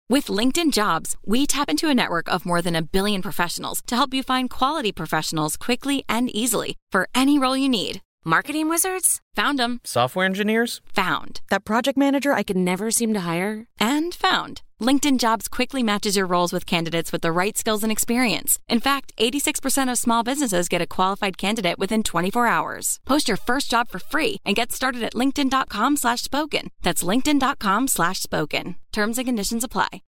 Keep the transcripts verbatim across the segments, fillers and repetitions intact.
With LinkedIn Jobs, we tap into a network of more than a billion professionals to help you find quality professionals quickly and easily for any role you need. Marketing wizards? Found them. Software engineers? Found. That project manager I could never seem to hire? And found. LinkedIn Jobs quickly matches your roles with candidates with the right skills and experience. In fact, eighty-six percent of small businesses get a qualified candidate within twenty-four hours. Post your first job for free and get started at linkedin.com slash spoken. That's linkedin.com slash spoken. Terms and conditions apply.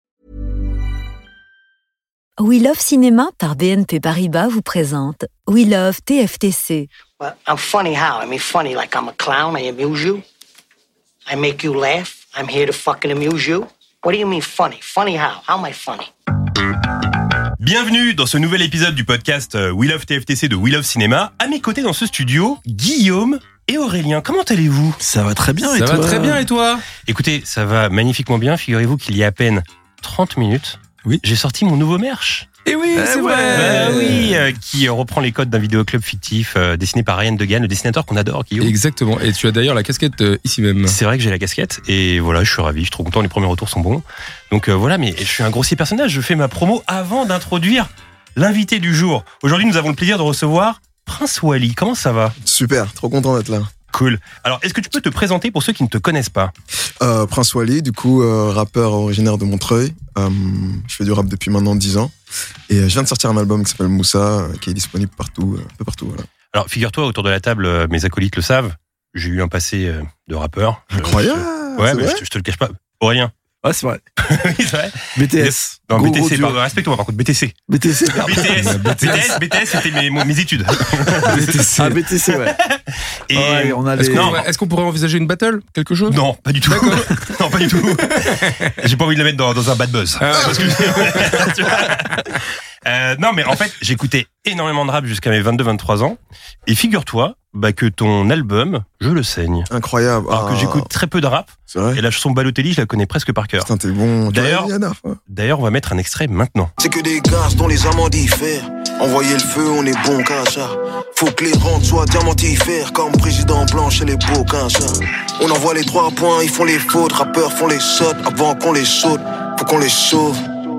We Love Cinéma par B N P Paribas vous présente We Love T F T C. Well, I'm funny how? I mean funny like I'm a clown, I amuse you. I make you laugh. I'm here to fucking amuse you. What do you mean funny? Funny how? How am I funny? Bienvenue dans ce nouvel épisode du podcast We Love T F T C de We Love Cinéma. À mes côtés dans ce studio, Guillaume et Aurélien. Comment allez-vous ? Ça va très bien et ça toi ? Ça va très bien et toi ? Écoutez, ça va magnifiquement bien. Figurez-vous qu'il y a à peine trente minutes, oui. j'ai sorti mon nouveau merch. Et oui, eh c'est ouais. vrai. Bah oui, euh, qui reprend les codes d'un vidéoclub fictif euh, dessiné par Ryan Degan, le dessinateur qu'on adore, Guillaume. Exactement. Et tu as d'ailleurs la casquette euh, ici même. C'est vrai que j'ai la casquette et voilà, je suis ravi, je suis trop content, les premiers retours sont bons. Donc euh, voilà, mais je suis un grossier personnage, je fais ma promo avant d'introduire l'invité du jour. Aujourd'hui, nous avons le plaisir de recevoir Prince Wally. Comment ça va ? Super, trop content d'être là. Cool. Alors, est-ce que tu peux te présenter pour ceux qui ne te connaissent pas ? Euh, Prince Wally, du coup, euh, rappeur originaire de Montreuil. Euh, je fais du rap depuis maintenant dix ans. Et euh, je viens de sortir un album qui s'appelle Moussa, euh, qui est disponible partout, euh, un peu partout. Voilà. Alors, figure-toi, autour de la table, euh, mes acolytes le savent, j'ai eu un passé euh, de rappeur. Incroyable. Je, ouais, mais je te, je te le cache pas. Aurélien. Ouais, c'est vrai. Oui, c'est vrai. B T S. Non, Go B T C, audio. pardon, respecte-moi par contre, B T C. B T C. B T S, B T S, B T S, c'était mes, mes études. B T C. Ah, B T C, ouais. Et ouais, on a est-ce, les... qu'on pourrait, est-ce qu'on pourrait envisager une battle ? Quelque chose ? Non, pas du tout. D'accord. Non, pas du tout. J'ai pas envie de le mettre dans, dans un bad buzz. Ah, parce que, tu vois, euh, non, mais en fait, j'écoutais énormément de rap jusqu'à mes vingt-deux vingt-trois ans. Et figure-toi bah, que ton album, je le saigne. Incroyable. Alors ah. que j'écoute très peu de rap. C'est vrai. Et la chanson Balotelli, je la connais presque par cœur. Putain, t'es bon. D'ailleurs, Tu vois, ouais. d'ailleurs, on va mettre un extrait maintenant. C'est que des gaz dont les amants diffèrent. Envoyer le feu, on est bon qu'à ça. Faut que les rentes soient diamantifères, comme président blanc chez les beaux qu'à ça. On envoie les trois points, ils font les fautes. Rappeurs font les sautes avant qu'on les saute. Faut qu'on les sauve.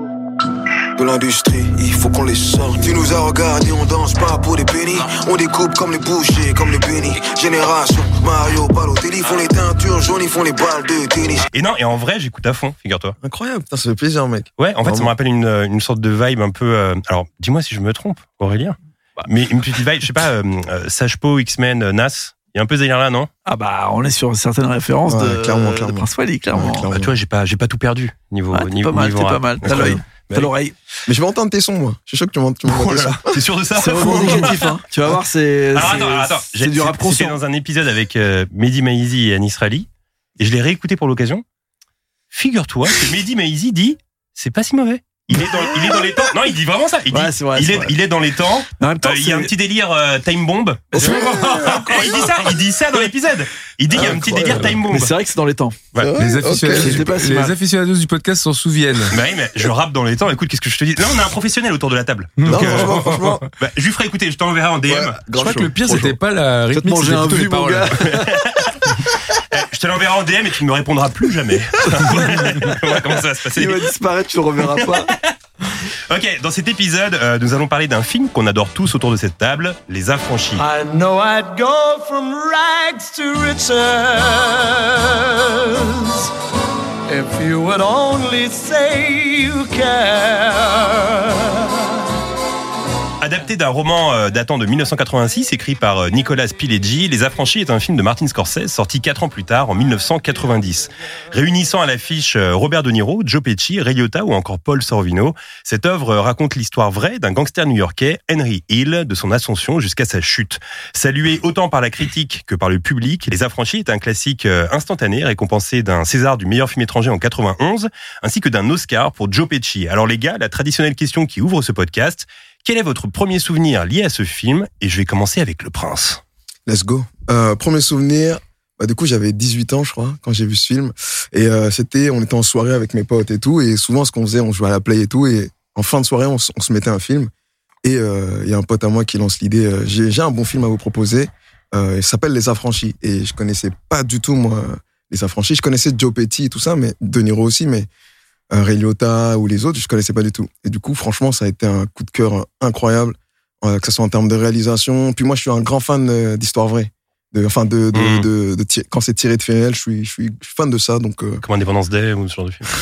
De l'industrie, il faut qu'on les sorte. Tu nous as regardé, on danse pas pour des pennies. On découpe comme les bouchers, comme les bénis. Génération, Mario, Balotelli. Ils font les teintures jaunes, ils font les balles de tennis. Et non, et en vrai, j'écoute à fond, figure-toi. Incroyable. Putain, ça fait plaisir, mec. Ouais, en fait, Vraiment. ça me rappelle une, une sorte de vibe un peu... Euh, alors, dis-moi si je me trompe, Aurélien. Mais une petite vibe, je sais pas, euh, euh, Sajpo, X-Men, euh, Nas. Il y a un peu ce délire-là, non ? Ah bah on est sur certaines références Ouais, de, clairement, de clairement. Prince Wally, clairement. Ouais, clairement. Bah, tu vois, j'ai pas, j'ai pas tout perdu niveau Ouais, t'es niveau pas mal, niveau t'es rap. pas mal. T'as Incroyable. l'œil, t'as l'oreille. Mais je vais entendre tes sons, moi. Je suis sûr que tu m'entends tu Oh tes là sons. là, t'es sûr de ça ? C'est revendicatif, hein. Tu vas voir, c'est, Alors c'est, attends, alors, attends. c'est du rap C'était conscient. dans un épisode avec euh, Mehdi Maizi et Anis Rali, et je l'ai réécouté pour l'occasion. Figure-toi que Mehdi Maizi dit, c'est pas si mauvais. Il est dans, il est dans les temps. Non, il dit vraiment ça. Il dit, Ouais, c'est vrai, il c'est est, vrai. il est dans les temps. En même temps, Euh, il y a un c'est- petit délire euh, time bomb. il dit ça, il dit ça dans l'épisode. Il dit il y a un petit délire time bomb. Mais c'est vrai que c'est dans les temps. Ouais. Ouais, Les ok. aficionados, C'était du, pas si les mal. aficionados du podcast s'en souviennent. Bah oui, mais je rappe dans les temps. Écoute, qu'est-ce que je te dis ? Là, on a un professionnel autour de la table. Non, Donc, euh, franchement, franchement. bah, je lui ferai écouter. Je t'enverrai en D M. Ouais, Je grave crois que chaud, le pire, trop c'était chaud. pas la Je vais te rythmique, manger c'était un plutôt vu, les mon paroles. gars. Je te l'enverrai en D M et tu ne me répondras plus jamais. Voilà comment ça va se passer. Il va disparaître, tu le reverras pas. Ok, dans cet épisode, euh, nous allons parler d'un film qu'on adore tous autour de cette table, Les Affranchis. I know I'd go from rags to riches if you would only say you care. Adapté d'un roman euh, datant de dix-neuf cent quatre-vingt-six, écrit par euh, Nicolas Pileggi, Les Affranchis est un film de Martin Scorsese sorti quatre ans plus tard, en dix-neuf cent quatre-vingt-dix. Réunissant à l'affiche euh, Robert De Niro, Joe Pesci, Ray Liotta ou encore Paul Sorvino, cette œuvre euh, raconte l'histoire vraie d'un gangster new-yorkais, Henry Hill, de son ascension jusqu'à sa chute. Salué autant par la critique que par le public, Les Affranchis est un classique euh, instantané, récompensé d'un César du meilleur film étranger en quatre-vingt-onze, ainsi que d'un Oscar pour Joe Pesci. Alors les gars, la traditionnelle question qui ouvre ce podcast: quel est votre premier souvenir lié à ce film ? Et je vais commencer avec le Prince. Let's go. Euh, premier souvenir, bah, du coup, j'avais dix-huit ans, je crois, quand j'ai vu ce film. Et euh, c'était, on était en soirée avec mes potes et tout. Et souvent, ce qu'on faisait, on jouait à la play et tout. Et en fin de soirée, on, s- on se mettait un film. Et il euh, y a un pote à moi qui lance l'idée. Euh, j'ai, j'ai un bon film à vous proposer. Euh, il s'appelle Les Affranchis. Et je connaissais pas du tout, moi, Les Affranchis. Je connaissais Joe Pesci et tout ça, mais De Niro aussi. Mais euh, Ray Liotta ou les autres, je connaissais pas du tout. Et du coup, franchement, ça a été un coup de cœur incroyable, euh, que ce soit en termes de réalisation. Puis moi, je suis un grand fan euh, d'histoire vraie. De, enfin, de, de, Mmh. de, de, de quand c'est tiré de faits réels, je suis, je suis fan de ça. Donc, euh, Comme Independence Day ou ce genre de film.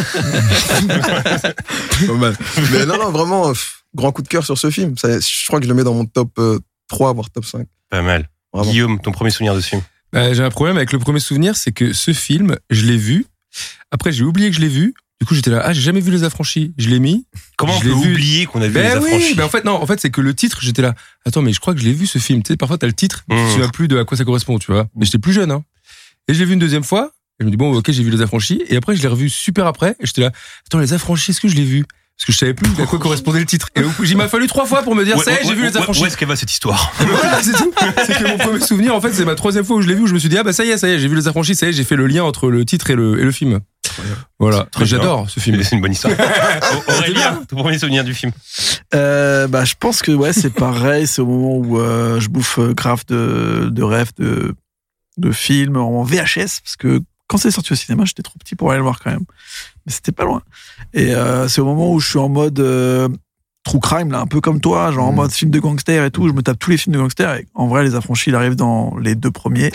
pas mal. Mais non, non, vraiment, euh, grand coup de cœur sur ce film. Ça, je crois que je le mets dans mon top euh, trois, voire top cinq. Pas mal. Vraiment. Guillaume, ton premier souvenir de ce film? Bah, j'ai un problème avec le premier souvenir, c'est que ce film, je l'ai vu. Après, j'ai oublié que je l'ai vu. Du coup, j'étais là, ah, j'ai jamais vu Les Affranchis. Je l'ai mis. Comment Je on peut l'ai vu. oublier qu'on a vu Ben Les oui, Affranchis? ben en fait, non, en fait, c'est que le titre, j'étais là, attends, mais je crois que je l'ai vu ce film. Tu sais, parfois, t'as le titre, mais Mmh. tu te souviens plus de à quoi ça correspond, tu vois. Mais j'étais plus jeune, hein. Et je l'ai vu une deuxième fois. Et je me dis, bon, ok, j'ai vu Les Affranchis. Et après, je l'ai revu super après. Et j'étais là, attends, Les Affranchis, est-ce que je l'ai vu? Parce que je savais plus à quoi correspondait le titre. Et il m'a fallu trois fois pour me dire, Ouais, ça y est, ouais, j'ai vu ouais, Les Affranchis. Où est-ce qu'elle va cette histoire? Voilà, c'est tout. C'est que mon premier souvenir, en fait, c'est ma troisième fois où je l'ai vu, où je me suis dit, ah bah ça y est, ça y est, j'ai vu Les Affranchis, ça y est, j'ai fait le lien entre le titre et le, et le film. Voilà. Très Mais j'adore ce film. C'est une bonne histoire. Aurélien, ton premier souvenir du film? Euh, bah, je pense que ouais, c'est pareil. C'est au moment où euh, je bouffe euh, grave de, de rêves, de, de films en V H S, parce que quand c'est sorti au cinéma, j'étais trop petit pour aller le voir quand même. Mais c'était pas loin. Et euh, c'est au moment où je suis en mode euh, true crime, là, un peu comme toi, genre en Mmh. mode film de gangster et tout. Je me tape tous les films de gangster. Et en vrai, Les Affranchis, il arrive dans les deux premiers.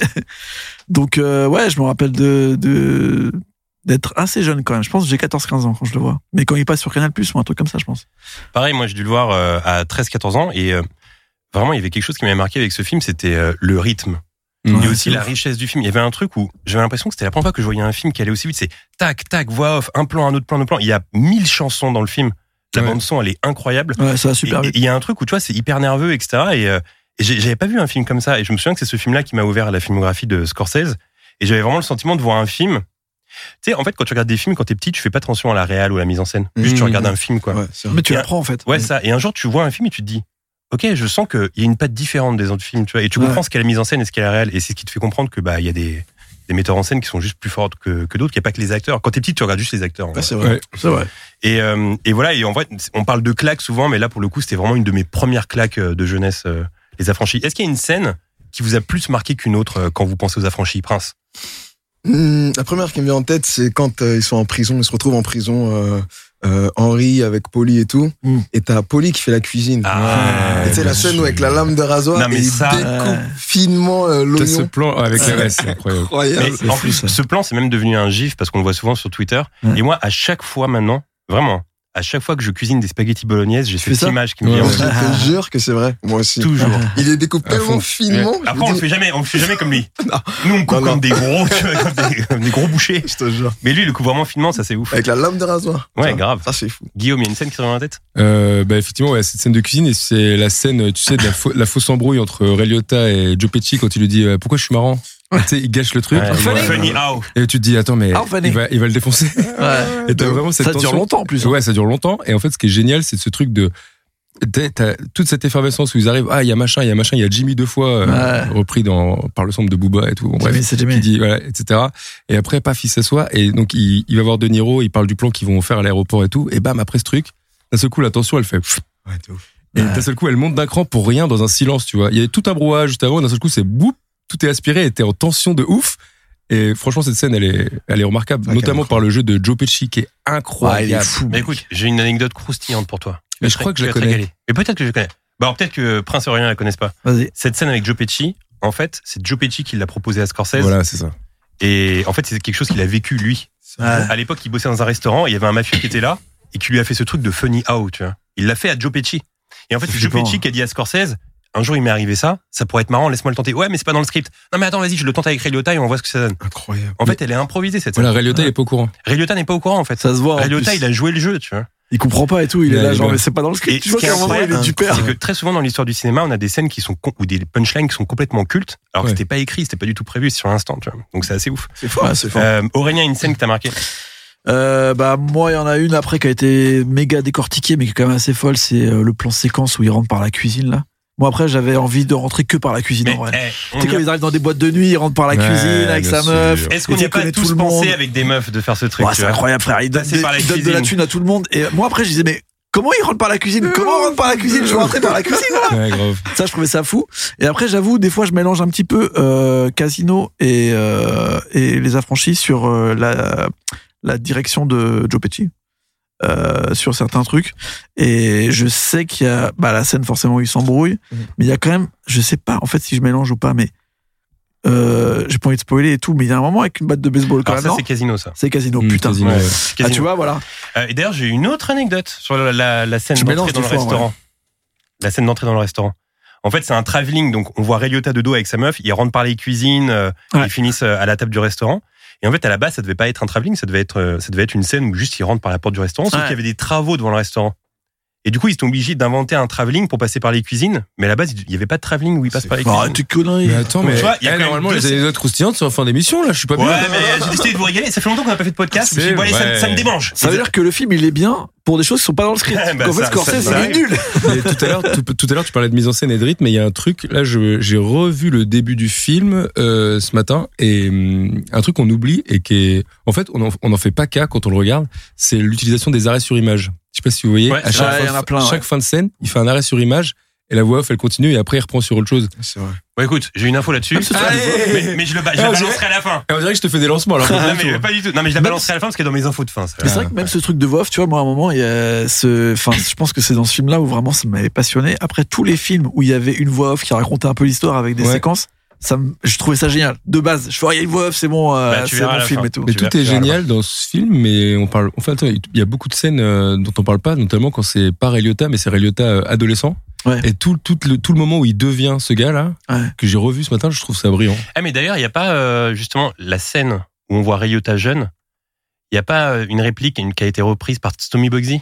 Donc euh, ouais, je me rappelle de, de d'être assez jeune quand même. Je pense que j'ai quatorze quinze ans quand je le vois. Mais quand il passe sur Canal+, ou un truc comme ça, je pense. Pareil, moi, j'ai dû le voir euh, à treize quatorze ans et euh, vraiment, il y avait quelque chose qui m'avait marqué avec ce film, c'était euh, le rythme. Mmh. Et aussi la richesse du film. Il y avait un truc où j'avais l'impression que c'était la première fois que je voyais un film qui allait aussi vite. C'est tac, tac, voix off, un plan, un autre plan, un autre plan. Il y a mille chansons dans le film. La Ouais. bande son, elle est incroyable. Ouais, ça va Et super et vite. il y a un truc où tu vois, c'est hyper nerveux, et cetera. Et, euh, et j'ai- j'avais pas vu un film comme ça. Et je me souviens que c'est ce film-là qui m'a ouvert la filmographie de Scorsese. Et j'avais vraiment le sentiment de voir un film. Tu sais, en fait, quand tu regardes des films, quand t'es petit, tu fais pas attention à la réal ou à la mise en scène. Juste, tu Mmh. regardes un film, quoi. Ouais, c'est vrai. Mais tu Et- l'apprends en fait. Ouais, ça. Et un jour, tu vois un film et tu te dis, ok, je sens qu'il y a une patte différente des autres films, tu vois. Et tu Ouais. comprends ce qu'est la mise en scène et ce qu'est la réelle. Et c'est ce qui te fait comprendre que, bah, il y a des, des metteurs en scène qui sont juste plus forts que, que d'autres, qu'il n'y a pas que les acteurs. Quand t'es petit, tu regardes juste les acteurs. en Ouais, vrai. c'est vrai. Ouais. C'est vrai. Et, euh, et voilà. Et en vrai, on parle de claques souvent, mais là, pour le coup, c'était vraiment une de mes premières claques euh, de jeunesse, euh, Les Affranchis. Est-ce qu'il y a une scène qui vous a plus marqué qu'une autre euh, quand vous pensez aux Affranchis, Prince? Mmh, la première qui me vient en tête, c'est quand euh, ils sont en prison, ils se retrouvent en prison, euh, euh, Henri avec Polly et tout, Mmh. et t'as Polly qui fait la cuisine. Ah, et tu sais, la bien scène sûr. où avec la lame de rasoir, Non, mais et il ça- découpe Ouais. finement euh, T'as ce l'oignon. plan avec la ouais, c'est incroyable. Incroyable. Mais c'est en fou, plus, ça. ce plan, c'est même devenu un gif parce qu'on le voit souvent sur Twitter. Ouais. Et moi, à chaque fois maintenant, vraiment, à chaque fois que je cuisine des spaghettis bolognaises, j'ai fais cette ça image qui me Ouais, vient. ouais. Je aussi. te jure que c'est vrai. Moi aussi. Toujours. Il les découpe À tellement fond. finement. je Après, me on le dis- fait jamais, on le fait jamais comme lui. Non. Nous, on coupe Non, non. comme des gros, tu vois, comme des, comme des gros bouchers. Je te jure. Mais lui, il le coupe vraiment finement, ça c'est ouf. Avec la lame de rasoir. Ouais, Ça, grave. Ça, c'est fou. Guillaume, il y a une scène qui te revient en tête? Euh, bah effectivement, ouais, cette scène de cuisine, et c'est la scène, tu sais, de la, fau- la fausse embrouille entre Ray Liotta et Joe Pesci quand il lui dit euh, pourquoi je suis marrant. Tu sais, il gâche le truc. Ouais, Et funny. voilà. Funny how. Et tu te dis attends mais Ah, funny. il va, il va le défoncer. Ouais. Et t'as vraiment cette Ça dure tension. longtemps en plus. hein. Ouais, ça dure longtemps. Et en fait, ce qui est génial, c'est ce truc de t'as, t'as toute cette effervescence où ils arrivent. Ah, il y a machin, il y a machin, il y a Jimmy deux fois euh, Ouais. repris dans par le sample de Booba et tout. Bon, bref. Jimmy, c'est Jimmy. Qui dit voilà, et cetera. Et après, paf, il s'assoit et donc il, il va voir De Niro, il parle du plan qu'ils vont faire à l'aéroport et tout. Et bam, après ce truc, d'un seul coup, la tension, elle fait. pff. Ouais, t'es ouf. Et Ouais. d'un seul coup, elle monte d'un cran pour rien dans un silence, tu vois. Il y avait tout un brouhaha juste avant, d'un seul coup, c'est boum, tout est aspiré, et t'es en tension de ouf. Et franchement, cette scène, elle est, elle est remarquable, Ouais, notamment carrément. par le jeu de Joe Pesci qui est incroyable. Ouais, il est fou. Mais écoute, j'ai une anecdote croustillante pour toi. Tu Mais vas je te- crois que tu je vas la te connais. régaler. Mais peut-être que je la connais. Bah, alors peut-être que Prince et Aurélien la connaissent pas. Vas-y. Cette scène avec Joe Pesci, en fait, c'est Joe Pesci qui l'a proposé à Scorsese. Voilà, c'est ça. Et en fait, c'est quelque chose qu'il a vécu, lui. Ouais. À l'époque, il bossait dans un restaurant, et il y avait un mafieux qui était là, et qui lui a fait ce truc de funny how, tu vois. Il l'a fait à Joe Pesci. Et en fait, C'est c'est Joe flippant, Pesci hein. qui a dit à Scorsese, un jour il m'est arrivé ça, ça pourrait être marrant, laisse-moi le tenter. Ouais, mais c'est pas dans le script. Non, mais attends, vas-y, je le tente avec Ray Liotta et on voit ce que ça donne. Incroyable. En fait, elle est improvisée, cette scène. Voilà, Ray Liotta, il est pas au courant. Ray Liotta n'est pas au courant, en fait. Ça se voit. en Ray Liotta, plus. il a joué le jeu, tu vois. Il comprend pas et tout. Il est Ouais, là, il genre, est- mais c'est pas dans le Et script. Tu ce vois qui est qu'à un moment, il est incroyable, du père. c'est que très souvent dans l'histoire du cinéma, on a des scènes qui sont con- ou des punchlines qui sont complètement cultes, alors que Ouais. c'était pas écrit, c'était pas du tout prévu, c'est sur l'instant, tu vois. Donc c'est assez ouf. C'est fort. C'est fort. Euh, Aurélien, une scène qui t'a marqué? Euh, bah moi il y en a une après qui a été méga décortiquée mais qui est quand même assez folle, c'est euh, le plan séquence où ils rentrent par la cuisine là. Moi après j'avais envie de rentrer que par la cuisine Mais en vrai. eh, on Tu sais y quand a- ils arrivent dans des boîtes de nuit, ils rentrent par la Ouais, cuisine avec bien sa sûr. meuf. est-ce qu'on et n'y a tu pas connais tout tous le pensé monde. avec des meufs de faire ce truc? Ouais, tu c'est vois incroyable frère, ils donnent, Passer des- par la ils donnent de la cuisine. thune à tout le monde et moi après je disais mais comment ils rentrent par la cuisine? Comment on rentre par la cuisine? Je veux rentrer par la cuisine là. Ouais, grave. Ça je trouvais ça fou. Et après j'avoue des fois je mélange un petit peu euh, Casino et, euh, et Les Affranchis sur euh, la la direction de Joe Pesci euh, sur certains trucs. Et je sais qu'il y a bah, la scène forcément où il s'embrouille, mmh. mais il y a quand même, je sais pas en fait si je mélange ou pas, mais euh, j'ai pas envie de spoiler et tout, mais il y a un moment avec une batte de baseball quand Alors même. Ça, c'est Casino, ça. C'est Casino, mmh, putain. Casino, ouais. ouais. Casino. Ah, tu vois, voilà. Euh, et d'ailleurs, j'ai une autre anecdote sur la, la, la scène Je d'entrée dans le fois, restaurant. Ouais. La scène d'entrée dans le restaurant. En fait, c'est un travelling, donc on voit Ray Liotta de dos avec sa meuf, ils rentrent par les cuisines, euh, ouais. ils finissent à la table du restaurant. Et en fait, à la base, ça devait pas être un travelling, ça devait être, ça devait être une scène où juste ils rentrent par la porte du restaurant, sauf ouais. qu'il y avait des travaux devant le restaurant. Et du coup, ils sont obligés d'inventer un travelling pour passer par les cuisines. Mais à la base, il y avait pas de travelling où ils passent c'est par les cuisines. Ah, tu conneries. Mais attends, mais, tu vois, il y a eh, normalement, les deux... anecdotes croustillantes sont en fin d'émission, là, je suis pas bien. Ouais, mais j'ai décidé de vous régaler. Ça fait longtemps qu'on n'a pas fait de podcast. Je me suis dit, bon, allez, ouais. ça, ça me démange. Ça veut dire que le film, il est bien pour des choses qui sont pas dans le script. bah, en fait, Scorsese, il est nul. Mais tout à l'heure, tout, tout à l'heure, tu parlais de mise en scène et de rythme, mais il y a un truc, là, je, j'ai revu le début du film, euh, ce matin, et, hum, un truc qu'on oublie et qui est, en fait, on en, on en fait pas cas quand on le regarde, c'est l'utilisation des arrêts sur image. Je sais pas si vous voyez, ouais, à chaque, ouais, fin, plein, chaque ouais. fin de scène, il fait un arrêt sur image, et la voix off, elle continue, et après, il reprend sur autre chose. C'est vrai. Bon, écoute, j'ai une info là-dessus. Ah, mais, mais je, le, je la balancerai à la fin. Et on dirait que je te fais des lancements, alors. non, mais pas du tout. Non, mais je la balancerai à la fin parce qu'elle est dans mes infos de fin. Mais c'est vrai que même ce truc de voix off, tu vois, moi, à un moment, il y a ce, enfin, je pense que c'est dans ce film-là où vraiment ça m'avait passionné. Après tous les films où il y avait une voix off qui racontait un peu l'histoire avec des ouais. séquences, ça me, je trouvais ça génial. De base, je fais, il y a une voix off, c'est bon, euh, bah, c'est bon film fin. et tout. Mais tout est génial dans ce film, mais on parle, enfin, attends, il y a beaucoup de scènes euh, dont on parle pas, notamment quand c'est pas Ray Liotta, mais c'est Ray Liotta euh, adolescent. Ouais. Et tout, tout, le, tout le moment où il devient ce gars-là, ouais. que j'ai revu ce matin, je trouve ça brillant. Ah, mais d'ailleurs, il n'y a pas, euh, justement, la scène où on voit Ray Liotta jeune, il n'y a pas euh, une réplique une, qui a été reprise par Tommy Bugsy?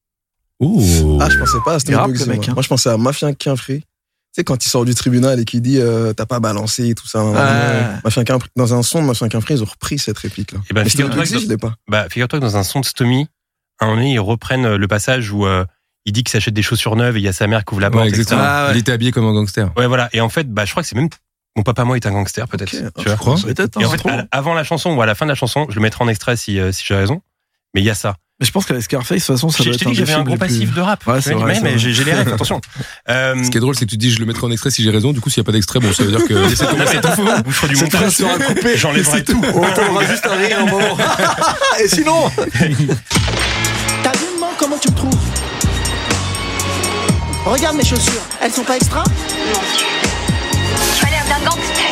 Oh. Ah, je pensais pas à Tommy Bugsy. Moi. Hein. moi, je pensais à Mafia Quinfré. Tu sais, quand il sort du tribunal et qu'il dit euh, t'as pas balancé et tout ça. Ah. Mafia Quinfré, dans un son de Mafia Quinfré, ils ont repris cette réplique-là. Et ben, figure-toi que, je l'ai pas. Bah, figure-toi que dans un son de Stomy, à un moment donné, ils reprennent le passage où euh, il dit qu'il s'achète des chaussures neuves et il y a sa mère qui ouvre la porte. Ouais, exactement. Ah, ouais. Il était habillé comme un gangster. Ouais, voilà. Et en fait, bah, je crois que c'est même mon papa moi est un gangster peut-être. Okay. Tu vois crois peut-être. Et en fait, à, avant la chanson ou à la fin de la chanson, je le mettrai en extrait si euh, si j'ai raison. Mais il y a ça. Mais je pense qu'avec Scarface, de toute façon, ça doit être. Je t'ai dit que j'avais un gros passif plus... de rap. Ouais, c'est vrai, mais, mais j'ai, j'ai les rêves, attention. Euh... Ce qui est drôle, c'est que tu dis je le mettrai en extrait si j'ai raison. Du coup, s'il n'y a pas d'extrait, bon, ça veut dire que. C'est comment c'est faux. Vous ferez du montage. J'enlèverai tout. On t'aura juste un rire un moment. Et sinon. T'as vu, maman, comment tu me trouves? Regarde mes chaussures, elles sont pas extra? Mon Dieu. Tu as l'air d'un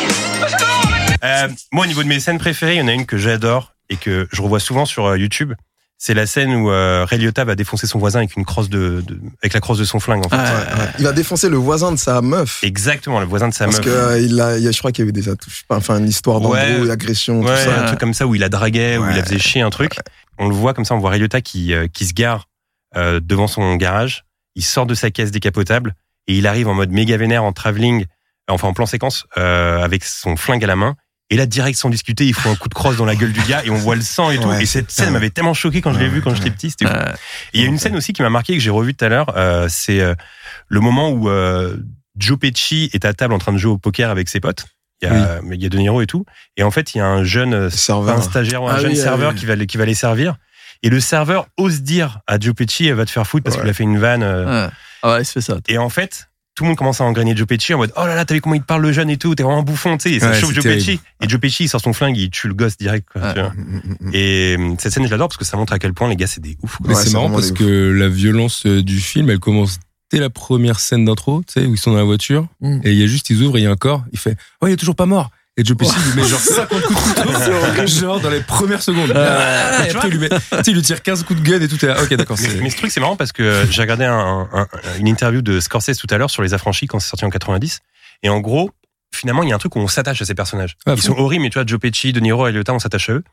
gangster. Euh, moi, au niveau de mes scènes préférées, il y en a une que j'adore et que je revois souvent sur euh, YouTube. C'est la scène où euh, Ray Liotta va défoncer son voisin avec une crosse de, de avec la crosse de son flingue. En fait. Ah, ouais, ouais. Il va défoncer le voisin de sa meuf. Exactement, le voisin de sa Parce meuf. Parce que euh, il a, il a, je crois qu'il y avait des attouches, enfin une histoire d'embrouille, ouais, d'agression, ouais, tout ça. Un truc comme ça où il la draguait, ouais. où il la faisait chier un truc. Ouais. On le voit comme ça, on voit Ray Liotta qui euh, qui se gare euh, devant son garage. Il sort de sa caisse décapotable et il arrive en mode méga vénère en travelling, enfin en plan séquence, euh, avec son flingue à la main. Et là, direct, sans discuter, il faut un coup de crosse dans la gueule du gars et on voit le sang et tout. Ouais, et cette scène ouais. m'avait tellement choqué quand je l'ai vue quand j'étais petit. C'était fou. Euh, et il y a une scène aussi qui m'a marqué, que j'ai revue tout à l'heure. Euh, c'est euh, le moment où euh, Joe Pesci est à table en train de jouer au poker avec ses potes. Il y a, oui. il y a De Niro et tout. Et en fait, il y a un jeune serveur, un stagiaire ou un ah, jeune oui, serveur oui. qui va qui va les servir. Et le serveur ose dire à Joe Pesci, elle va te faire foutre parce ouais. qu'il a fait une vanne. Euh, ouais. Ah ouais, il se fait ça. Et en fait, tout le monde commence à engrainer Joe Pesci en mode oh là là, t'as vu comment il te parle le jeune et tout, t'es vraiment un bouffon, tu sais. Et ça ouais, chauffe Joe Pesci. Et Joe Pesci il sort son flingue, il tue le gosse direct. Quoi, ouais. tu vois. Et cette scène je l'adore parce que ça montre à quel point les gars c'est des ouf. Quoi. Mais ouais, c'est, c'est marrant parce que la violence du film, elle commence dès la première scène d'intro, tu sais, où ils sont dans la voiture mm. et il y a juste ils ouvrent et il y a un corps, il fait oh il est toujours pas mort. Et Joe Pesci lui met genre cinquante coups de couteau genre dans les premières secondes. Euh, et après il lui met, tu sais, il lui tire quinze coups de gun et tout est là. Ok d'accord. Mais, mais ce truc c'est marrant parce que j'ai regardé un, un, une interview de Scorsese tout à l'heure sur Les Affranchis quand c'est sorti en quatre-vingt-dix et en gros finalement il y a un truc où on s'attache à ces personnages. Ah, ils sont horribles mais tu vois Joe Pesci, De Niro et Liotta on s'attache à eux.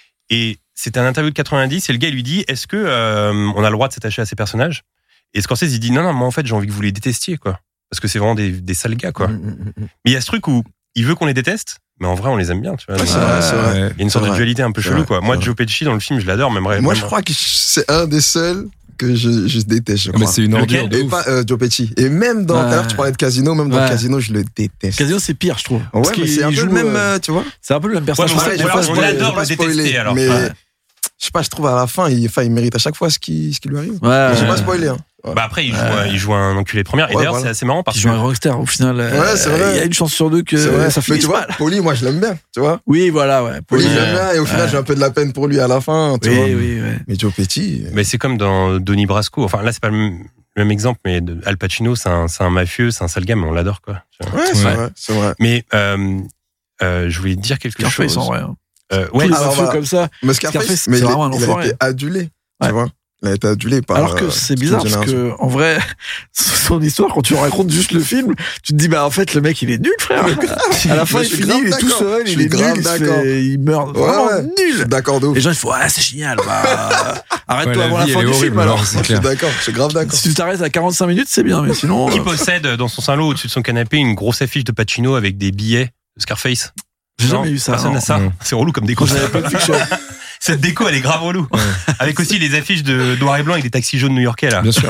Et c'était un interview de quatre-vingt-dix et le gars lui dit est-ce que euh, on a le droit de s'attacher à ces personnages? Et Scorsese il dit non non moi en fait j'ai envie que vous les détestiez quoi parce que c'est vraiment des, des sales gars quoi. Mais il y a ce truc où il veut qu'on les déteste, mais en vrai, on les aime bien, tu vois. Ouais, c'est vrai, c'est vrai. Il y a une sorte de dualité un peu chelou, quoi. Moi, Joe Pesci, dans le film, je l'adore, même. Moi, même... je crois que c'est un des seuls que je, je déteste, je crois. Mais c'est une ordure de Et ouf. pas euh, Joe Pesci. Et même dans, ouais. tu parlais de Casino, même dans ouais. Casino, je le déteste. Casino, c'est pire, je trouve. Ouais, mais c'est un peu le même, euh, tu vois. C'est un peu le même personnage. Ouais, ouais, on l'adore le détester, alors. Mais je sais pas, je trouve à la fin, il, enfin, il mérite à chaque fois ce qui, ce qui lui arrive. Ouais. Je vais pas spoiler. Hein. Ouais. Bah après, il joue, Ouais. un, il joue un enculé de première. Et Ouais, d'ailleurs, voilà. c'est assez marrant parce Il que. joue un rockstar. Au final, Ouais, c'est vrai. il y a une chance sur deux que C'est vrai. ça Mais finisse tu vois, mal. Poli, moi, je l'aime bien, tu vois. Oui, voilà, ouais. Poli, Ouais. je l'aime bien, et au final, Ouais. j'ai un peu de la peine pour lui à la fin, tu Oui, vois. oui, ouais. Mais Joe Pesci. Mais c'est comme dans Donnie Brasco. Enfin, là, c'est pas le même, le même exemple, mais de- Al Pacino, c'est un, c'est un mafieux, c'est un sale gars, mais on l'adore, quoi. Tu vois. Ouais, c'est Ouais. vrai, c'est vrai. Mais euh, euh, je voulais dire quelque Scarface, chose. en vrai. hein. Euh, Tous ouais, les alors mafieux voilà. comme ça. Mais Scarface, Scarface, mais c'est il, vraiment un est- il a enfoiré. été adulé, Ouais. tu vois. Il a été adulé par. Alors que euh, c'est toute bizarre une parce génération. que en vrai, son histoire quand tu racontes juste le film, tu te dis bah en fait le mec il est nul frère. À la fin Mais il je suis finit, grave il est tout d'accord. seul, Je il suis est nul, grave il, se d'accord. fait- il meurt Ouais, vraiment ouais. Je suis nul. d'accord de ouf. Les gens ils font ah c'est génial, bah arrête-toi Ouais, la avant la vie, fin elle du est film horrible, alors. alors, c'est Je suis clair. d'accord, je suis grave d'accord. Si tu t'arrêtes à quarante-cinq minutes c'est bien mais sinon. qui euh, possède dans son salon au-dessus de son canapé une grosse affiche de Pacino avec des billets de Scarface? J'ai Non, jamais eu ça. Personne non. n'a ça. Non. C'est relou comme déco. Quand j'avais Pulp Fiction. Cette déco, elle est grave relou. Avec aussi les affiches de noir et blanc avec des taxis jaunes new-yorkais, là. Bien sûr.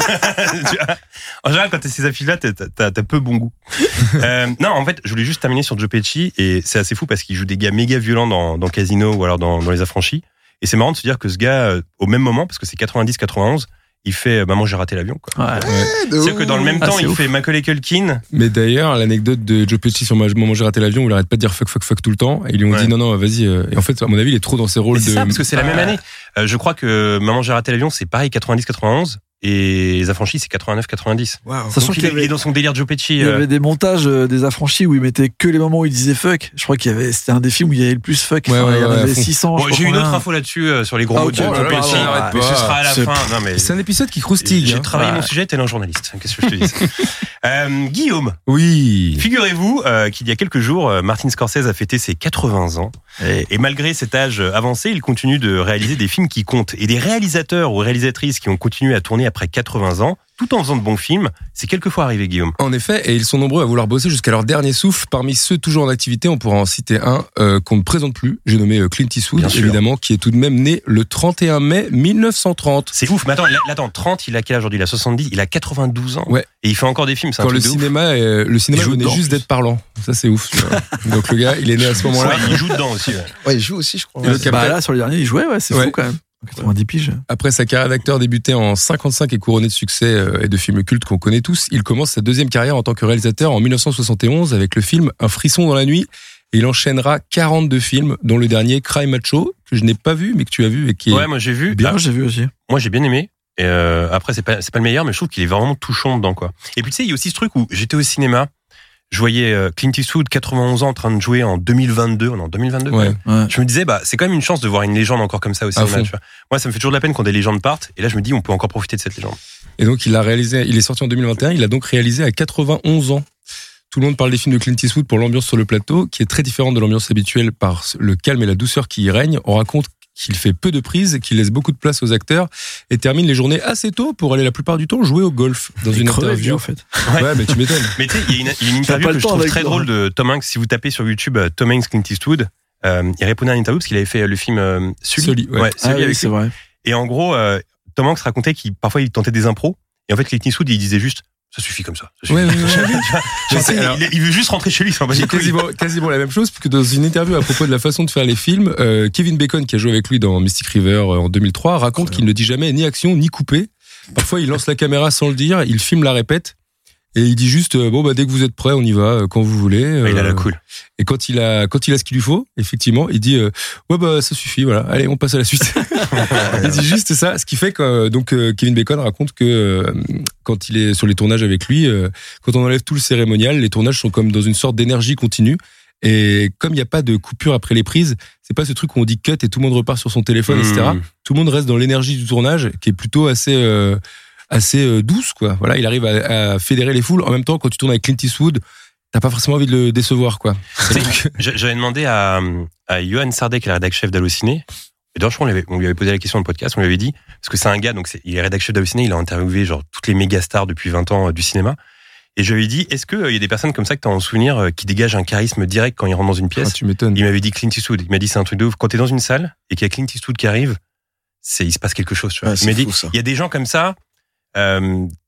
Tu vois, en général, quand t'as ces affiches-là, t'as, t'as, t'as peu bon goût. euh, non, en fait, je voulais juste terminer sur Joe Pesci, et c'est assez fou parce qu'il joue des gars méga violents dans, dans Casino ou alors dans, dans Les Affranchis. Et c'est marrant de se dire que ce gars, euh, au même moment, parce que c'est quatre-vingt-dix quatre-vingt-onze, il fait euh, Maman, j'ai raté l'avion, quoi. Ouais. Ouais, de C'est-à-dire que ouf. dans le même Ah, temps, c'est il ouf. fait Macaulay Culkin. Mais d'ailleurs, l'anecdote de Joe Pesci sur Maman j'ai raté l'avion où il arrête pas de dire fuck fuck fuck tout le temps. Et ils lui ont Ouais. dit non non vas-y. euh, Et en fait, à mon avis, il est trop dans ses rôles Mais c'est de. ça, parce que c'est la même année. Euh, je crois que Maman, j'ai raté l'avion, c'est pareil, quatre-vingt-dix quatre-vingt-onze. Et Les Affranchis, c'est quatre-vingt-neuf quatre-vingt-dix. Waouh. Sachant Donc qu'il il, y est, il avait- est dans son délire Joe Pesci. Il y euh, avait des montages euh, des affranchis où il mettait que les moments où il disait fuck. Je crois qu'il y avait, c'était un des films où il y avait le plus fuck. Ouais, Enfin, ouais, il y en ouais, à avait fond. six cents. Bon, je crois j'ai une combien. autre info là-dessus euh, sur les gros Ah, mots ok, de Joe oh là là, Pesci. arrête Mais pas. ce sera à la C'est- fin. Non, mais C'est un épisode qui croustille. j'ai hein. travaillé Ouais. mon sujet tel un journaliste. Qu'est-ce que je te dis euh, Guillaume, Oui. figurez-vous euh, qu'il y a quelques jours, euh, Martin Scorsese a fêté ses quatre-vingts ans. Et, et malgré cet âge avancé, il continue de réaliser des films qui comptent. Et des réalisateurs ou réalisatrices qui ont continué à tourner après quatre-vingts ans, tout en faisant de bons films, c'est quelquefois arrivé, Guillaume. En effet, et ils sont nombreux à vouloir bosser jusqu'à leur dernier souffle. Parmi ceux toujours en activité, on pourra en citer un euh, qu'on ne présente plus. J'ai nommé euh, Clint Eastwood, Bien sûr. évidemment, qui est tout de même né le trente et un mai mille neuf cent trente. C'est ouf, mais attends, il a- attends, trente, il a quel âge aujourd'hui? Il a soixante-dix, il a quatre-vingt-douze ans. Ouais. Et il fait encore des films, c'est un Quand le truc de ouf. cinéma, euh, le cinéma Il joue venait dedans, en juste plus. d'être parlant. Ça, c'est ouf. tu vois. Donc le gars, il est né à ce moment-là. Ouais, il joue dedans aussi. Ouais. Ouais, il joue aussi, je crois. Et le Ouais. Bah là sur les derniers il jouait ouais c'est Ouais. fou quand même. quatre-vingt-dix piges. Après sa carrière d'acteur débutée en cinquante-cinq et couronnée de succès euh, et de films cultes qu'on connaît tous, il commence sa deuxième carrière en tant que réalisateur en mille neuf cent soixante et onze avec le film Un frisson dans la nuit. Et il enchaînera quarante-deux films, dont le dernier Cry Macho, que je n'ai pas vu, mais que tu as vu et qui est Ouais, moi j'ai vu. Bien Ah, j'ai vu aussi. moi j'ai bien aimé. Et euh, après c'est pas c'est pas le meilleur, mais je trouve qu'il est vraiment touchant dedans, quoi. Et puis tu sais, il y a aussi ce truc où j'étais au cinéma, je voyais euh, Clint Eastwood, quatre-vingt-onze ans, en train de jouer en deux mille vingt-deux. On est en deux mille vingt-deux. Ouais. quand même. Je me disais, bah c'est quand même une chance de voir une légende encore comme ça au cinéma. fond. Tu vois. Moi, ça me fait toujours de la peine quand des légendes partent. Et là, je me dis, on peut encore profiter de cette légende. Et donc, il a réalisé, il est sorti en deux mille vingt et un, il a donc réalisé à quatre-vingt-onze ans. Tout le monde parle des films de Clint Eastwood pour l'ambiance sur le plateau, qui est très différente de l'ambiance habituelle par le calme et la douceur qui y règne. On raconte qu'il fait peu de prises, qu'il laisse beaucoup de place aux acteurs et termine les journées assez tôt pour aller la plupart du temps jouer au golf. Dans Il une crevait, interview. en fait. Ouais, mais tu m'étonnes. Mais tu sais, il y a une, il y a une T'as interview pas le que je temps trouve avec très toi. drôle de Tom Hanks. Si vous tapez sur YouTube euh, Tom Hanks Clint Eastwood, euh, il répondait à une interview parce qu'il avait fait le film euh, Sully. Sully, ouais. Sully Ah oui, avec c'est lui. vrai. Et en gros, euh, Tom Hanks racontait qu'il parfois il tentait des impros. Et en fait, Clint Eastwood, il disait juste, ça suffit comme ça. Ça suffit. Ouais, ouais, ouais, ouais. Genre, Mais tu sais, c'est- alors- il, il veut juste rentrer chez lui. Ça en bat J'ai les couilles. quasiment, quasiment la même chose, parce que dans une interview à propos de la façon de faire les films, euh, Kevin Bacon, qui a joué avec lui dans Mystic River euh, en deux mille trois, raconte qu'il ne dit jamais ni action ni coupé. Parfois, il lance la caméra sans le dire, il filme la répète, et il dit juste, euh, bon, bah, dès que vous êtes prêts, on y va, euh, quand vous voulez. euh, Ouais, il a la cool. Et quand il a, quand il a ce qu'il lui faut, effectivement, il dit, euh, ouais, bah, ça suffit, voilà, allez, on passe à la suite. Il dit juste ça, ce qui fait que, euh, donc, euh, Kevin Bacon raconte que, euh, quand il est sur les tournages avec lui, euh, quand on enlève tout le cérémonial, les tournages sont comme dans une sorte d'énergie continue. Et comme il n'y a pas de coupure après les prises, c'est pas ce truc où on dit cut et tout le monde repart sur son téléphone, Mmh. et cetera. Tout le monde reste dans l'énergie du tournage, qui est plutôt assez, euh, assez euh, douce, quoi. Voilà, il arrive à, à fédérer les foules. En même temps, quand tu tournes avec Clint Eastwood, t'as pas forcément envie de le décevoir, quoi. Donc, J'a- J'avais demandé à, à Johan Sardet, qui est le rédac chef d'Allociné. Et d'ailleurs, je crois qu'on lui avait- on lui avait posé la question dans le podcast, on lui avait dit, parce que c'est un gars, donc c'est, il est rédac chef d'Allociné, il a interviewé genre toutes les méga stars depuis vingt ans euh, du cinéma. Et je lui ai dit, est-ce qu'il y a des personnes comme ça que tu as en souvenir euh, qui dégagent un charisme direct quand ils rentrent dans une pièce? ah, tu m'étonnes. Il m'avait dit Clint Eastwood. Il m'a dit, c'est un truc de ouf. Quand t'es dans une salle et qu'il y a Clint Eastwood qui arrive, c'est, il se passe quelque chose, tu vois. Ouais, il c'est m'a dit, fou, ça. il y a des gens comme ça, euh, tu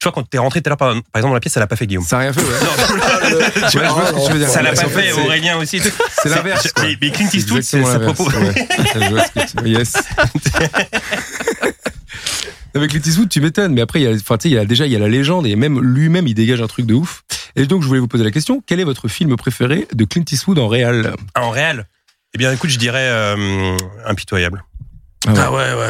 vois, quand t'es rentré tout à l'heure, par, par exemple, dans la pièce, ça l'a pas fait, Guillaume. Ça a rien fait, ouais. Non, Ouais, je vois ce que tu veux dire. ça l'a Ouais, pas en fait, fait, c'est- Aurélien aussi. C'est l'inverse. quoi. Mais, mais Clint Eastwood, c'est exactement sa l'inverse, propos. ouais. Je vois ce que tu- Yes. Avec Clint Eastwood, tu m'étonnes, mais après, il y a, enfin, tu sais, il y a déjà, il y a la légende, et même lui-même, il dégage un truc de ouf. Et donc, je voulais vous poser la question, quel est votre film préféré de Clint Eastwood en réel? En réel? Eh bien, écoute, je dirais euh, Impitoyable. Ah ouais, Ah ouais, ouais.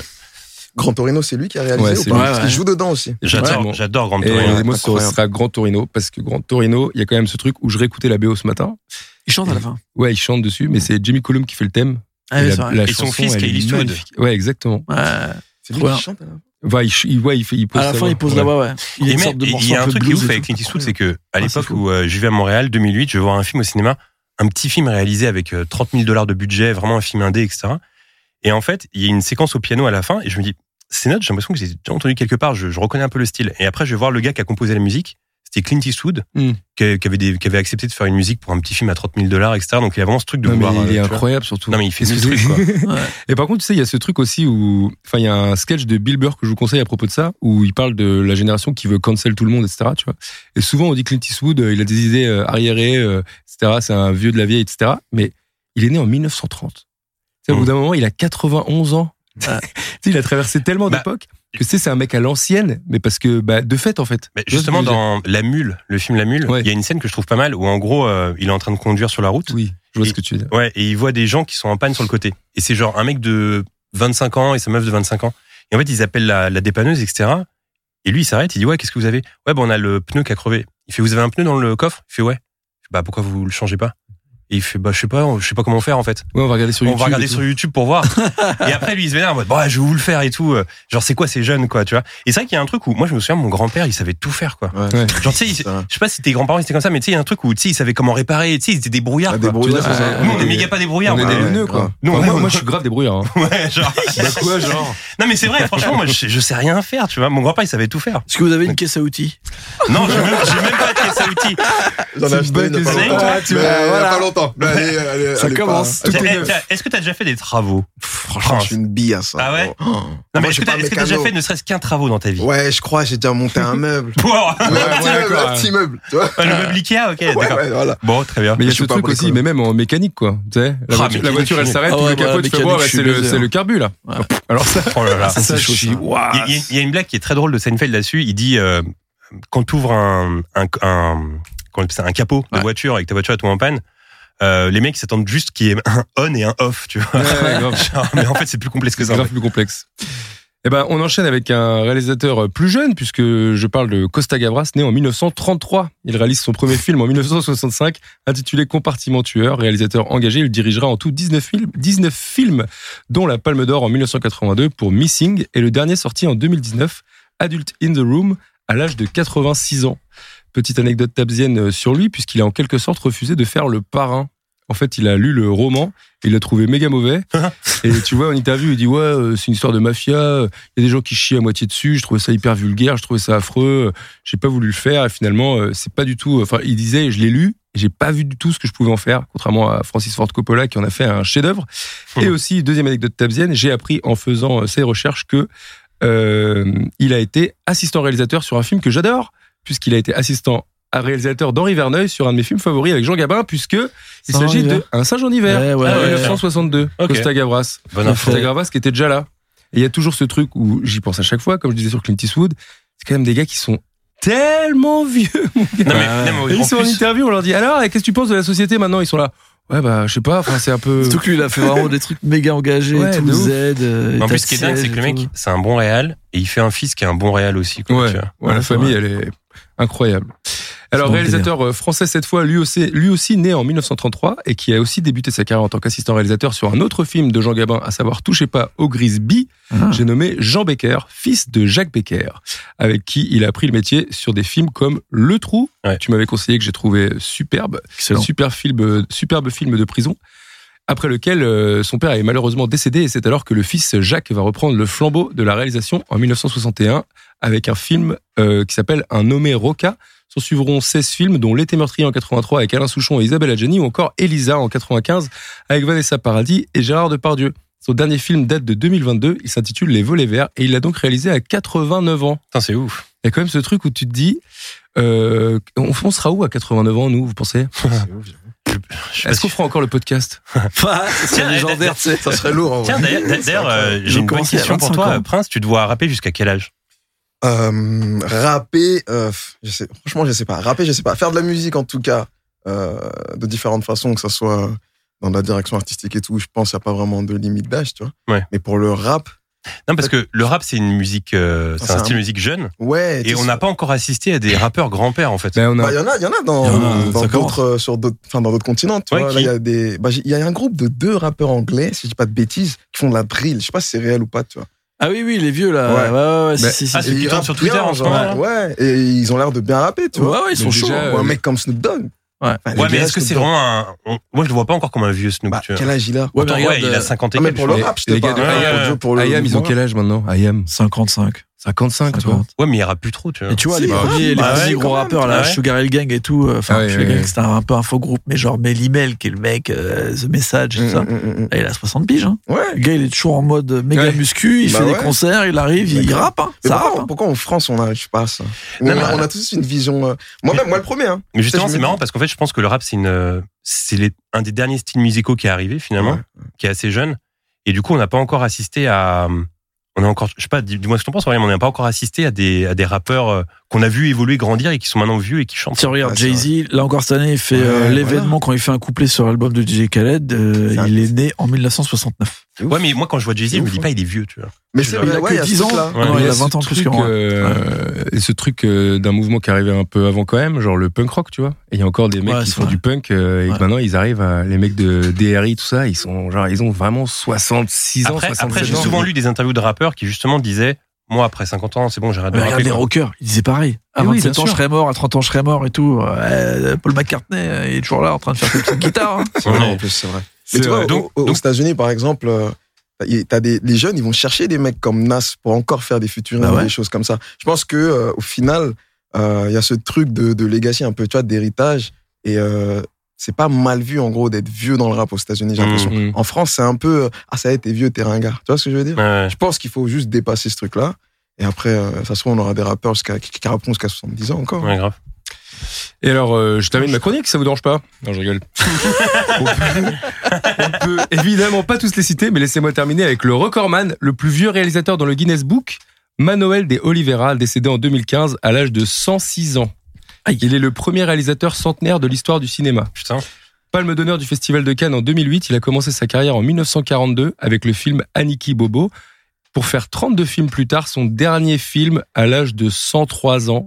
Grand Torino, c'est lui qui a réalisé Ouais, ou c'est pas lui. Parce qu'il joue dedans aussi. J'adore, Ouais. j'adore Grand Et Torino. moi, ce incroyable. sera Grand Torino, parce que Grand Torino, il y a quand même ce truc où je réécoutais la B O ce matin. Il chante à la fin. Ouais, il chante dessus, mais c'est Jamie Cullum qui fait le thème. Ah, Et oui, la- c'est vrai. la Et son chanson, fils, elle est Kyle Eastwood. magnifique. Ouais, exactement. Ouais. C'est lui Trop qui bien. chante alors Ouais, il, ch- il- ouais, il, fait, il pose À la sa fin, voix. il pose Ouais. la voix, ouais. Il y a Et une même, sorte de il morceau y a un un peu truc qui est blues ouf et avec tout. Clint Eastwood, c'est que à Ah, l'époque c'est fou. où euh, je vivais à Montréal, deux mille huit, je vais voir un film au cinéma, un petit film réalisé avec euh, trente mille dollars de budget, vraiment un film indé, et cetera. Et en fait, il y a une séquence au piano à la fin, et je me dis, ces notes, j'ai l'impression que j'ai déjà entendu quelque part, je, je reconnais un peu le style. Et après, je vais voir le gars qui a composé la musique, c'était Clint Eastwood, Mm. qui, qui avait des, qui avait accepté de faire une musique pour un petit film à trente mille dollars, et cetera. Donc il y a vraiment ce truc de Non, mais vouloir. il est euh, tu vois. incroyable surtout. Non, mais il fait Qu'est-ce ce que truc, c'est quoi. Ouais. Et par contre, tu sais, il y a ce truc aussi où, enfin, il y a un sketch de Bill Burr que je vous conseille à propos de ça, où il parle de la génération qui veut cancel tout le monde, et cetera. Tu vois. Et souvent, on dit Clint Eastwood, euh, il a des idées euh, arriérées, euh, et cetera. C'est un vieux de la vieille, et cetera. Mais il est né en mille neuf cent trente. Tu sais, au bout d'un moment, il a quatre-vingt-onze ans. Tu sais, il a traversé tellement Bah, d'époques que tu sais, c'est un mec à l'ancienne, mais parce que, bah, de fait, en fait. Mais Tu vois ce que justement, je veux dire dans La Mule, le film La Mule, il Ouais. y a une scène que je trouve pas mal où en gros, euh, il est en train de conduire sur la route. Oui, je vois Et- ce que tu veux dire. Ouais, et il voit des gens qui sont en panne sur le côté. Et c'est genre un mec de vingt-cinq ans et sa meuf de vingt-cinq ans. Et en fait, ils appellent la, la dépanneuse, et cetera. Et lui, il s'arrête, il dit, ouais, qu'est-ce que vous avez? Ouais, bah, on a le pneu qui a crevé. Il fait, vous avez un pneu dans le coffre? Il fait, ouais. Je fais, bah, pourquoi vous le changez pas? Et il fait, bah, je sais pas, je sais pas comment faire, en fait. Ouais, on va regarder sur On YouTube. va regarder et tout. sur YouTube pour voir. Et après, lui, il se vénère en mode, bah, je vais vous le faire et tout. Genre, c'est quoi ces jeunes, quoi, tu vois? Et c'est vrai qu'il y a un truc où, moi, je me souviens, mon grand-père, il savait tout faire, quoi. Ouais. Ouais. Genre, tu sais, il- je sais pas si tes grands-parents étaient comme ça, mais tu sais, il y a un truc où, tu sais, ils savaient comment réparer, tu sais, ils étaient débrouillards, Ah, quoi. débrouillards, Tu veux dire, c'est ça. Nous, on est Ouais. méga pas débrouillards. On est quoi. des ouais, neuneux, grave. quoi. Nous, Enfin, on- moi, moi, je suis grave débrouillard. Hein. Ouais, genre. Bah quoi, genre? Non, mais c'est vrai, franchement, moi, je, je sais rien faire, tu vois. Mon grand-père, il savait tout faire. Est-ce que vous avez une caisse à outils? Non, j'ai même, j'ai même pas de caisse à outils. J'en ai C'est acheté une bonne une il y a pas question. longtemps. Ah, tu Mais vois, il y a voilà. pas longtemps. Mais elle est- elle est- Ça elle est pas- commence. elle est Eh, pas- eh, tiens, Est-ce que t'as déjà fait des travaux? Franchement, je suis une bille à ça. Ah ouais? Oh. Non, Moi, mais je est-ce suis que t'as pas est-ce que t'as déjà mécano. fait ne serait-ce qu'un travaux dans ta vie? Ouais, je crois, j'ai déjà monté un meuble. Wow. Un ouais, petit meuble, d'accord, un petit meuble, tu vois. Le meuble Ikea, ok, Ouais, d'accord. ouais, voilà. Bon, très bien. Mais il y a Je ce suis pas truc aussi, bricoleur. mais même en mécanique, quoi. Tu sais, la, Ah, voiture, la mécanique, voiture, elle s'arrête, ah tu ouais, le voilà, capote, tu fais, mécanique, bon, bah, je suis c'est le, baisé, c'est hein. le carbu, là. Ouais. Alors ça, Oh là là. Ça, c'est chaud, je suis, ça. waouh. Il y, a- il y a- il y a une blague qui est très drôle de Seinfeld là-dessus. Il dit, euh, quand tu ouvres un, un, un, comment on appelle ça, un capot de Ouais. voiture et que ta voiture est tout en panne, euh, les mecs s'attendent juste qu'il y ait un on et un off, tu vois. Ouais, ouais, grave. Genre, mais en fait, c'est plus complexe que C'est ça. en grave fait. plus complexe. Eh ben, on enchaîne avec un réalisateur plus jeune, puisque je parle de Costa Gavras, né en mille neuf cent trente-trois. Il réalise son premier film en mille neuf cent soixante-cinq, intitulé Compartiment tueur. Réalisateur engagé, il dirigera en tout dix-neuf films, dix-neuf films, dont la Palme d'Or en mille neuf cent quatre-vingt-deux pour Missing, et le dernier sorti en deux mille dix-neuf, Adult in the Room, à l'âge de quatre-vingt-six ans. Petite anecdote tabzienne sur lui, puisqu'il a en quelque sorte refusé de faire Le Parrain. En fait, il a lu le roman et il l'a trouvé méga mauvais. Et tu vois, en interview, il dit ouais, euh, c'est une histoire de mafia. Il y a des gens qui chient à moitié dessus. Je trouvais ça hyper vulgaire. Je trouvais ça affreux. J'ai pas voulu le faire. Et finalement, euh, c'est pas du tout. Enfin, il disait, je l'ai lu. Et j'ai pas vu du tout ce que je pouvais en faire, contrairement à Francis Ford Coppola qui en a fait un chef-d'œuvre. Et aussi, deuxième anecdote tabzienne, j'ai appris en faisant ces recherches que euh, il a été assistant réalisateur sur un film que j'adore, puisqu'il a été assistant à réalisateur d'Henri Verneuil sur un de mes films favoris avec Jean Gabin, puisque il Saint-Jean s'agit d'hiver. de Un singe en hiver, Ouais, ouais, en ouais. mille neuf cent soixante-deux, Ok. Costa Gavras. Bonne info. Costa Gavras qui était déjà là. Et il y a toujours ce truc où j'y pense à chaque fois, comme je disais sur Clint Eastwood, c'est quand même des gars qui sont tellement vieux, mon gars. Non, mais, non, mais Et en ils sont en plus- interview, on leur dit alors, qu'est-ce que tu penses de la société maintenant? Ils sont là. Ouais, bah, je sais pas, enfin, c'est un peu. Surtout que lui, il a fait vraiment des trucs méga engagés, Ouais, tout de ouf. Z. euh, En état plus, de ce qui est dingue, c'est siège que le et mec, tout. c'est un bon réal et il fait un fils qui est un bon réal aussi. Quoi, Ouais, tu vois. ouais, la Ouais, c'est famille, vrai. elle est incroyable. Alors, bon réalisateur euh, français cette fois, lui aussi, lui aussi né en mille neuf cent trente-trois et qui a aussi débuté sa carrière en tant qu'assistant réalisateur sur un autre film de Jean Gabin, à savoir Touchez pas au Grisby. Ah. J'ai nommé Jean Becker, fils de Jacques Becker, avec qui il a appris le métier sur des films comme Le Trou. Ouais. Tu m'avais conseillé que j'ai trouvé superbe, Excellent. super film, superbe film de prison. Après lequel euh, son père est malheureusement décédé et c'est alors que le fils Jacques va reprendre le flambeau de la réalisation en mille neuf cent soixante et un avec un film euh, qui s'appelle Un nommé Roca. S'en suivront seize films dont L'été meurtrier en quatre-vingt-trois avec Alain Souchon et Isabelle Adjani ou encore Elisa en quatre-vingt-quinze avec Vanessa Paradis et Gérard Depardieu. Son dernier film date de deux mille vingt-deux, il s'intitule Les Volets Verts et il l'a donc réalisé à quatre-vingt-neuf ans. Putain, c'est ouf. Il y a quand même ce truc où tu te dis, euh, on, on sera où à quatre-vingt-neuf ans, nous, vous pensez? Est-ce qu'on fera encore le podcast? C'est légendaire, tu sais. Ça serait lourd. Hein, Tiens, d'ailleurs, d'ailleurs euh, j'ai une bonne question pour toi, ans. Prince. Tu dois rapper jusqu'à quel âge? euh, Rapper, euh, je sais, franchement, je sais pas. Rapper, je sais pas. Faire de la musique, en tout cas, euh, de différentes façons, que ça soit dans la direction artistique et tout, je pense qu'il n'y a pas vraiment de limite d'âge, tu vois. Ouais. Mais pour le rap... Non, parce que le rap, c'est une musique, euh, c'est, c'est un style un... musique jeune. Ouais. Et on n'a pas encore assisté à des rappeurs grands-pères, en fait. Ben, on a... Bah, y en a, y en a dans, y en a, dans d'autres, sur d'autres, enfin, dans d'autres continents, tu ouais, vois. Là, il y a des, bah, il y a un groupe de deux rappeurs anglais, si je dis pas de bêtises, qui font de la drill. Je sais pas si c'est réel ou pas, tu vois. Ah oui, oui, les vieux, là. Ouais, ouais, ouais, ouais bah, si, si, ah, si. c'est qui tournent sur Twitter en ce moment. Ouais, et ils ont l'air de bien rapper, tu vois. Ouais, ouais, ils sont chauds. Ou un mec comme Snoop Dogg. Ouais, enfin, ouais mais est-ce que c'est vraiment un. On... Moi, je le vois pas encore comme un vieux Snoop. Bah, tu vois. quel âge il a? Ouais, mais regarde, ouais, il a cinquante et quelques. Ah, mais pour le rap, je te parle. I A M, ils ont quel âge maintenant? I A M cinquante-cinq. cinquante-cinq, tu vois. Ouais, mais il rappe plus trop, tu vois. Et tu vois, si, les premiers, les bah premiers ouais, gros rappeurs, là, ouais. Sugar Hill Gang et tout. Enfin, ouais, Sugar ouais, Gang, ouais. c'était un, un peu un faux groupe, mais genre Melly Mel, qui est le mec, euh, The Message, et tout mmh, ça. Mmh, mmh. Là, il a soixante piges, hein. Ouais. Le gars, il est toujours en mode méga ouais. muscu, il bah fait ouais. des concerts, il arrive, il, il rappe, hein. Ça pourquoi, rappe. Hein. Pourquoi en France, on n'arrive pas à ça? On, non, a, mais, on a tous une vision. Euh... Moi-même, moi le premier, hein. Mais justement, c'est marrant parce qu'en fait, je pense que le rap, c'est une, c'est les, un des derniers styles musicaux qui est arrivé, finalement, ouais. qui est assez jeune. Et du coup, on n'a pas encore assisté à. On a encore, je sais pas, dis-moi ce que t'en penses, on n'a pas encore assisté à des, à des rappeurs euh, qu'on a vu évoluer, grandir et qui sont maintenant vieux et qui chantent. Si on regarde ouais, Jay-Z, là encore cette année, il fait ouais, euh, l'événement voilà. Quand il fait un couplet sur l'album de D J Khaled, euh, il est né en dix-neuf cent soixante-neuf. Ouais, mais moi quand je vois Jay-Z, je me dis pas il est vieux, tu vois. Mais c'est vrai, il a ouais, que dix ans, là. Ouais, non, il a a vingt ans plus que moi. Euh, et ce truc euh, d'un mouvement qui arrivait un peu avant quand même, genre le punk rock, tu vois. Et il y a encore des mecs ouais, qui font vrai. du punk euh, et ouais. que maintenant ils arrivent à, les mecs de D R I, tout ça, ils sont genre, ils ont vraiment soixante-six ans, après, soixante-sept après, j'ai ans. souvent lu des interviews de rappeurs qui justement disaient, moi après cinquante ans, c'est bon, j'arrête de rapper. Regarde les rockers, ils disaient pareil. À oui, vingt-sept ans, je serais mort, à trente ans, je serais mort et tout. Euh, Paul McCartney, il est toujours là en train de faire ses petites guitares. Hein. C'est vrai, en plus, c'est vrai. Mais tu vois, donc, aux, aux États-Unis, par exemple, t'as des, les jeunes, ils vont chercher des mecs comme Nas pour encore faire des featuring, ah ouais. des choses comme ça. Je pense que euh, au final, il euh, y a ce truc de, de legacy un peu, tu vois, d'héritage. Et euh, c'est pas mal vu, en gros, d'être vieux dans le rap aux États-Unis, j'ai l'impression. Mmh. En France, c'est un peu, ah, ça y est, t'es vieux, t'es ringard. Tu vois ce que je veux dire? Ouais. Je pense qu'il faut juste dépasser ce truc-là. Et après, euh, ça se trouve, on aura des rappeurs jusqu'à, qui, qui rapperont jusqu'à soixante-dix ans encore. Ouais, grave. Et alors, euh, je termine ma chronique, ça vous dérange pas? Non, je rigole. on, peut, on peut évidemment pas tous les citer, mais laissez-moi terminer avec le recordman, le plus vieux réalisateur dans le Guinness Book, Manoel de Oliveira, décédé en deux mille quinze à l'âge de cent six ans. Aïe. Il est le premier réalisateur centenaire de l'histoire du cinéma. Putain. Palme d'honneur du Festival de Cannes en deux mille huit, il a commencé sa carrière en dix-neuf cent quarante-deux avec le film Aniki Bobo, pour faire trente-deux films plus tard, son dernier film à l'âge de cent trois ans,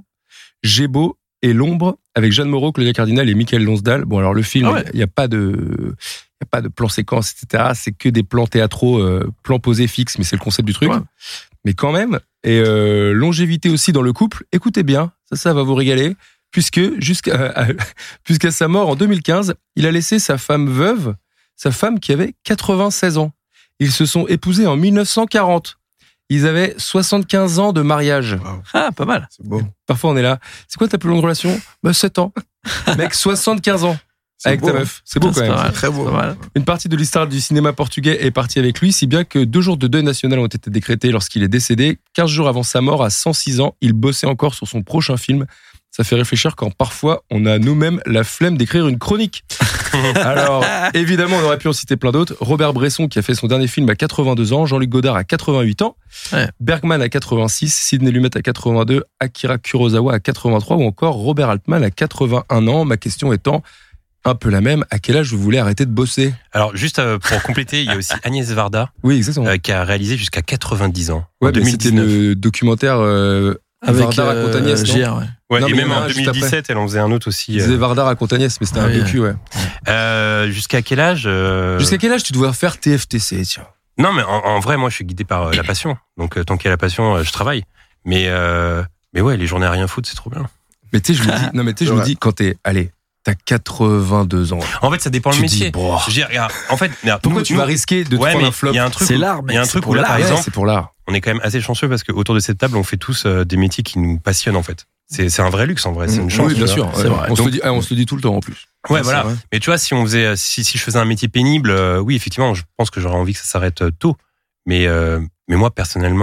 Gébo et l'ombre, avec Jeanne Moreau, Claudia Cardinal et Michael Lonsdal. Bon, alors le film, il ah ouais. n'y a pas de, il y a pas de plan séquence, et cetera. C'est que des plans théâtraux, euh, plans posés fixes, mais c'est le concept du truc. Ouais. Mais quand même, et euh, longévité aussi dans le couple. Écoutez bien, ça, ça va vous régaler, puisque jusqu'à, euh, jusqu'à sa mort en deux mille quinze, il a laissé sa femme veuve, sa femme qui avait quatre-vingt-seize ans. Ils se sont épousés en dix-neuf cent quarante. Ils avaient soixante-quinze ans de mariage. Wow. Ah, pas mal. C'est beau. Parfois, on est là. C'est quoi ta plus longue relation? Bah, sept ans. Mec, soixante-quinze ans. C'est avec beau, ta meuf. C'est beau, ah, quand c'est même. C'est très beau. Une partie de l'histoire du cinéma portugais est partie avec lui, si bien que deux jours de deuil national ont été décrétés lorsqu'il est décédé. quinze jours avant sa mort, à cent six ans, il bossait encore sur son prochain film. Ça fait réfléchir quand parfois on a nous-mêmes la flemme d'écrire une chronique. Alors, évidemment, on aurait pu en citer plein d'autres. Robert Bresson qui a fait son dernier film à quatre-vingt-deux ans, Jean-Luc Godard à quatre-vingt-huit ans, ouais. Bergman à quatre-vingt-six, Sidney Lumet à quatre-vingt-deux, Akira Kurosawa à quatre-vingt-trois ou encore Robert Altman à quatre-vingt-un ans. Ma question étant un peu la même, à quel âge vous voulez arrêter de bosser? Alors, juste pour compléter, il y a aussi Agnès Varda, oui, exactement. Euh, qui a réalisé jusqu'à quatre-vingt-dix ans. Ouais, en deux mille dix-neuf. C'était le documentaire euh, avec Varda raconte Agnès, euh, G R, ouais. Ouais, non, et même en un, deux mille dix-sept, elle en faisait un autre aussi. Euh... Varda raconte Agnès, mais c'était ah, un oui, vécu, ouais. Euh, jusqu'à quel âge euh... Jusqu'à quel âge tu dois faire T F T C, tiens? Non, mais en, en vrai, moi, je suis guidé par euh, la passion. Donc, euh, tant qu'il y a la passion, euh, je travaille. Mais, euh, mais ouais, les journées à rien foutre, c'est trop bien. Mais tu sais, je me dis, non, mais tu sais, je ouais. me dis, quand t'es, allez, t'as quatre-vingt-deux ans. En fait, ça dépend le métier. Dis, je dis, regarde, en fait, regarde, pourquoi nous, tu nous, vas risquer de te ouais, prendre un flop? Il y a un truc, c'est l'art, mais il y a un truc où là, par exemple, c'est pour l'art. On est quand même assez chanceux parce que autour de cette table, on fait tous euh, des métiers qui nous passionnent en fait. C'est, c'est un vrai luxe en vrai, c'est une chance. Oui, bien sûr. C'est vrai. On, Donc, se le dit, on se le dit tout le temps en plus. Ouais, voilà. Mais tu vois, si on faisait, si, si je faisais un métier pénible, euh, oui, effectivement, je pense que j'aurais envie que ça s'arrête tôt. Mais, euh, mais moi, personnellement,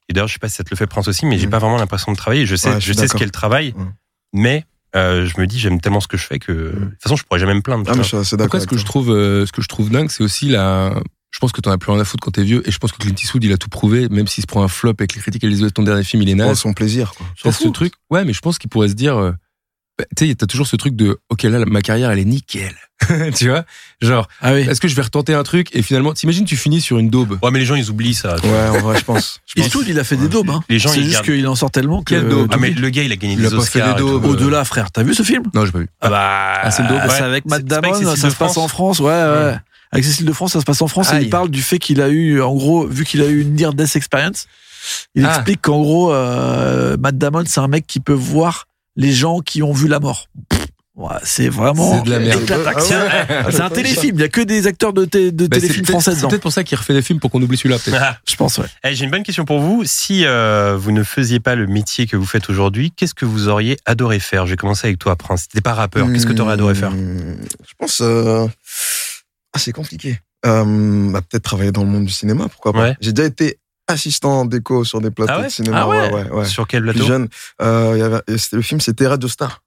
Et d'ailleurs, je sais pas si ça te le fait Prince aussi, mais j'ai mmh. pas vraiment l'impression de travailler. Je sais, ouais, je, je sais ce qu'est le travail, mmh. mais euh, je me dis, j'aime tellement ce que je fais que de toute façon, je pourrais jamais me plaindre. Ah, mais je suis d'accord. Après, ce que je trouve, euh, ce que je trouve dingue, c'est aussi la. Je pense que t'en as plus rien à foutre quand t'es vieux, et je pense que Clint Eastwood, il a tout prouvé, même s'il se prend un flop avec les critiques et les autres de ton dernier film, il est naze. Son plaisir, quoi. T'as ce truc. Ouais, mais je pense qu'il pourrait se dire. Euh, Bah, tu sais, t'as toujours ce truc de, ok, là, ma carrière, elle est nickel. Tu vois? Genre, ah oui. Est-ce que je vais retenter un truc et finalement, t'imagines, tu finis sur une daube. Ouais, mais les gens, ils oublient ça. Ouais, en vrai, je pense. Eastwood, il a fait des daubes, hein. Les gens, c'est ils juste gardent... qu'il en sort tellement que. Quelle daube? Ah, mais le gars, il a gagné il des a pas Oscars. Fait des daubes. Au-delà, frère. T'as vu ce film? Non, j'ai pas vu. Ah bah. Ah, c'est une daube. Ouais. C'est avec Matt Damon, ça se passe en France, ouais, ouais. ouais. Avec Cécile de France, ça se passe en France Aïe. Et il parle du fait qu'il a eu, en gros, vu qu'il a eu une near-death experience, il ah. explique qu'en gros, euh, Matt Damon, c'est un mec qui peut voir les gens qui ont vu la mort. Ouais, c'est vraiment. C'est de la merde. Ah, c'est un téléfilm. Il y a que des acteurs de, t- de bah, téléfilms français dedans. C'est peut-être pour ça qu'il refait des films pour qu'on oublie celui-là. Peut-être. Ah, je pense, ouais. Hey, j'ai une bonne question pour vous. Si euh, vous ne faisiez pas le métier que vous faites aujourd'hui, qu'est-ce que vous auriez adoré faire? Je vais commencer avec toi, Prince. T'es pas rappeur. Mmh, qu'est-ce que t'aurais adoré faire? Je pense. Euh... Ah, c'est compliqué. Euh, bah, peut-être travailler dans le monde du cinéma. Pourquoi pas? Ouais. J'ai déjà été assistant déco sur des plateaux ah ouais de cinéma. Ah ouais, ouais, ouais, ouais. Sur quel plateau? Plus jeune. Euh, y avait, c'était, le film, c'était Radio Star.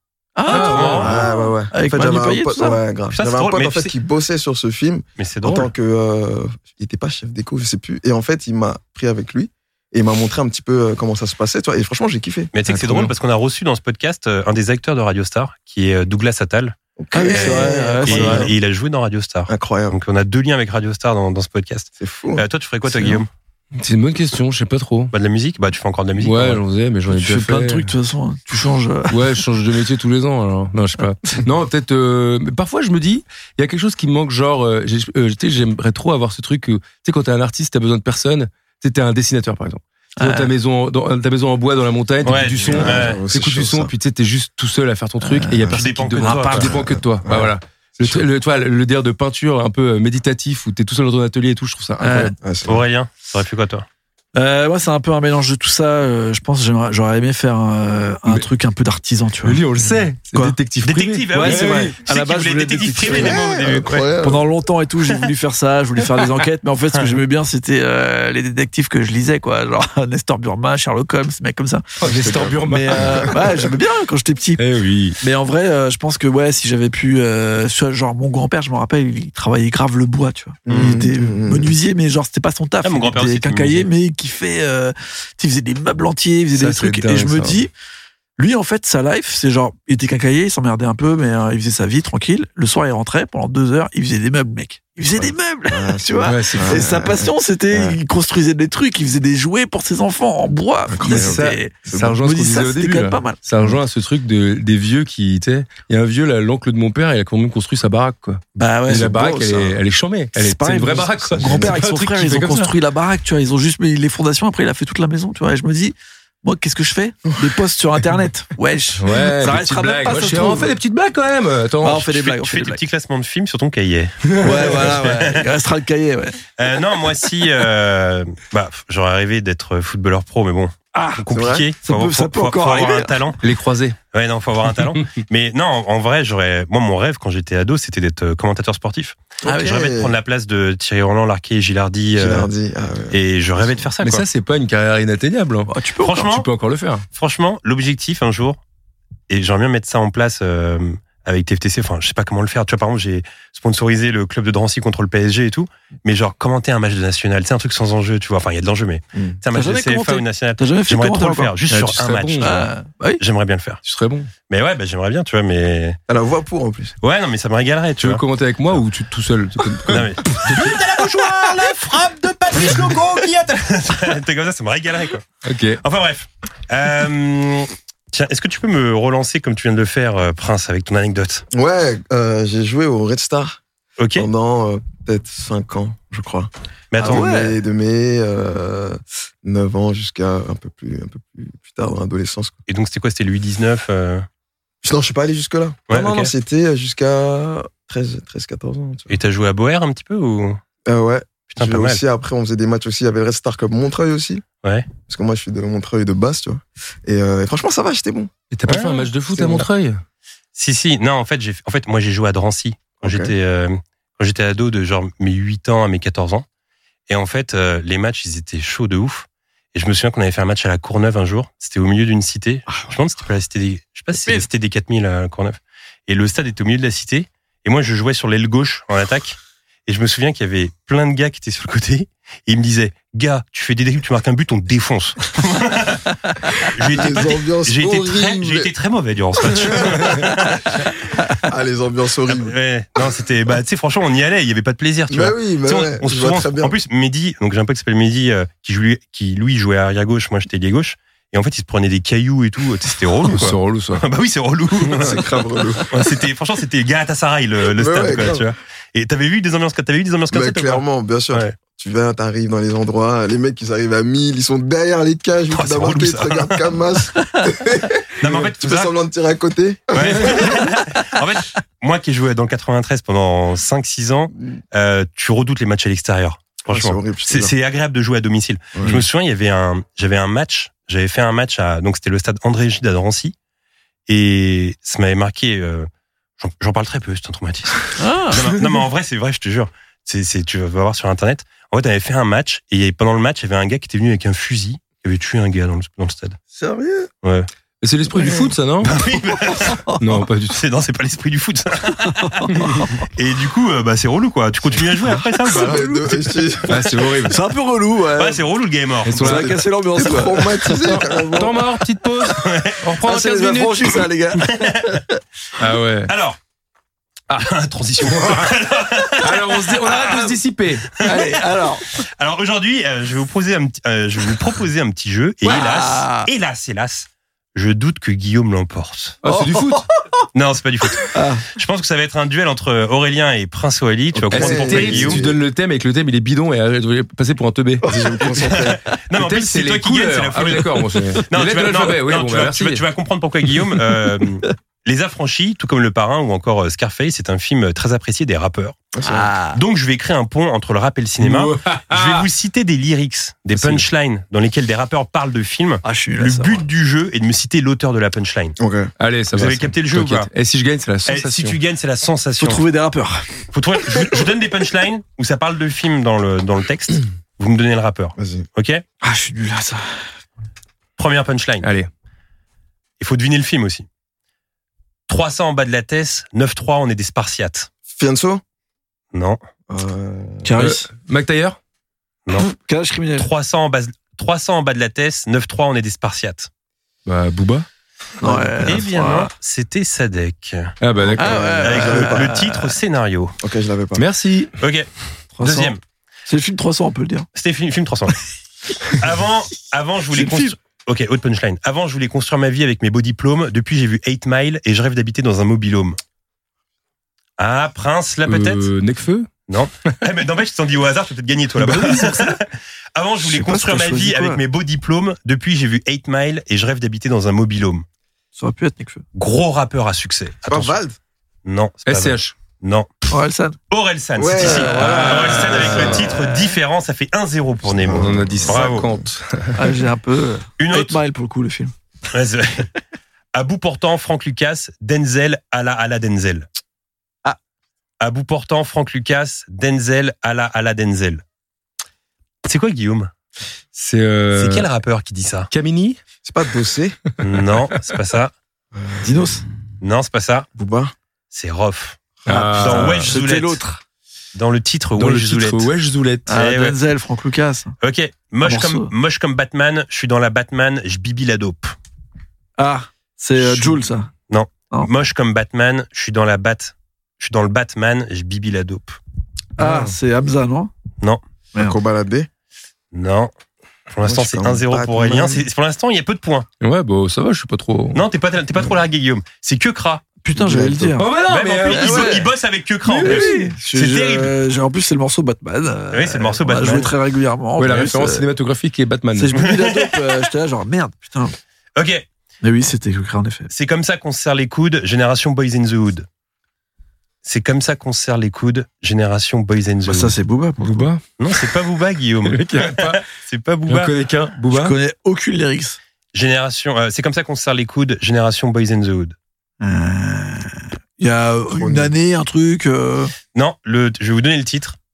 Ah, ouais, ouais, ouais. Avec en fait, j'avais un pote, ouais, grave. Ça, j'avais un drôle, pote en fait c'est... qui bossait sur ce film. Mais c'est drôle. En tant que, euh, il était pas chef déco, je sais plus. Et en fait, il m'a pris avec lui et il m'a montré un petit peu comment ça se passait, tu vois. Et franchement, j'ai kiffé. Mais tu sais que c'est drôle parce qu'on a reçu dans ce podcast un des acteurs de Radio Star, qui est Douglas Attal. Okay. Ah oui, c'est vrai. Ouais, et, c'est vrai. Et il a joué dans Radio Star. Incroyable. Donc on a deux liens avec Radio Star dans, dans ce podcast. C'est fou. Euh, toi, tu ferais quoi, toi, Guillaume? C'est une bonne question, je sais pas trop. Bah, de la musique? Bah, tu fais encore de la musique? Ouais, j'en faisais, mais j'en ai déjà fait. Tu fais plein de trucs, de toute façon. Tu changes. Ouais, je change de métier tous les ans, alors. Non, je sais pas. Non, peut-être, euh, mais parfois, je me dis, il y a quelque chose qui me manque, genre, euh, j'ai, euh, tu sais, j'aimerais trop avoir ce truc, euh, tu sais, quand t'es un artiste, t'as besoin de personne. Tu sais, t'es un dessinateur, par exemple. Dans ta maison, dans ta maison en bois dans la montagne, t'écoutes ouais, du son, ouais, t'écoutes du son, puis tu sais, t'es juste tout seul à faire ton truc, et il y a personne qui te demande, pas dépend que de toi. Bah voilà. Le, le, toi, le délire de peinture un peu méditatif où t'es tout seul dans ton atelier et tout, je trouve ça incroyable. Ouais, Aurélien, ça aurait fait quoi, toi? Euh, moi, c'est un peu un mélange de tout ça. Euh, je pense que j'aimerais, j'aurais aimé faire un, un mais, truc un peu d'artisan, tu vois. Lui, on le sait. C'est quoi? Détective Détective, privé. Ouais, c'est vrai. À la base, je voulais détective privé, des mots au début. Pendant longtemps et tout, j'ai voulu faire ça. Je voulais faire des enquêtes, mais en fait, ce que j'aimais bien, c'était euh, les détectives que je lisais, quoi. Genre Nestor Burma, Sherlock Holmes, mecs comme ça. Oh, Nestor Burma. Mais euh, ouais, j'aimais bien quand j'étais petit. Eh oui. Mais en vrai, euh, je pense que ouais, si j'avais pu, euh, genre mon grand-père, je me rappelle, il travaillait grave le bois, tu vois. Mmh, il était mmh. menuisier, mais genre c'était pas son taf. Ah, mon grand-père il était quincailler, mais qui fait, euh, il faisait des meubles entiers, il faisait ça, des trucs. Dingue, et je me ça. dis, lui en fait, sa life, c'est genre, il était quincailler, il s'emmerdait un peu, mais euh, il faisait sa vie tranquille. Le soir, il rentrait pendant deux heures, il faisait des meubles, mec. Il faisait ouais. des meubles, ouais, tu vois. Ouais, et sa passion, c'était, ouais. il construisait des trucs, il faisait des jouets pour ses enfants en bois. Ça, ça rejoint ce qu'on disait au début. Quand même pas mal. Ça rejoint à ce truc de, des vieux qui, tu sais, il y a un vieux, là, l'oncle de mon père, il a quand même construit sa baraque, quoi. Bah ouais. Et la baraque, beau, elle, est, elle est chambée. Elle est, c'est, c'est une vraie baraque, quoi. Mon grand-père avec son frère, ils ont construit la baraque, tu vois. Ils ont juste mis les fondations, après, il a fait toute la maison, tu vois. Et je me dis, moi, qu'est-ce que je fais? Des posts sur Internet. Wesh. Ouais, ça restera même pas, moi, ça se on fait des petites blagues quand même. Attends, ah, on fait des blagues. On fait des petits classements de films sur ton cahier. Ouais, voilà, ouais. Il restera le cahier, ouais. Euh, non, moi, si, euh, bah, j'aurais rêvé d'être footballeur pro, mais bon. Ah, compliqué. Ça faut, peut, faut, ça peut faut, encore faut arriver. avoir un talent. Les croisés. Ouais, non, faut avoir un talent. Mais non, en, en vrai, j'aurais, moi, mon rêve quand j'étais ado, c'était d'être commentateur sportif. Ah, je rêvais de prendre la place de Thierry Roland, Larquet, Gilardi. Gilardi. Euh, ah, ouais. Et je rêvais de faire ça. Mais quoi. ça, c'est pas une carrière inatteignable. Hein. Oh, tu peux franchement, encore, tu peux encore le faire. Franchement, l'objectif un jour, et j'aimerais bien mettre ça en place. Euh, avec T F T C, enfin, je sais pas comment le faire. Tu vois, par exemple, j'ai sponsorisé le club de Drancy contre le P S G et tout. Mais genre, commenter un match de national, c'est un truc sans enjeu, tu vois. Enfin, il y a de l'enjeu, mais mmh. c'est un match de C F A ou national. J'aimerais trop le faire, juste ah, sur un match. Bon, ah, oui. J'aimerais bien le faire. Tu serais bon. Mais ouais, bah, j'aimerais bien, tu vois, mais. T'as la voix pour, en plus. Ouais, non, mais ça me régalerait, tu, tu vois. veux commenter avec moi ou tu tout seul? Non, mais. But à la mouchoir, la frappe de Patrice Loco qui a. T'es comme ça, ça me régalerait, quoi. Ok. Enfin, bref. Euh. Tiens, est-ce que tu peux me relancer comme tu viens de le faire, euh, Prince, avec ton anecdote? Ouais, euh, j'ai joué au Red Star okay. pendant euh, peut-être cinq ans, je crois. Mais attends, ah ouais. de mes, de mes euh, neuf ans jusqu'à un peu plus, un peu plus, plus tard dans l'adolescence. Et donc c'était quoi? C'était Louis dix-neuf euh... Non, je suis pas allé jusque là. Ouais, non, okay. non, c'était jusqu'à treize, quatorze ans. Tu vois. Et t'as joué à Boer un petit peu ou? euh, Ouais. Putain, pas aussi, mal. après, on faisait des matchs aussi. Il y avait le Red Star Club Montreuil aussi. Ouais. Parce que moi, je suis de Montreuil de base, tu vois. Et, euh, et franchement, ça va, j'étais bon. Et t'as pas ouais, fait un match de foot à Montreuil? Si, si. Non, en fait, j'ai, en fait, moi, j'ai joué à Drancy quand okay. j'étais, euh, quand j'étais ado de genre mes huit ans à mes quatorze ans. Et en fait, euh, les matchs, ils étaient chauds de ouf. Et je me souviens qu'on avait fait un match à la Courneuve un jour. C'était au milieu d'une cité. Je me demande si c'était pas la cité des, je sais pas si c'était la cité des quatre mille à la Courneuve. Et le stade était au milieu de la cité. Et moi, je jouais sur l'aile gauche en attaque. Et je me souviens qu'il y avait plein de gars qui étaient sur le côté. Et ils me disaient, gars, tu fais des dribbles, tu marques un but, on te défonce. j'ai, été pas, j'ai, été très, j'ai été très mauvais durant ce match. Ah, les ambiances horribles. Ouais, non, c'était, bah, tu sais, franchement, on y allait, il y avait pas de plaisir, tu bah vois. Oui, bah on, ouais, on se souvent, en plus, Mehdi, donc j'ai un pote qui s'appelle Mehdi, euh, qui, joue, qui lui jouait arrière gauche, moi j'étais ailier gauche. Et en fait, il se prenait des cailloux et tout. C'était relou, quoi. C'est relou, ça. Bah oui, c'est relou. C'est grave relou. C'était, franchement, c'était Galatasaray, le, le stade, ouais, quoi, tu vois. Et t'avais vu des ambiances, t'avais vu des ambiances comme ça, clairement, bien sûr. Ouais. Tu viens, t'arrives dans les endroits, les mecs, ils arrivent à mille, ils sont derrière les cages, oh, ils marqué, ils te regardent comme masse. Non, mais en fait, tu fais ça... semblant de tirer à côté. Ouais. En fait, moi qui ai joué dans le quatre-vingt-treize pendant cinq six ans, euh, tu redoutes les matchs à l'extérieur. Franchement. Ouais, c'est, horrible, c'est, c'est agréable de jouer à domicile. Ouais. Je me souviens, il y avait un, j'avais un match, j'avais fait un match à, donc c'était le stade André Gide à Drancy. Et ça m'avait marqué, euh, j'en, j'en parle très peu, c'est un traumatisme. Ah. Non, non, non, mais en vrai, c'est vrai, je te jure. C'est, c'est, tu vas voir sur Internet. En fait, on avait fait un match, et pendant le match, il y avait un gars qui était venu avec un fusil, qui avait tué un gars dans le, dans le stade. Sérieux? Ouais. Et c'est l'esprit ouais. du foot, ça, non? Oui, bah, non, pas du tout. C'est, non, c'est pas l'esprit du foot, ça. Et du coup, bah, c'est relou, quoi. Tu continues à jouer après ça, ou pas? Ah, c'est horrible. C'est un peu relou, ouais. Ouais, c'est relou, le game mort. Ça a cassé l'ambiance, quoi. Traumatisé, carrément. Temps mort, petite pause. Ouais. On reprend ah, quinze minutes. C'est ça, les gars. Ah ouais. Alors. Ah, transition. Alors, on, se dit, on arrête de se dissiper. Allez, alors. Alors, aujourd'hui, euh, je vais vous proposer un petit, euh, je vais vous proposer un petit jeu. Et wow. hélas, hélas, hélas, je doute que Guillaume l'emporte. Ah, c'est du foot? Non, c'est pas du foot. Ah. Je pense que ça va être un duel entre Aurélien et Prince Wally. Tu vas comprendre c'est pourquoi Guillaume. Si tu donnes le thème et que le thème il est bidon et arrête de passer pour un teubé. Non, mais en plus, c'est, c'est toi qui gagne, c'est la folie. Ah oui, d'accord, bon, c'est... Non, tu vas, non, oui, non, bon, tu, bah, vas, tu, vas, tu vas comprendre pourquoi Guillaume. Euh, Les Affranchis, tout comme Le Parrain ou encore Scarface, c'est un film très apprécié des rappeurs. Ah. Donc je vais créer un pont entre le rap et le cinéma. Je vais vous citer des lyrics, des punchlines dans lesquels des rappeurs parlent de films. Ah, je suis là, le ça, but ouais. du jeu est de me citer l'auteur de la punchline. Okay. Allez, ça vous va. Vous avez capté le jeu T'inquiète. ou pas? Et si je gagne, c'est la sensation. Et si tu gagnes, c'est la sensation. Faut trouver des rappeurs. Faut trouver. Je, je donne des punchlines où ça parle de films dans le dans le texte. Vous me donnez le rappeur. Vas-y. Ok? Ah, je suis nul à ça. Première punchline. Allez. Il faut deviner le film aussi. trois cents en bas de la tête, neuf trois, on est des Spartiates. Fianso? Non. Euh... Caris? Euh, McTayer? Non. Calage criminel? trois cents en bas, trois cents en bas de la tête, neuf trois, on est des Spartiates. Bah, Booba? Ouais. Eh bien non, c'était Sadek. Ah bah d'accord. Ah ouais, avec ouais, le, le titre au scénario. Ok, je l'avais pas. Merci. Ok. trois cents. Deuxième. C'est le film trois cents, on peut le dire. C'était le film, film trois cents. avant, avant, je voulais construire... Ok, haute punchline. Avant, je voulais construire ma vie avec mes beaux diplômes. Depuis, j'ai vu eight mile et je rêve d'habiter dans un mobil-home. Ah, Prince, là, peut-être? Euh, Necfeu? Non. Eh, mais n'empêche, tu t'en dis au hasard, tu peux peut-être gagner, toi, là-bas. Avant, je voulais je construire ma vie avec mes beaux diplômes. Depuis, j'ai vu eight mile et je rêve d'habiter dans un mobil-home. Ça aurait pu être Necfeu. Gros rappeur à succès. C'est pas Vald? Non. C'est S C H. Non. Orelsan. Orelsan, ouais, c'est ici. voilà. Orelsan avec le titre différent, ça fait un zéro pour Nemo. On en a dit Bravo. cinquante. Ah, j'ai un peu. Une autre. eight mile pour le coup, le film. Ouais, c'est vrai. À bout portant, Franck Lucas, Denzel, à la, à la Denzel. Ah. À bout portant, Franck Lucas, Denzel, à la, à la Denzel. C'est quoi, Guillaume? C'est, euh... c'est quel rappeur qui dit ça? Camini? C'est pas Dossé? Non, c'est pas ça. Dinos? Non, c'est pas ça. Booba? C'est Rof. Ah, dans Wesh c'était Zoulette. l'autre. Dans le titre Dans Wesh le Zoulette. titre Wesh Zoulette. Ah, Eh ouais. Denzel, Franck Lucas. Ok, moche Un comme, morceau. moche comme Batman, je suis dans la Batman, je bibi la dope. Ah, c'est euh, Je- Jules, ça. Non. Non. Moche comme Batman, je suis dans la Bat, je suis dans le Batman, je bibi la dope. Ah, c'est Hamza, non? Non. Merde. Kobalade? Non. Pour l'instant, Moi, je c'est suis un comme zéro pour Batman. Aurélien. C'est, pour l'instant, il y a peu de points. Ouais, bon, ça va, je suis pas trop. Non, t'es pas, t'es pas trop largué, Guillaume. C'est que Kra. Putain, j'allais le dire. Oh, bah non, Même mais. en plus, euh, il, ouais. bo- il bosse avec que Kra en Oui, plus. oui. C'est Je- terrible. euh, j'ai- en plus, c'est le morceau Batman. Euh, Oui, c'est le morceau on a Batman. joué très régulièrement. en Ouais, la plus, référence euh, cinématographique est Batman. C'est je me dis la dope. euh, J'étais là, genre merde, putain. Ok. Mais oui, c'était Lucas, en effet. C'est comme ça qu'on se serre les coudes, génération Boys in the Hood. C'est comme ça qu'on se serre les coudes, génération Boys in the Bah, Hood. ça, c'est Booba. Pour le coup. Booba? Non, c'est pas Booba, Guillaume. Le mec, il arrête pas. C'est pas On Booba. connaît qu'un. Je Booba? connais aucune lyrics. Génération, euh, c'est comme ça qu'on se serre les coudes, génération Boys in the Hood. Euh, Il y a une année, un truc. euh, Non, le, je vais vous donner le titre.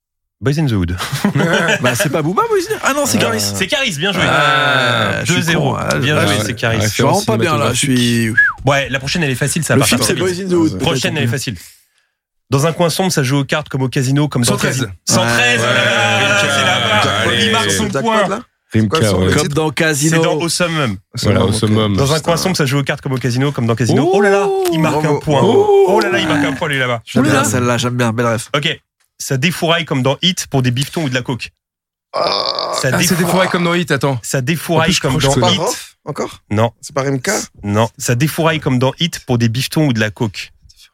Boys in the Hood. Bah, c'est pas Booba, Boys in the Hood. Ah non, c'est Caris. C'est Caris, bien joué. Ah, deux zéro. con, Bien ouais, joué, ouais. c'est Caris. Je suis vraiment pas bien là. Je suis. Ouais, la prochaine, elle est facile, ça Le va film, partir c'est très Boys vite. in the Hood. Prochaine, elle est facile. Dans un coin sombre, ça joue aux cartes comme au casino, comme dans cent treize. Casino. cent treize, Ouais, oh là là, ouais, c'est là-bas. allez. Il marque son Jackpot, point. là Rimka, C'est quoi, ouais. le Comme titre dans Casino. C'est dans Au Summum. Voilà, au summum. Dans un coin sombre, ça joue aux cartes comme au casino, comme dans Casino. Oh là là, il marque Bravo. un point. Oh. Oh là là, il marque un point, lui, là-bas. J'aime bien celle-là, j'aime bien. Belle ref. Ok. Ça défouraille comme dans Hit pour des bifetons ou de la coke. Ça Ah, c'est des défouraille, forêts comme dans Hit, attends. ça En défouraille plus, je comme crois que dans je C'est pas Hit. Rof encore? Non, C'est pas Rimka? non. Ça défouraille comme dans Hit pour des bifetons ou de la coke.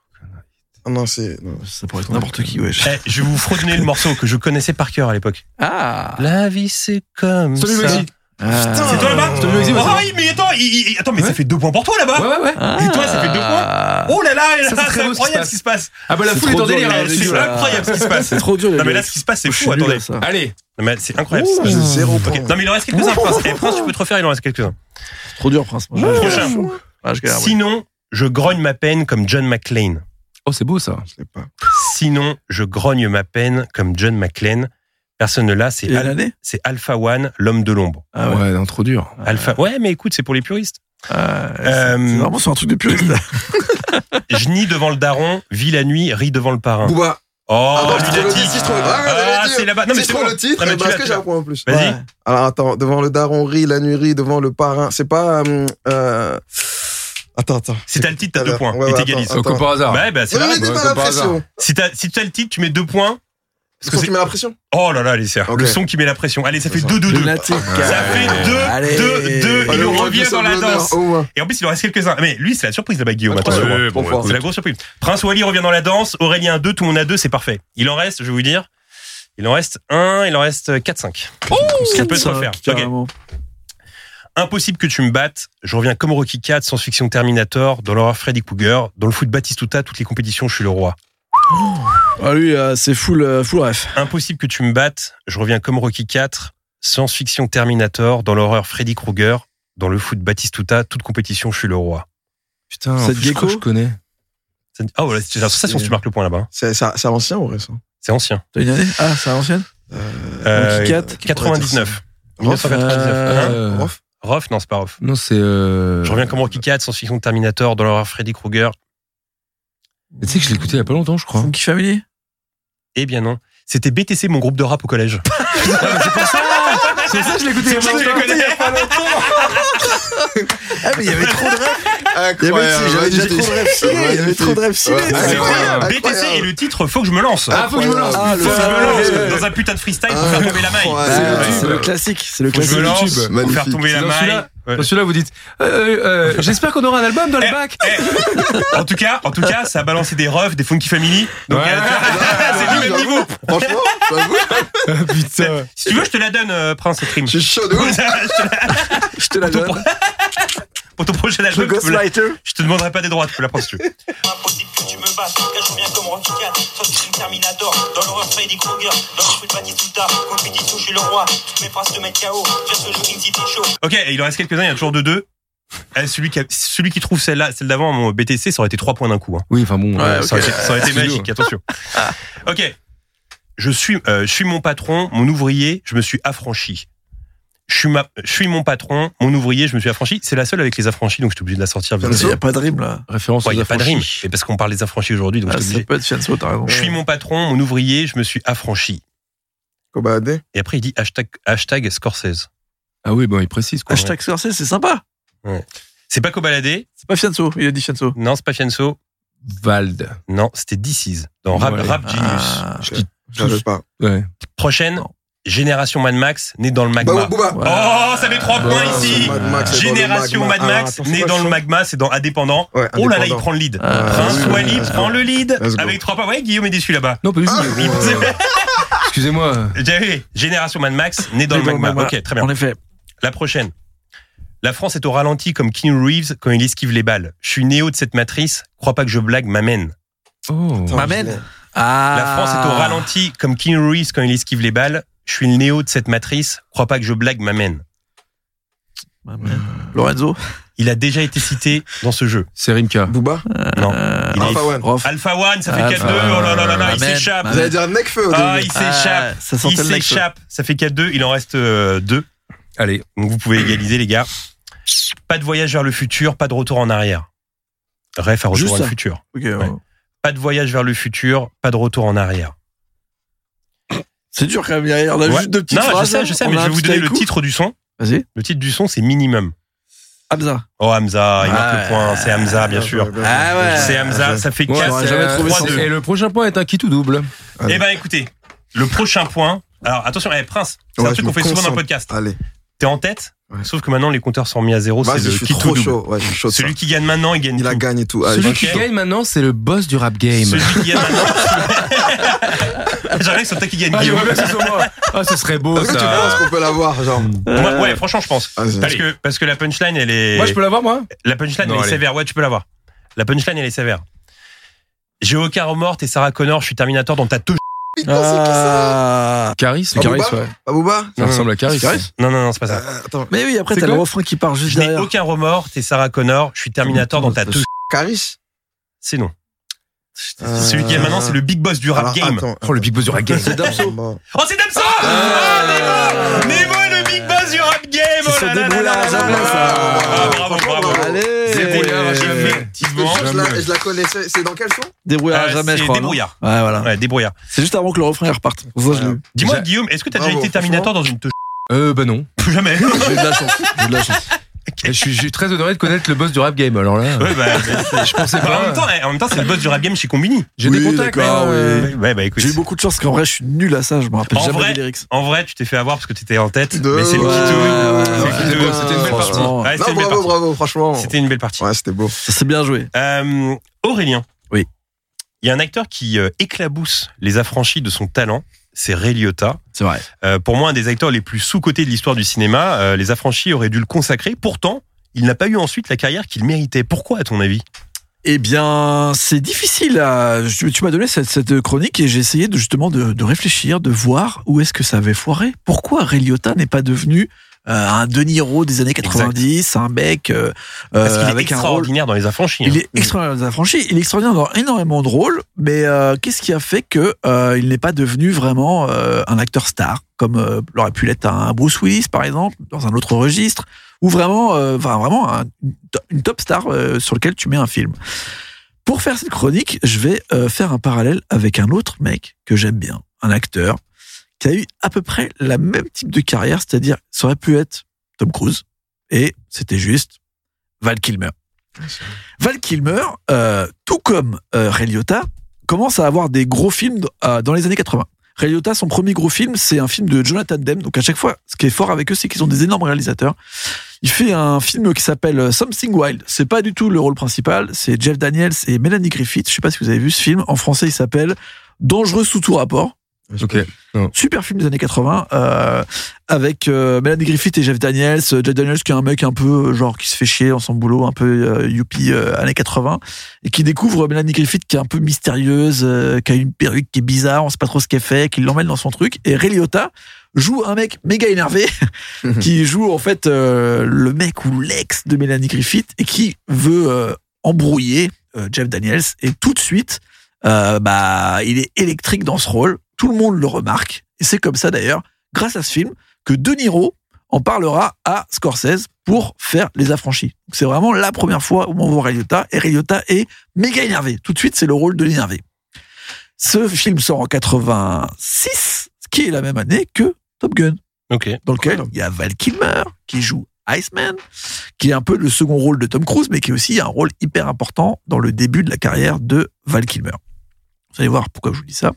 Ah non, c'est. non. Ça pourrait être n'importe qui, wesh. Eh, je vais vous fredonner le morceau que je connaissais par cœur à l'époque. Ah. La vie, c'est comme Stomy ça. Moxie. C'est toi là-bas? Stomy Moxie, ouais, Oh, c'est oui, mais attends, il- il- attends, mais Ouais. ça fait deux points pour toi là-bas. Ouais, ouais, ouais. Et toi, ça fait deux points. Oh là là, Ça, c'est là, très c'est beau ce qui incroyable se ce qui se passe. Ah bah la C'est foule est trop en délire. dur, là, les dessus, C'est là. incroyable ce qui se passe. C'est trop dur, les Non mais gars. là, ce qui se passe, c'est Je fou. suis nul Attendez. à ça. Allez. Non, mais c'est incroyable. ce qui se J'ai passe. zéro Ok. point. Non mais il en reste quelques-uns, Prince. Eh, Prince, tu peux te refaire, il en reste quelques-uns. C'est trop dur, Prince. Moi, Prochain. Ah, je galère, ouais. Sinon, je grogne ma peine comme John McClane. Oh, c'est beau ça. Je sais pas. Sinon, je grogne ma peine comme John McClane. Personne là, c'est Il y a Al- l'année c'est Alpha One, l'homme de l'ombre. Ah ouais. Ouais, non, trop dur. Alpha. Ouais, mais écoute, c'est pour les puristes. Ah, c'est- Euh, C'est vraiment sur un truc de puriste. Je nie devant le daron, vis la nuit, ris devant le parrain. Booba. Oh, Ah, bah, je te le dis, lunatique. si je trouve. Ah, Ah, j'allais dire. c'est là-bas. Non, mais Si je c'est trouve bon. le titre, Non, mais eh tu ben, est-ce l'as, que tu j'ai l'as. un point en plus? Vas-y. Ouais. Alors attends, devant le daron rit, la nuit rit, devant le parrain. C'est pas. euh, euh, Attends, attends. Si t'as le titre, t'as Tout à deux points. l'heure. Ouais, Et ouais, t'égalises. attends, Comme par hasard. Ouais, bah, c'est Ne la me règle. mettez ouais, pas la comme par pression. Si t'as, si t'as le titre, tu mets deux points. C'est quand tu mets la pression. Oh là là, les serres. Ok. Le son qui met la pression. Allez, ça fait C'est ça. deux deux deux. Lunatique. Ça fait deux Allez. deux deux. Allez, Il on revient revient dans la sur l'honneur, danse. au moins. Et en plus, il en reste quelques-uns. Mais lui, c'est la surprise là-bas, Guillaume. Incroyable. Attention. Ouais, bon, C'est bon, la grosse surprise. Prince Wally revient dans la danse. Aurélien deux, tout le monde a deux, c'est parfait. Il en reste, je vais vous dire, il en reste un, il en reste quatre cinq. Oh, Ça peut se refaire. Ok. carrément. Impossible que tu me battes. Je reviens comme Rocky quatre, science-fiction Terminator, dans l'horreur Freddy Krueger, dans le foot Batistuta, toutes les compétitions, je suis le roi. Ah, lui, euh, c'est full, euh, full ref. Impossible que tu me battes. Je reviens comme Rocky quatre, science-fiction Terminator, dans l'horreur Freddy Krueger, dans le foot Batistuta, toute compétition, je suis le roi. Putain, en Cette plus, je crois que gecko je connais. Ça- Ah voilà, c'est ça si tu marques le point là-bas. C'est c'est- c'est ancien ou récent? C'est ancien. T'as une année? Ah, c'est à l'ancienne? Euh, Rocky quatre. quatre-vingt-dix-neuf. Rof? mille neuf cent quatre-vingt-dix-neuf. Hein Euh, Rof? Rof, non, c'est pas Rof. Non, c'est. euh, Je reviens comme Rocky quatre, science-fiction Terminator, dans l'horreur Freddy Krueger. Tu sais que je l'ai écouté il y a pas longtemps, je crois. Funky Family? Eh bien non. C'était B T C, mon groupe de rap au collège. C'est ça, je l'ai écouté il y a C'est pour ça que je les connais. Ah, mais il y avait trop de ref. Incroyable. Il y avait, j'avais déjà trop de ref stylés. Il y avait trop de ref stylés. Ouais, c'est c'est incroyable. incroyable. B T C et le titre, faut que je me lance. Ah, faut que je me lance. Ah, Faut le que je me lance fameux. dans un putain de freestyle pour faire tomber la maille. Incroyable. C'est le- Ouais, C'est ouais. le classique. C'est le Faut que je classique. me lance YouTube. pour faire Magnifique. tomber la Dans maille. celui-là, Ouais. dans celui-là, vous dites euh, euh, euh, j'espère qu'on aura un album dans le Eh, bac. eh, en tout cas, en tout cas, ça a balancé des refs, des Funky Family. Donc, Ouais. euh, tu vois, c'est du même J'avoue. niveau. Franchement, j'avoue. Ah, putain. Si tu veux, je te la donne, euh, Prince, cette rime. Je suis chaud de ouf. Je te la donne. Pour ton prochain Le album, tu peux la- Ghostwriter. je te demanderai pas des droits, tu peux la prendre si tu veux. Impossible que tu me battes, là je reviens comme Rocky quatre, science-fiction Terminator, dans l'horreur Freddy Krueger, dans le foot Batistuta, compétition je suis le roi, toutes mes phrases te mettent K O, viens ce jeu City Show. Ok, et il en reste quelques-uns, il y a toujours deux deux. Euh, Celui qui, a- celui qui trouve celle-là, celle d'avant, mon B T C, ça aurait été trois points d'un coup. Hein. Oui, enfin bon. Ouais, euh, ok. Ça aurait été, ça aurait été C'est magique, lourd. attention. Ok. Je suis, euh, je suis mon patron, mon ouvrier, je me suis affranchi. Je suis, ma, je suis mon patron, mon ouvrier, je me suis affranchi. C'est la seule avec les affranchis, donc je suis obligé de la sortir. Il n'y a pas de rime là. Référence Il n'y aux a pas de rime, affranchis. mais parce qu'on parle des affranchis aujourd'hui, donc Ah, je suis ça obligé. peut être Fianso, t'as raison. Je suis mon patron, mon ouvrier, je me suis affranchi. Kobalade. Et après, il dit hashtag, hashtag Scorsese. Ah oui, bon, il précise quoi. Hashtag Scorsese, c'est sympa. C'est pas Cobaladé. C'est pas Fianso, il a dit Fianso. Non, c'est pas Fianso. Vald. Non, c'était D six dans Rap, Ouais. Rap Genius. Ah. Je dis Je savais pas. ouais. Prochaine, Non. Génération Mad Max, né dans le magma. Bah, Booba. Ouais. Oh, ça fait trois Bah, points c'est ici. Mad Max, c'est dans le Génération magma. Mad Max, Ah, attends, c'est né quoi dans le le son magma, c'est dans Indépendant. Ouais, Oh là là, il indépendant. prend le lead. Ah, Prince oui, Wally let's go. prend le lead Let's go. avec trois points. Ouais, Guillaume est déçu là-bas. Non, pas du tout. Ah, mais- ouais. Excusez-moi. J'avais Génération Mad Max, né dans le magma. Ok, très bien. En effet. La prochaine. La France est au ralenti comme Keanu Reeves quand il esquive les balles. Je suis Néo de cette matrice. Crois pas que je blague, m'amène. Oh. Attends, M'amène. je l'ai. Ah. La France est au ralenti comme Keanu Reeves quand il esquive les balles. Je suis le Néo de cette matrice. Crois pas que je blague, m'amène. M'amène. Lorenzo. il a déjà été cité dans ce jeu. C'est Rimka. Booba. Non. Euh, Il a- Alpha One. Rof. Alpha One, ça fait Alpha quatre deux. One. Oh là là là là, Ah, il man. s'échappe. Vous allez dire Necfeu au Ah, début. il s'échappe. Ah, ça sentait Il le mec, s'échappe. Ça fait quatre deux. Il en reste deux. Allez. Donc vous pouvez égaliser, les gars. Pas de voyage vers le futur, pas de retour en arrière. Ref à retour Juste vers ça. le futur. Ok, ouais. Pas de voyage vers le futur, pas de retour en arrière. C'est dur quand même. Il y a on a Ouais. juste deux petites non, phrases. je sais, je sais, on mais a je un vais vous petit donner le haïku. titre du son. Vas-y. Le titre du son, c'est Minimum. Hamza. Oh, Hamza, il marque Ah, le point. C'est Hamza, bien sûr. Ah ouais. C'est Hamza, ça fait Ouais, j'aurais jamais quatre trouvé trois ça. deux. Et le prochain point est un qui tout double. Eh ben, écoutez, le prochain point. Alors, attention, eh, Prince, c'est Ouais, un je truc me qu'on fait souvent dans le concentre. podcast. Allez. T'es en tête, Ouais. sauf que maintenant les compteurs sont mis à zéro. Vas-y, C'est je le suis qui trop tout double. chaud. Ouais, je suis chaud de ça. Celui qui gagne maintenant, il gagne Il a tout. gagné tout. Allez, Celui ok. qui gagne maintenant, c'est le boss du rap game. Celui qui gagne maintenant. J'aimerais que ce soit toi qui gagne. Ah, Guillaume. j'aimerais bien que ce soit moi. Ah, ce serait beau, Est-ce que tu ça. penses qu'on peut l'avoir, genre Moi, ouais, franchement, je pense. Vas-y. Parce que, parce que la punchline, elle est. Moi, je peux l'avoir, moi? La punchline, Non, elle est allez. sévère. Ouais, tu peux l'avoir. La punchline, elle est sévère. J'ai aucun remords, t'es Sarah Connor, je suis Terminator dans ta touche. Putain, c'est qui ça Ah. Caris, Pas Caris, Booba ouais. Pas Booba Ça ressemble à Caris. C'est Caris Non, non, non, c'est pas ça. Euh, Attends. Mais oui, après C'est t'as le quoi refrain qui part juste Je n'ai derrière. aucun remords, t'es Sarah Connor, je suis Terminator dans ta touche. Caris C'est non. Euh, Celui qui est maintenant, c'est le big boss du rap Alors, game. attends. Oh, le big boss du rap game. C'est Damso. Bon. Oh, c'est Damso! Oh, Nemo! Nemo est le big boss du rap game! C'est Oh ce là là là débrouillard là à là jamais, là ça. là. Ah, bravo, bravo. Allez. Débrouillard à jamais. Effectivement. Je la, je la connaissais. C'est dans quel son Débrouillard à Euh, jamais, je c'est crois. non débrouillard. Ouais, voilà. Ouais, débrouillard. C'est juste avant que le refrain il reparte. Ça, je l'ai eu. Dis-moi, J'ai- Guillaume, est-ce que t'as déjà Bravo, été Terminator dans une touche? Euh, bah non. Jamais. J'ai eu de la chance. J'ai eu de la chance. Et Je suis, je suis très honoré de connaître le boss du rap game. Alors là, Ouais, bah, bah, je pensais pas. En même temps, en même temps, c'est le boss du rap game chez Combini. j'ai Oui, des contacts. d'accord, mais, euh, oui. Ouais, bah écoute. J'ai eu beaucoup de chance parce qu'en vrai, je suis nul à ça. Je me rappelle En jamais vrai, des lyrics. en vrai, tu t'es fait avoir parce que t'étais en tête. De- Mais c'est le Ouais, petit ouais, ouais, C'est le ouais, petit ouais, tout. C'était une belle partie. franchement. Ouais, c'était Non, une belle bravo, partie. bravo, franchement. C'était une belle partie. Ouais, c'était beau. Ça s'est bien joué. Euh, Aurélien. Oui. Il y a un acteur qui euh, éclabousse les affranchis de son talent. C'est Ray Liotta. C'est vrai. Euh, pour moi, un des acteurs les plus sous-cotés de l'histoire du cinéma. Euh, les affranchis auraient dû le consacrer. Pourtant, il n'a pas eu ensuite la carrière qu'il méritait. Pourquoi, à ton avis? Eh bien, c'est difficile à. Tu, tu m'as donné cette, cette chronique et j'ai essayé de, justement de, de réfléchir, de voir où est-ce que ça avait foiré. Pourquoi Ray Liotta n'est pas devenu euh, un De Niro des années quatre-vingt-dix, un mec euh, Parce qu'il est avec un rôle. extraordinaire dans les affranchis. Il hein. est extraordinaire dans les affranchis, il est extraordinaire dans énormément de rôles, mais euh, qu'est-ce qui a fait que euh, il n'est pas devenu vraiment euh, un acteur star, comme euh, l'aurait pu l'être un Bruce Willis par exemple, dans un autre registre, ou vraiment, euh, enfin, vraiment un- une top star euh, sur lequel tu mets un film. Pour faire cette chronique, je vais euh, faire un parallèle avec un autre mec que j'aime bien, un acteur qui a eu à peu près la même type de carrière, c'est-à-dire ça aurait pu être Tom Cruise, et c'était juste Val Kilmer. Val Kilmer, euh, tout comme euh, Ray Liotta, commence à avoir des gros films euh, dans les années quatre-vingts. Ray Liotta, son premier gros film, c'est un film de Jonathan Demme. Donc à chaque fois, ce qui est fort avec eux, c'est qu'ils ont des énormes réalisateurs. Il fait un film qui s'appelle Something Wild. C'est pas du tout le rôle principal. C'est Jeff Daniels et Melanie Griffith. Je sais pas si vous avez vu ce film. En français, il s'appelle Dangereux sous tout rapport. Ok. Non. Super film des années quatre-vingts euh, avec euh, Melanie Griffith et Jeff Daniels. Jeff Daniels qui est un mec un peu euh, genre qui se fait chier dans son boulot, un peu euh, youpi euh, années quatre-vingts, et qui découvre Melanie Griffith qui est un peu mystérieuse, euh, qui a une perruque qui est bizarre, on sait pas trop ce qu'elle fait, qui l'emmène dans son truc. Et Ray Liotta joue un mec méga énervé qui joue en fait euh, le mec ou l'ex de Melanie Griffith et qui veut euh, embrouiller euh, Jeff Daniels. Et tout de suite, euh, bah il est électrique dans ce rôle. Tout le monde le remarque. Et c'est comme ça d'ailleurs, grâce à ce film, que De Niro en parlera à Scorsese pour faire Les Affranchis. Donc c'est vraiment la première fois où on voit Ray Liotta, et Ray Liotta est méga énervé. Tout de suite, c'est le rôle de l'énervé. Ce film sort en quatre-vingt-six, ce qui est la même année que Top Gun, Ok. dans lequel il y a Val Kilmer qui joue Iceman, qui est un peu le second rôle de Tom Cruise, mais qui est aussi un rôle hyper important dans le début de la carrière de Val Kilmer. Vous allez voir pourquoi je vous dis ça.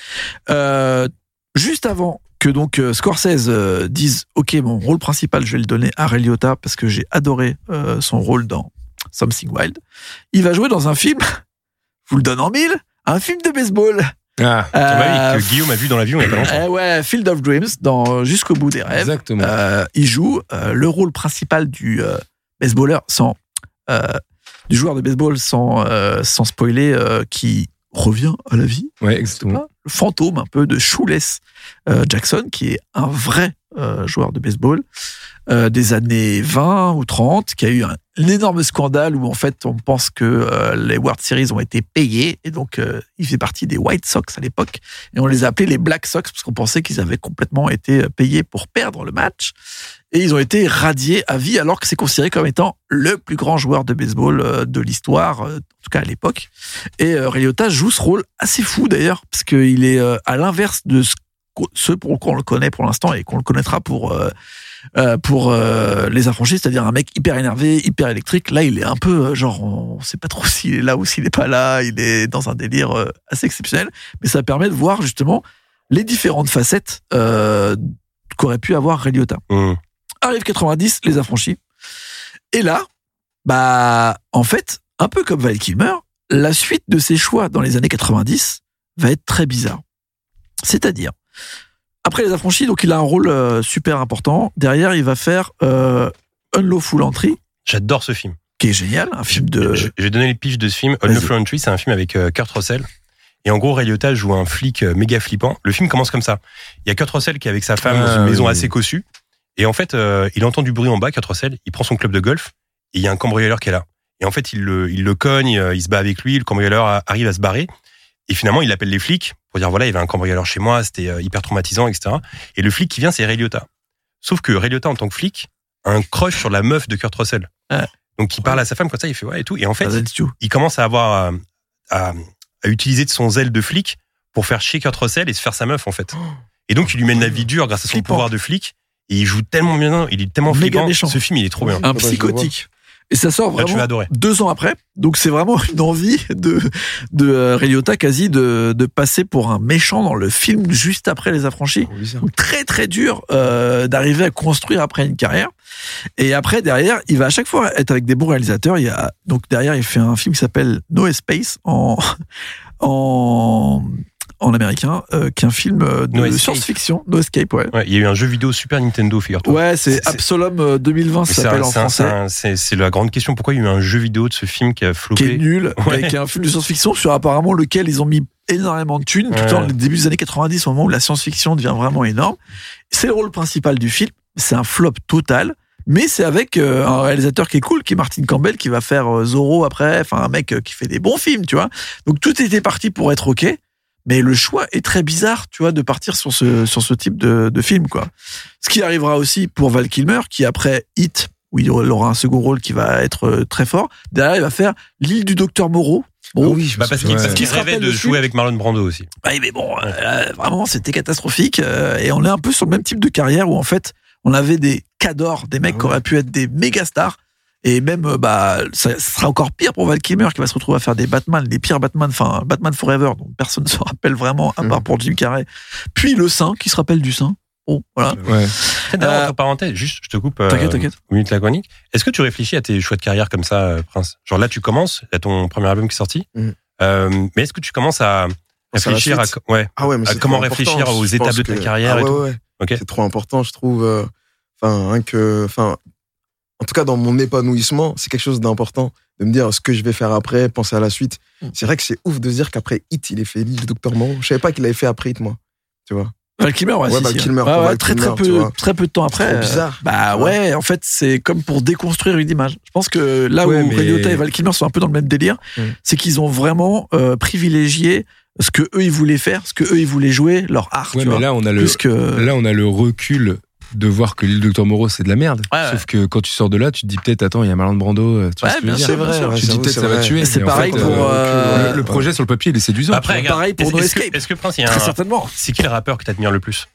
Euh, juste avant que donc euh, Scorsese euh, dise ok, mon rôle principal je vais le donner à Ray Liotta parce que j'ai adoré euh, son rôle dans Something Wild, il va jouer dans un film, je vous le donne en mille, un film de baseball. Ah, Ah bah Euh, oui, que Guillaume a vu dans l'avion il y a pas longtemps. Eh ouais, Field of Dreams dans Jusqu'au bout des rêves. exactement. Euh, il joue euh, le rôle principal du euh, baseballeur sans euh, du joueur de baseball sans euh, sans spoiler euh, qui revient à la vie. Ouais, exactement. Le fantôme un peu de Shoeless euh, Jackson, qui est un vrai euh, joueur de baseball euh, des années vingt ou trente, qui a eu un, un énorme scandale où en fait on pense que euh, les World Series ont été payés et donc euh, il fait partie des White Sox à l'époque et on les appelait les Black Sox parce qu'on pensait qu'ils avaient complètement été payés pour perdre le match et ils ont été radiés à vie alors que c'est considéré comme étant le plus grand joueur de baseball euh, de l'histoire, euh, en tout cas à l'époque. Et euh, Ray Liotta joue ce rôle assez fou d'ailleurs parce qu'il est euh, à l'inverse de ce ceux pour qu'on le connaît pour l'instant et qu'on le connaîtra pour euh, euh, pour euh, les affranchis, c'est-à-dire un mec hyper énervé, hyper électrique. Là, il est un peu euh, genre, on sait pas trop s'il est là ou s'il est pas là. Il est dans un délire euh, assez exceptionnel, mais ça permet de voir justement les différentes facettes euh, qu'aurait pu avoir Ray Liotta. Mmh. Arrive quatre-vingt-dix, les affranchis, et là, bah en fait, un peu comme Val Kilmer, la suite de ses choix dans les années quatre-vingt-dix va être très bizarre. C'est-à-dire, après les affranchis, donc il a un rôle euh, super important. Derrière, il va faire euh, Unlawful Entry. J'adore ce film. Qui est génial, un film de... Je, je vais donner les piges de ce film. Unlawful Entry, c'est un film avec euh, Kurt Russell. Et en gros, Ray Liotta joue un flic euh, méga flippant. Le film commence comme ça. Il y a Kurt Russell qui est avec sa femme ah, dans une oui. maison assez cossue. Et en fait, euh, il entend du bruit en bas, Kurt Russell. Il prend son club de golf. Et il y a un cambrioleur qui est là. Et en fait, il le, il le cogne, il se bat avec lui. Le cambrioleur arrive à se barrer. Et finalement, il appelle les flics pour dire voilà, il y avait un cambrioleur chez moi, c'était hyper traumatisant, et cetera. Et le flic qui vient, c'est Ray Liotta. Sauf que Ray Liotta, en tant que flic, a un crush sur la meuf de Kurt Russell. Ah. Donc, il parle à sa femme comme ça, il fait ouais et tout. Et en fait, il commence à avoir à, à, à utiliser de son zèle de flic pour faire chier Kurt Russell et se faire sa meuf, en fait. Et donc, il lui mène la vie dure grâce à son flippant. pouvoir de flic. Et il joue tellement bien, il est tellement méga flippant. Méchant. Ce film, il est trop bien. Un psychotique. Et ça sort vraiment Là, tu vas deux ans après. Donc c'est vraiment une envie de de euh, Ray Liotta quasi de de passer pour un méchant dans le film juste après Les Affranchis. Oh, donc, très très dur euh, d'arriver à construire après une carrière. Et après derrière, il va à chaque fois être avec des bons réalisateurs. Il y a donc derrière, il fait un film qui s'appelle No Escape en en en américain, euh, qui est un film de no science-fiction, No Escape, ouais. ouais. Il y a eu un jeu vidéo Super Nintendo, figure-toi. Ouais, c'est, c'est Absolum deux mille vingt, ça s'appelle un, en c'est français. Un, c'est, c'est la grande question. Pourquoi il y a eu un jeu vidéo de ce film qui a floppé? Qui est nul, ouais. Qui est un film de science-fiction sur apparemment lequel ils ont mis énormément de thunes, tout ouais. dans le début des années quatre-vingt-dix, au moment où la science-fiction devient vraiment énorme. C'est le rôle principal du film. C'est un flop total. Mais c'est avec euh, un réalisateur qui est cool, qui est Martin Campbell, qui va faire euh, Zorro après, enfin un mec euh, qui fait des bons films, tu vois. Donc tout était parti pour être ok. Mais le choix est très bizarre, tu vois, de partir sur ce, sur ce type de, de film, quoi. Ce qui arrivera aussi pour Val Kilmer, qui après Hit, où il aura un second rôle qui va être très fort, derrière, il va faire L'île du Docteur Moreau. Bon, oui, bah parce qu'il, parce qu'il rêvait de jouer avec Marlon Brando aussi. Ah, mais bon, euh, vraiment, c'était catastrophique. Euh, et on est un peu sur le même type de carrière où, en fait, on avait des cadors, des mecs ah, ouais. qui auraient pu être des méga stars. Et même, bah, ça sera encore pire pour Val Kilmer qui va se retrouver à faire des Batman, les pires Batman, enfin, Batman Forever, dont personne ne se rappelle vraiment, à part mmh. pour Jim Carrey. Puis Le Saint, qui se rappelle du Saint. Bon, voilà. Ouais. D'ailleurs, entre parenthèses, juste, je te coupe. T'inquiète, euh, t'inquiète. Une minute laconique. Est-ce que tu réfléchis à tes choix de carrière comme ça, Prince? Genre là, tu commences, il y a ton premier album qui est sorti. Mmh. Euh, mais est-ce que tu commences à réfléchir à, ouais, ah ouais, mais à comment réfléchir aux étapes de ta que... carrière ah ouais, et tout ouais. Okay. C'est trop important, je trouve. Enfin, euh, que, enfin, en tout cas, dans mon épanouissement, c'est quelque chose d'important de me dire ce que je vais faire après, penser à la suite. Mm. C'est vrai que c'est ouf de se dire qu'après Hit, il est fait L'île du Docteur Moreau. Je savais pas qu'il avait fait après Hit, moi. Tu vois. Val Kilmer, ouais, ouais, si, Val si. Kilmer, ouais, ouais, Val très, Kilmer, très peu, très peu de temps après. C'est trop bizarre. Bah ouais. ouais, en fait, c'est comme pour déconstruire une image. Je pense que là ouais, où mais... Ray Liotta et Val Kilmer sont un peu dans le même délire, mm. c'est qu'ils ont vraiment euh, privilégié ce que eux ils voulaient faire, ce que eux ils voulaient jouer, leur art. Ouais, tu mais vois, là on a le, que... là on a le recul de voir que L'île du Docteur Moreau c'est de la merde. Ouais, ouais. Sauf que quand tu sors de là, tu te dis peut-être attends, il y a Marlon Brando, tu ouais, vois ce que bien je veux sûr, dire. bien sûr. Tu te dis peut-être ça va tuer. C'est pareil en fait, pour euh, le, le projet sur le papier, il est séduisant. Après, regarde, pareil pour est-ce, No est-ce Escape. Que, est-ce que Prince, il y a Très un... certainement. C'est qui le rappeur que t'admires le plus?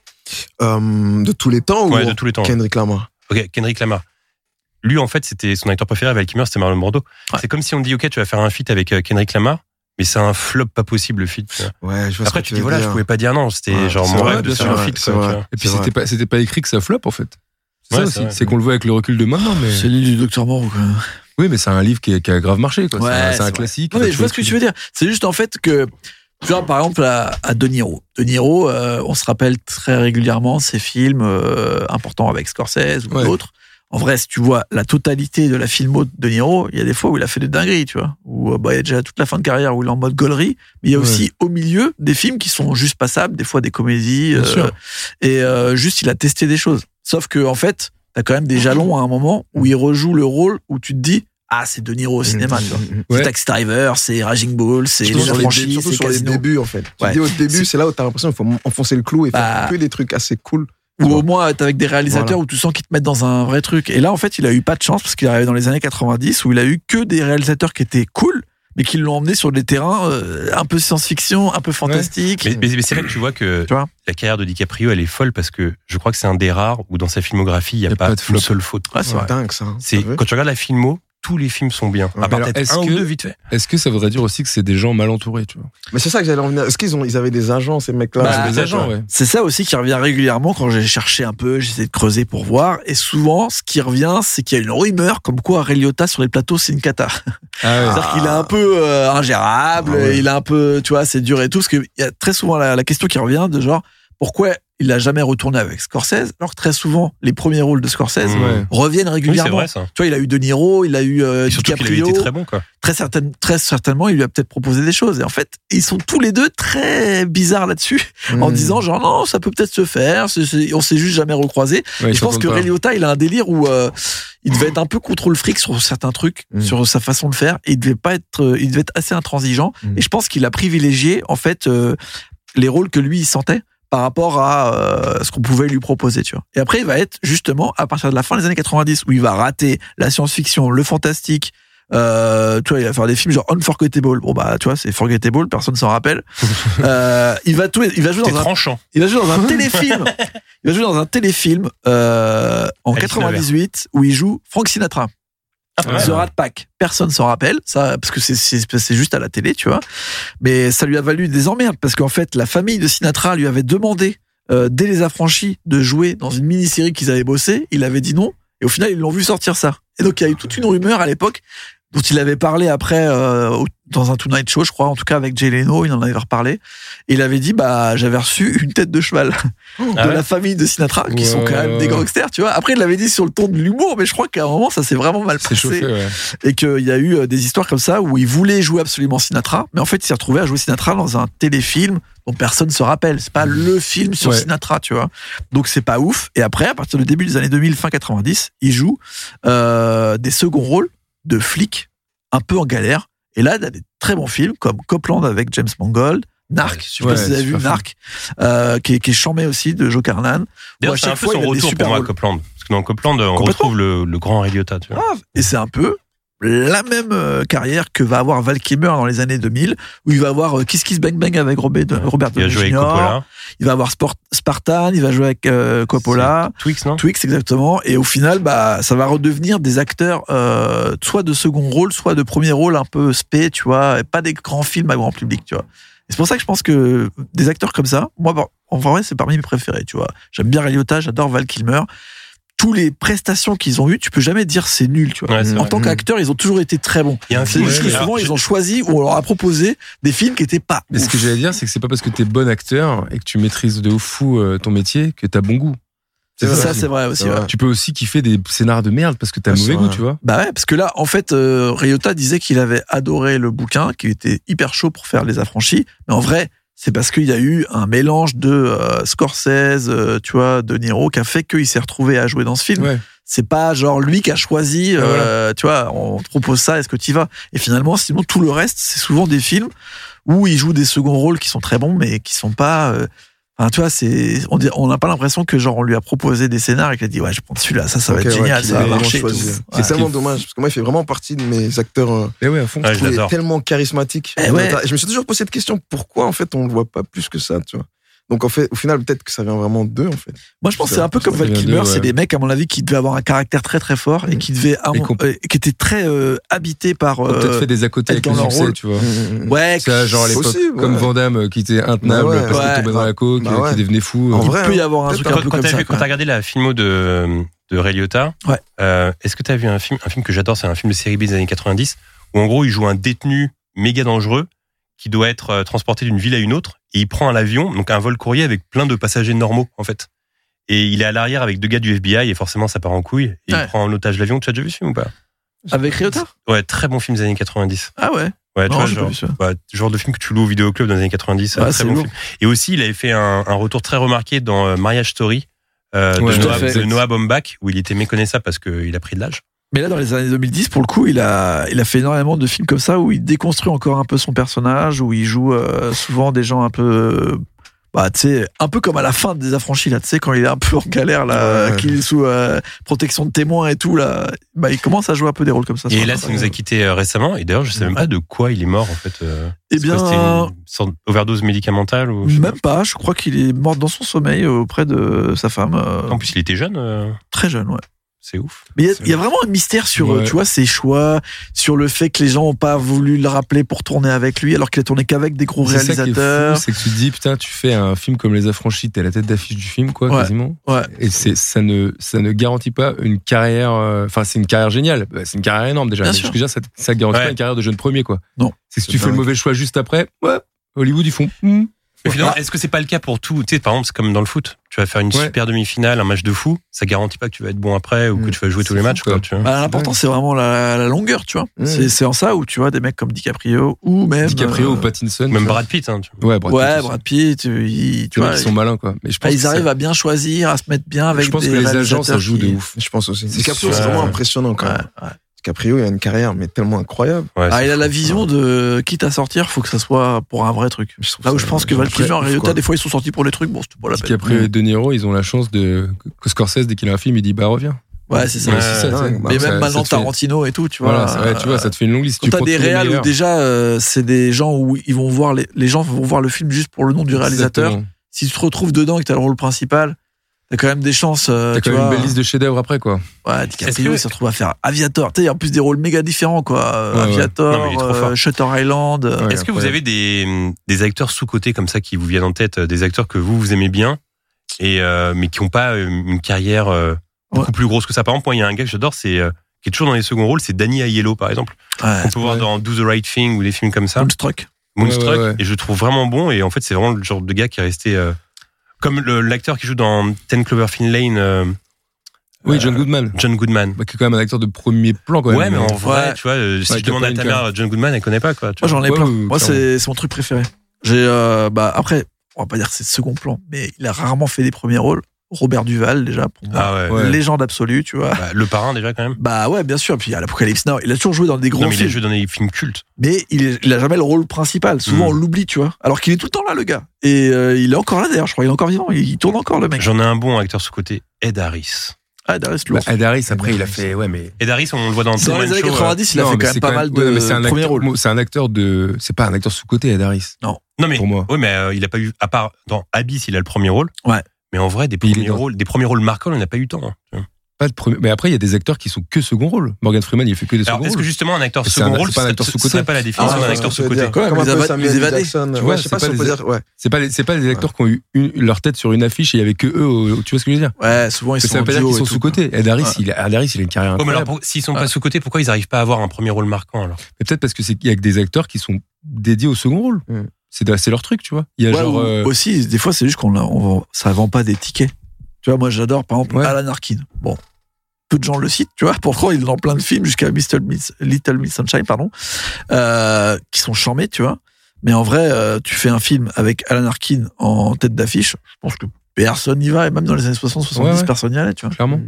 euh, De tous les temps ouais, ou de tous les temps. Kendrick Lamar. Ok, Kendrick Lamar. Lui, en fait, c'était son acteur préféré. Val Kilmer, c'était Marlon Brando. Ouais. C'est comme si on dit ok, tu vas faire un feat avec Kendrick Lamar. Mais c'est un flop pas possible le feat. Ouais, je vois Après ce que tu dis voilà, dire. je pouvais pas dire non, c'était ouais, genre mon rêve de faire un feat. C'est vrai. Et puis c'était pas, c'était pas écrit que ça flop en fait. C'est ouais, ça c'est aussi. vrai. C'est qu'on le voit avec le recul de maintenant. Mais... C'est L'île du Docteur Moreau, quoi. Oui, mais c'est un livre qui, est, qui a grave marché, quoi. Ouais, c'est un, c'est c'est un vrai. classique. Non, mais je vois ce que tu veux dire. C'est juste en fait que, tu vois, par exemple, à, à De Niro. De Niro, euh, on se rappelle très régulièrement ses films euh, importants avec Scorsese ou ouais. d'autres. En vrai, si tu vois la totalité de la filmo de De Niro, il y a des fois où il a fait des dingueries, tu vois. Où bah, il y a déjà toute la fin de carrière où il est en mode gaulerie, mais il y a ouais. aussi au milieu des films qui sont juste passables, des fois des comédies, euh, et euh, juste il a testé des choses. Sauf que, en fait, t'as quand même des jalons à un moment où il rejoue le rôle où tu te dis, ah, c'est De Niro au cinéma, tu vois. Ouais. C'est Taxi Driver, c'est Raging Bull, c'est Surtout Les sur les, Affranchis, surtout c'est sur les Casino. débuts, en fait. Tu Ouais. dis au début, c'est là où t'as l'impression qu'il faut enfoncer le clou et Bah, faire que des trucs assez cool. Ou au moins être avec des réalisateurs Voilà. où tu sens qu'ils te mettent dans un vrai truc. Et là, en fait, il a eu pas de chance parce qu'il est arrivé dans les années quatre-vingt-dix où il a eu que des réalisateurs qui étaient cool, mais qui l'ont emmené sur des terrains euh, un peu science-fiction, un peu fantastique. Mais, mais- mais c'est là que tu vois que Tu vois la carrière de DiCaprio, elle est folle parce que je crois que c'est un des rares où dans sa filmographie, il n'y a, pas, pas de une flop. seule faute. Ouais, c'est C'est vrai. dingue, ça. hein. C'est, T'as vu quand tu regardes la filmo, tous les films sont bien. À part Alors, peut-être est-ce un ou que- deux vite fait. Est-ce que ça voudrait dire aussi que c'est des gens mal entourés, tu vois? Mais c'est ça que j'allais en venir. Est-ce qu'ils ont, ils avaient des agents, ces mecs-là? Bah, Les agents, ouais. C'est ça aussi qui revient régulièrement quand j'ai cherché un peu, j'essaie de creuser pour voir. Et souvent, ce qui revient, c'est qu'il y a une rumeur comme quoi Ray Liotta sur les plateaux, c'est une cata. Ah ouais. C'est-à-dire qu'il est un peu euh, ingérable, Ah ouais. il est un peu, tu vois, c'est dur et tout. Parce qu'il y a très souvent la, la question qui revient de genre, pourquoi il n'a jamais retourné avec Scorsese, alors que très souvent, les premiers rôles de Scorsese Mmh. Ouais. reviennent Oui, c'est régulièrement. vrai ça. Tu vois, il a eu De Niro, il a eu euh, Et surtout qu'il avait DiCaprio. été très bon, quoi. Très, certain- très certainement, il lui a peut-être proposé des choses. Et en fait, ils sont tous les deux très bizarres là-dessus, en Mmh. disant genre non, ça peut peut-être se faire, c'est- c'est- on s'est juste jamais recroisé. Ouais, Et ils je pense s'entendent que pas. Ray Liotta, il a un délire où euh, il devait être un peu contre le fric sur certains trucs, Mm. sur sa façon de faire. Et il devait pas être, euh, il devait être assez intransigeant. Mm. Et je pense qu'il a privilégié en fait euh, les rôles que lui il sentait par rapport à euh, ce qu'on pouvait lui proposer, tu vois. Et après, il va être justement à partir de la fin des années quatre-vingt-dix où il va rater la science-fiction, le fantastique. Euh, tu vois, il va faire des films genre Unforgettable. Bon bah, tu vois, c'est Forgettable, personne s'en rappelle. euh, il va tout, il va jouer T'es dans un tranchant. il va jouer dans un téléfilm. Il va jouer dans un téléfilm euh, en Alice quatre-vingt-dix-huit où il joue Frank Sinatra. Ouais. The Rat Pack. Personne s'en rappelle, ça, parce que c'est, c'est, c'est juste à la télé, tu vois. Mais ça lui a valu des emmerdes parce qu'en fait, la famille de Sinatra lui avait demandé, euh, dès Les Affranchis, de jouer dans une mini-série qu'ils avaient bossé. Il avait dit non. Et au final, ils l'ont vu sortir ça. Et donc, il y a eu toute une rumeur à l'époque dont il avait parlé après euh, au- dans un Tonight Show, je crois, en tout cas avec Jay Leno, il en avait reparlé. Et il avait dit, bah, j'avais reçu une tête de cheval de Ah ouais la famille de Sinatra, qui Ouais, sont quand même ouais, des ouais. gangsters, tu vois. Après, il l'avait dit sur le ton de l'humour, mais je crois qu'à un moment, ça s'est vraiment mal C'est passé. chauffé, ouais. Et qu'il y a eu euh, des histoires comme ça où il voulait jouer absolument Sinatra, mais en fait, il s'est retrouvé à jouer Sinatra dans un téléfilm dont personne se rappelle. C'est pas le film sur Ouais. Sinatra, tu vois. Donc, c'est pas ouf. Et après, à partir du début des années deux mille, fin quatre-vingt-dix, il joue euh, des seconds rôles de flics un peu en galère. Et là, il a des très bons films comme Copland avec James Mangold, Narc, je sais pas Ouais, si vous avez vu super film. Narc, euh, qui, est, qui est chambé aussi de Joe Carnan. Où D'ailleurs, à c'est un chaque peu fois, son il a des retour super pour moi, rôles. Copland. Parce que dans Copland, on Complètement. retrouve le, le grand Ray Liotta, tu vois. Grave. Et c'est un peu la même euh, carrière que va avoir Val Kilmer dans les années deux mille, où il va avoir euh, Kiss Kiss Bang Bang avec Robert, Robert Il a Downey joué avec junior Coppola. Il va avoir Sport, Spartan, il va jouer avec euh, Coppola. C'est Twix, non Twix, exactement. Et au final, bah, ça va redevenir des acteurs euh, soit de second rôle, soit de premier rôle un peu spé, tu vois, et pas des grands films à grand public, tu vois. Et c'est pour ça que je pense que des acteurs comme ça, moi, en vrai, c'est parmi mes préférés, tu vois. J'aime bien Ray Liotta, j'adore Val Kilmer. Tous les prestations qu'ils ont eues, tu peux jamais dire c'est nul, tu vois. Ouais, c'est En vrai. tant qu'acteurs, ils ont toujours été très bons. Il y a un C'est film, juste que ouais, souvent, alors, ils je- ont choisi ou on leur a proposé des films qui étaient pas. Mais ce ouf. que j'allais dire, c'est que c'est pas parce que t'es bon acteur et que tu maîtrises de ouf fou euh, ton métier que t'as bon goût. C'est vrai. ça, c'est vrai aussi. C'est vrai. ouais. Tu peux aussi kiffer des scénars de merde parce que t'as Ouais, mauvais c'est goût, vrai. tu vois. Bah ouais, parce que là, en fait, euh, Ray Liotta disait qu'il avait adoré le bouquin, qu'il était hyper chaud pour faire Les Affranchis. Mais en vrai, c'est parce qu'il y a eu un mélange de euh, Scorsese, euh, tu vois, de Niro, qui a fait qu'il s'est retrouvé à jouer dans ce film. Ouais. C'est pas genre lui qui a choisi, euh, tu vois, on te propose ça, est-ce que tu y vas? Et finalement, sinon, tout le reste, c'est souvent des films où il joue des seconds rôles qui sont très bons, mais qui sont pas... euh, Enfin, tu vois, c'est, on dit- on n'a pas l'impression que genre on lui a proposé des scénars et qu'il a dit ouais, je prends celui-là, ça, ça va Ok, être ouais, génial, qu'il ça ait va vraiment marcher. et choisi. tout. C'est Ouais. tellement dommage parce que moi, il fait vraiment partie de mes acteurs. euh, Mais ouais, à fond. Ouais, je je trouve l'adore. tellement charismatique. Eh ouais. Je me suis toujours posé cette question pourquoi en fait on le voit pas plus que ça, tu vois. Donc en fait, au final, peut-être que ça vient vraiment d'eux en fait. Moi, je pense que c'est un peu comme Ça Val vient Kilmer, d'eux, c'est ouais. des mecs, à mon avis, qui devaient avoir un caractère très très fort et qui devaient, Et qu'on- euh, qui étaient très euh, habités par. On a peut-être euh, fait des à côté avec être le dans leur succès, rôle. tu vois. Ouais, C'est à genre à l'époque, Possible, comme ouais. Van Damme euh, qui était intenable Bah ouais. parce Ouais. qu'il tombait dans la coke, Bah euh, ouais. qui devenait fou. En euh. vrai, il peut y avoir un Toi, truc quand un peu quand comme t'as ça. vu, quand t'as regardé la filmo de, de Ray Liotta, Ouais. euh, est-ce que t'as vu un film, un film que j'adore, c'est un film de série B des années quatre-vingt-dix, où en gros il joue un détenu méga dangereux qui doit être euh, transporté d'une ville à une autre, et il prend un avion, donc un vol courrier avec plein de passagers normaux en fait. Et il est à l'arrière avec deux gars du F B I et forcément ça part en couille. Et Ouais. il prend en otage l'avion. Tu as déjà vu ce film ou pas? Avec Liotta? Ouais, très bon film des années quatre-vingt-dix. Ah ouais. Ouais, tu Non, vois, j'ai pas genre, vu ça. ouais, genre de film que tu loues au vidéoclub dans les années quatre-vingt-dix. Ouais, un c'est très bon lourd. film. Et aussi, il avait fait un, un retour très remarqué dans euh, Marriage Story, euh, Ouais, de, tout à Noah, fait. de Noah Baumbach, où il était méconnaissable parce qu'il a pris de l'âge. Mais là, dans les années deux mille dix, pour le coup, il a, il a fait énormément de films comme ça où il déconstruit encore un peu son personnage, où il joue euh, souvent des gens un peu, euh, bah, tu sais, un peu comme à la fin des Affranchis, là, tu sais, quand il est un peu en galère, là, Ouais. qu'il est sous euh, protection de témoins et tout, là, bah, il commence à jouer un peu des rôles comme ça. Et là, il nous a quitté euh, récemment. Et d'ailleurs, je sais même pas de quoi il est mort, en fait. Euh, Eh c'est quoi, bien, c'était une sorte d'overdose médicamentale ou je sais même pas, je crois qu'il est mort dans son sommeil auprès de sa femme. euh, pas. En plus, il était jeune. euh, Très jeune, ouais. C'est ouf. Mais il y a- il y, a vraiment un mystère sur, euh, Ouais. tu vois, ses choix, sur le fait que les gens ont pas voulu le rappeler pour tourner avec lui, alors qu'il a tourné qu'avec des gros C'est ça qui est réalisateurs. fou, c'est que tu te dis, putain, tu fais un film comme Les Affranchis, t'es à la tête d'affiche du film, quoi, Ouais. quasiment. Ouais. Et c'est, ça ne, ça ne garantit pas une carrière, euh, enfin, c'est une carrière géniale. Bah, c'est une carrière énorme déjà. Bien Mais sûr. ce que je veux dire, ça, ça garantit Ouais. pas une carrière de jeune premier, quoi. Non. C'est que si C'est tu fais le dingue. mauvais choix juste après, ouais, Hollywood, ils font, hmm. Mais finalement, est-ce que c'est pas le cas pour tout? Tu sais, par exemple, c'est comme dans le foot. Tu vas faire une Ouais. super demi-finale, un match de fou. Ça garantit pas que tu vas être bon après ou que Mm. tu vas jouer tous C'est les fou, matchs, quoi. quoi. Tu vois. Bah, l'important, c'est vraiment la, la longueur, tu vois. Mm. C'est, c'est en ça où tu vois des mecs comme DiCaprio ou même. DiCaprio euh, ou Pattinson. Même tu vois. Brad Pitt, hein, tu vois. Ouais, Brad Pitt Ouais, aussi. Brad Pitt, euh, ils, tu Les mecs, vois, ils sont malins, quoi. Mais je pense ils que ça- arrivent à bien choisir, à se mettre bien avec je pense des que les agents, réalisateurs ça joue qui- de ouf. Je pense aussi. C'est DiCaprio, sûr. c'est vraiment Ouais. impressionnant quand Ouais, même. ouais. DiCaprio, il a une carrière, mais tellement incroyable. Ouais, Ah, c'est il a fou. la vision de quitte à sortir, faut que ça soit pour un vrai truc. Je trouve Là où ça- je pense que Val Après, Kilmer et ouf, Ryota, quoi. des fois, ils sont sortis pour des trucs, bon, c'était pas la peine. DiCaprio et De Niro, ils ont la chance de, que Scorsese, dès qu'il a un film, il dit, bah, reviens. Ouais, c'est ça. Ouais, c'est ça, dingue. tu sais. Bah, Mais Ça- même ça maintenant te fait- Tarantino et tout, tu vois. Voilà, ça- ouais, tu vois, ça te fait une longue liste. Quand Tu t'as prends des tous les réals où meilleurs. déjà euh, c'est des gens où ils vont voir les, les gens vont voir le film juste pour le nom du réalisateur. Exactement. Si tu te retrouves dedans et que t'as le rôle principal, t'as quand même des chances. euh, T'as tu quand même vois. une belle liste de chefs-d'œuvre après, quoi. Ouais, Est-ce DiCaprio, que- il se retrouve à faire Aviator. Tu sais, il y a en plus des rôles méga différents, quoi. Euh, Ouais, ouais. Aviator, Non, mais il est trop euh, fort. Shutter Island. euh, Ouais. Est-ce que vous après- avez des, des acteurs sous-cotés comme ça qui vous viennent en tête, euh, des acteurs que vous, vous aimez bien, et, euh, mais qui n'ont pas euh, une carrière euh, beaucoup Ouais. plus grosse que ça? Par exemple, moi, il y a un gars que j'adore, c'est, euh, qui est toujours dans les seconds rôles, c'est Danny Aiello, par exemple. Ouais, On peut voir ouais. dans Do the Right Thing ou des films comme ça. Moonstruck. Moonstruck. Ouais, ouais, ouais. Et je le trouve vraiment bon, et en fait, c'est vraiment le genre de gars qui est resté, euh, comme le- l'acteur qui joue dans Ten Cloverfield Lane, euh, Oui, euh, John Goodman. John Goodman. Bah, qui est quand même un acteur de premier plan, quand même. Ouais, mais en vrai, Ouais. tu vois, euh, si Ouais, je demande à ta Captain mère John Goodman, elle connaît pas, quoi. tu Moi, vois. j'en ai Ouais, plein. ouais, Moi, clairement. c'est c'est mon truc préféré. J'ai, euh, bah, après, on va pas dire que c'est second plan, mais il a rarement fait des premiers rôles. Robert Duval, déjà, pour moi. Ah ouais. Ouais. Légende absolue, tu vois. Bah, le parrain, déjà, quand même. Bah ouais, bien sûr. Puis il y a l'Apocalypse Now. Il a toujours joué dans des grands Non, mais il a films. joué dans des films cultes. Mais il, est- il a jamais le rôle principal. Souvent, Mm. on l'oublie, tu vois. Alors qu'il est tout le temps là, le gars. Et euh, il est encore là, d'ailleurs. Je crois qu'il est encore vivant. Il, il tourne encore, le mec. J'en ai un bon acteur sous-côté, Ed Harris. Ah, Darius Bah, Lourdes. Ed Harris, après, il a fait, ouais, mais. Ed Harris, on le voit dans Dans Truman les années Show, euh, quatre-vingt-dix, il a Non, fait mais quand même c'est pas mal de ouais, mais c'est un premiers acteur- rôles. C'est un acteur de, c'est pas un acteur sous-côté, Ed Harris. Non, mais, Pour moi. oui, mais euh, il a pas eu, à part dans Abyss, il a le premier rôle. Ouais. Mais en vrai, des Puis il est premiers dans- rôles, des premiers rôles marquants, on n'a pas eu tant. hein, tu vois. Pas de premier, mais après, il y a des acteurs qui sont que second rôle. Morgan Freeman, il fait que des Alors, second est-ce que rôles. justement un acteur C'est second un- rôle, c'est pas un ce- acteur ce sous-côté. serait pas la définition Ah, d'un je acteur vois ce que tu veux sous-côté? dire. Quoi, Comme les un peu Ava- Samuel les évadés. Jackson. Tu Ouais, vois, je sais c'est pas si pas on peut les- dire. Ouais. C'est pas, les- c'est pas les acteurs qui ont eu une- leur tête sur une affiche et il y avait que eux, au- tu vois ce que je veux dire? Ouais, souvent, ils Ça sont veut en pas dire duo qu'ils et sont tout. sous-côté. Ed Harris, Ouais. il a, Ed Harris, il a une carrière Oh, mais alors, incroyable. pour- s'ils sont Ouais. pas sous-côté, pourquoi ils arrivent pas à avoir un premier rôle marquant, alors? Mais peut-être parce que c'est qu'il y a que des acteurs qui sont dédiés au second rôle. Mm. C'est, de- c'est leur truc, tu vois. Il y a Ouais, genre, ou- euh, Aussi, des fois, c'est juste qu'on a- on vend- ça vend pas des tickets. Tu vois, moi, j'adore, par exemple, Ouais. Alan Arkin. Bon. Peu de gens le citent, tu vois. Pourquoi il est dans plein de films jusqu'à Little Miss, Little Miss Sunshine, pardon, euh, qui sont charmés, tu vois. Mais en vrai, euh, tu fais un film avec Alan Arkin en tête d'affiche, je pense que personne n'y va, et même dans les années soixante soixante-dix, Ouais, ouais. personne n'y allait, tu vois. clairement.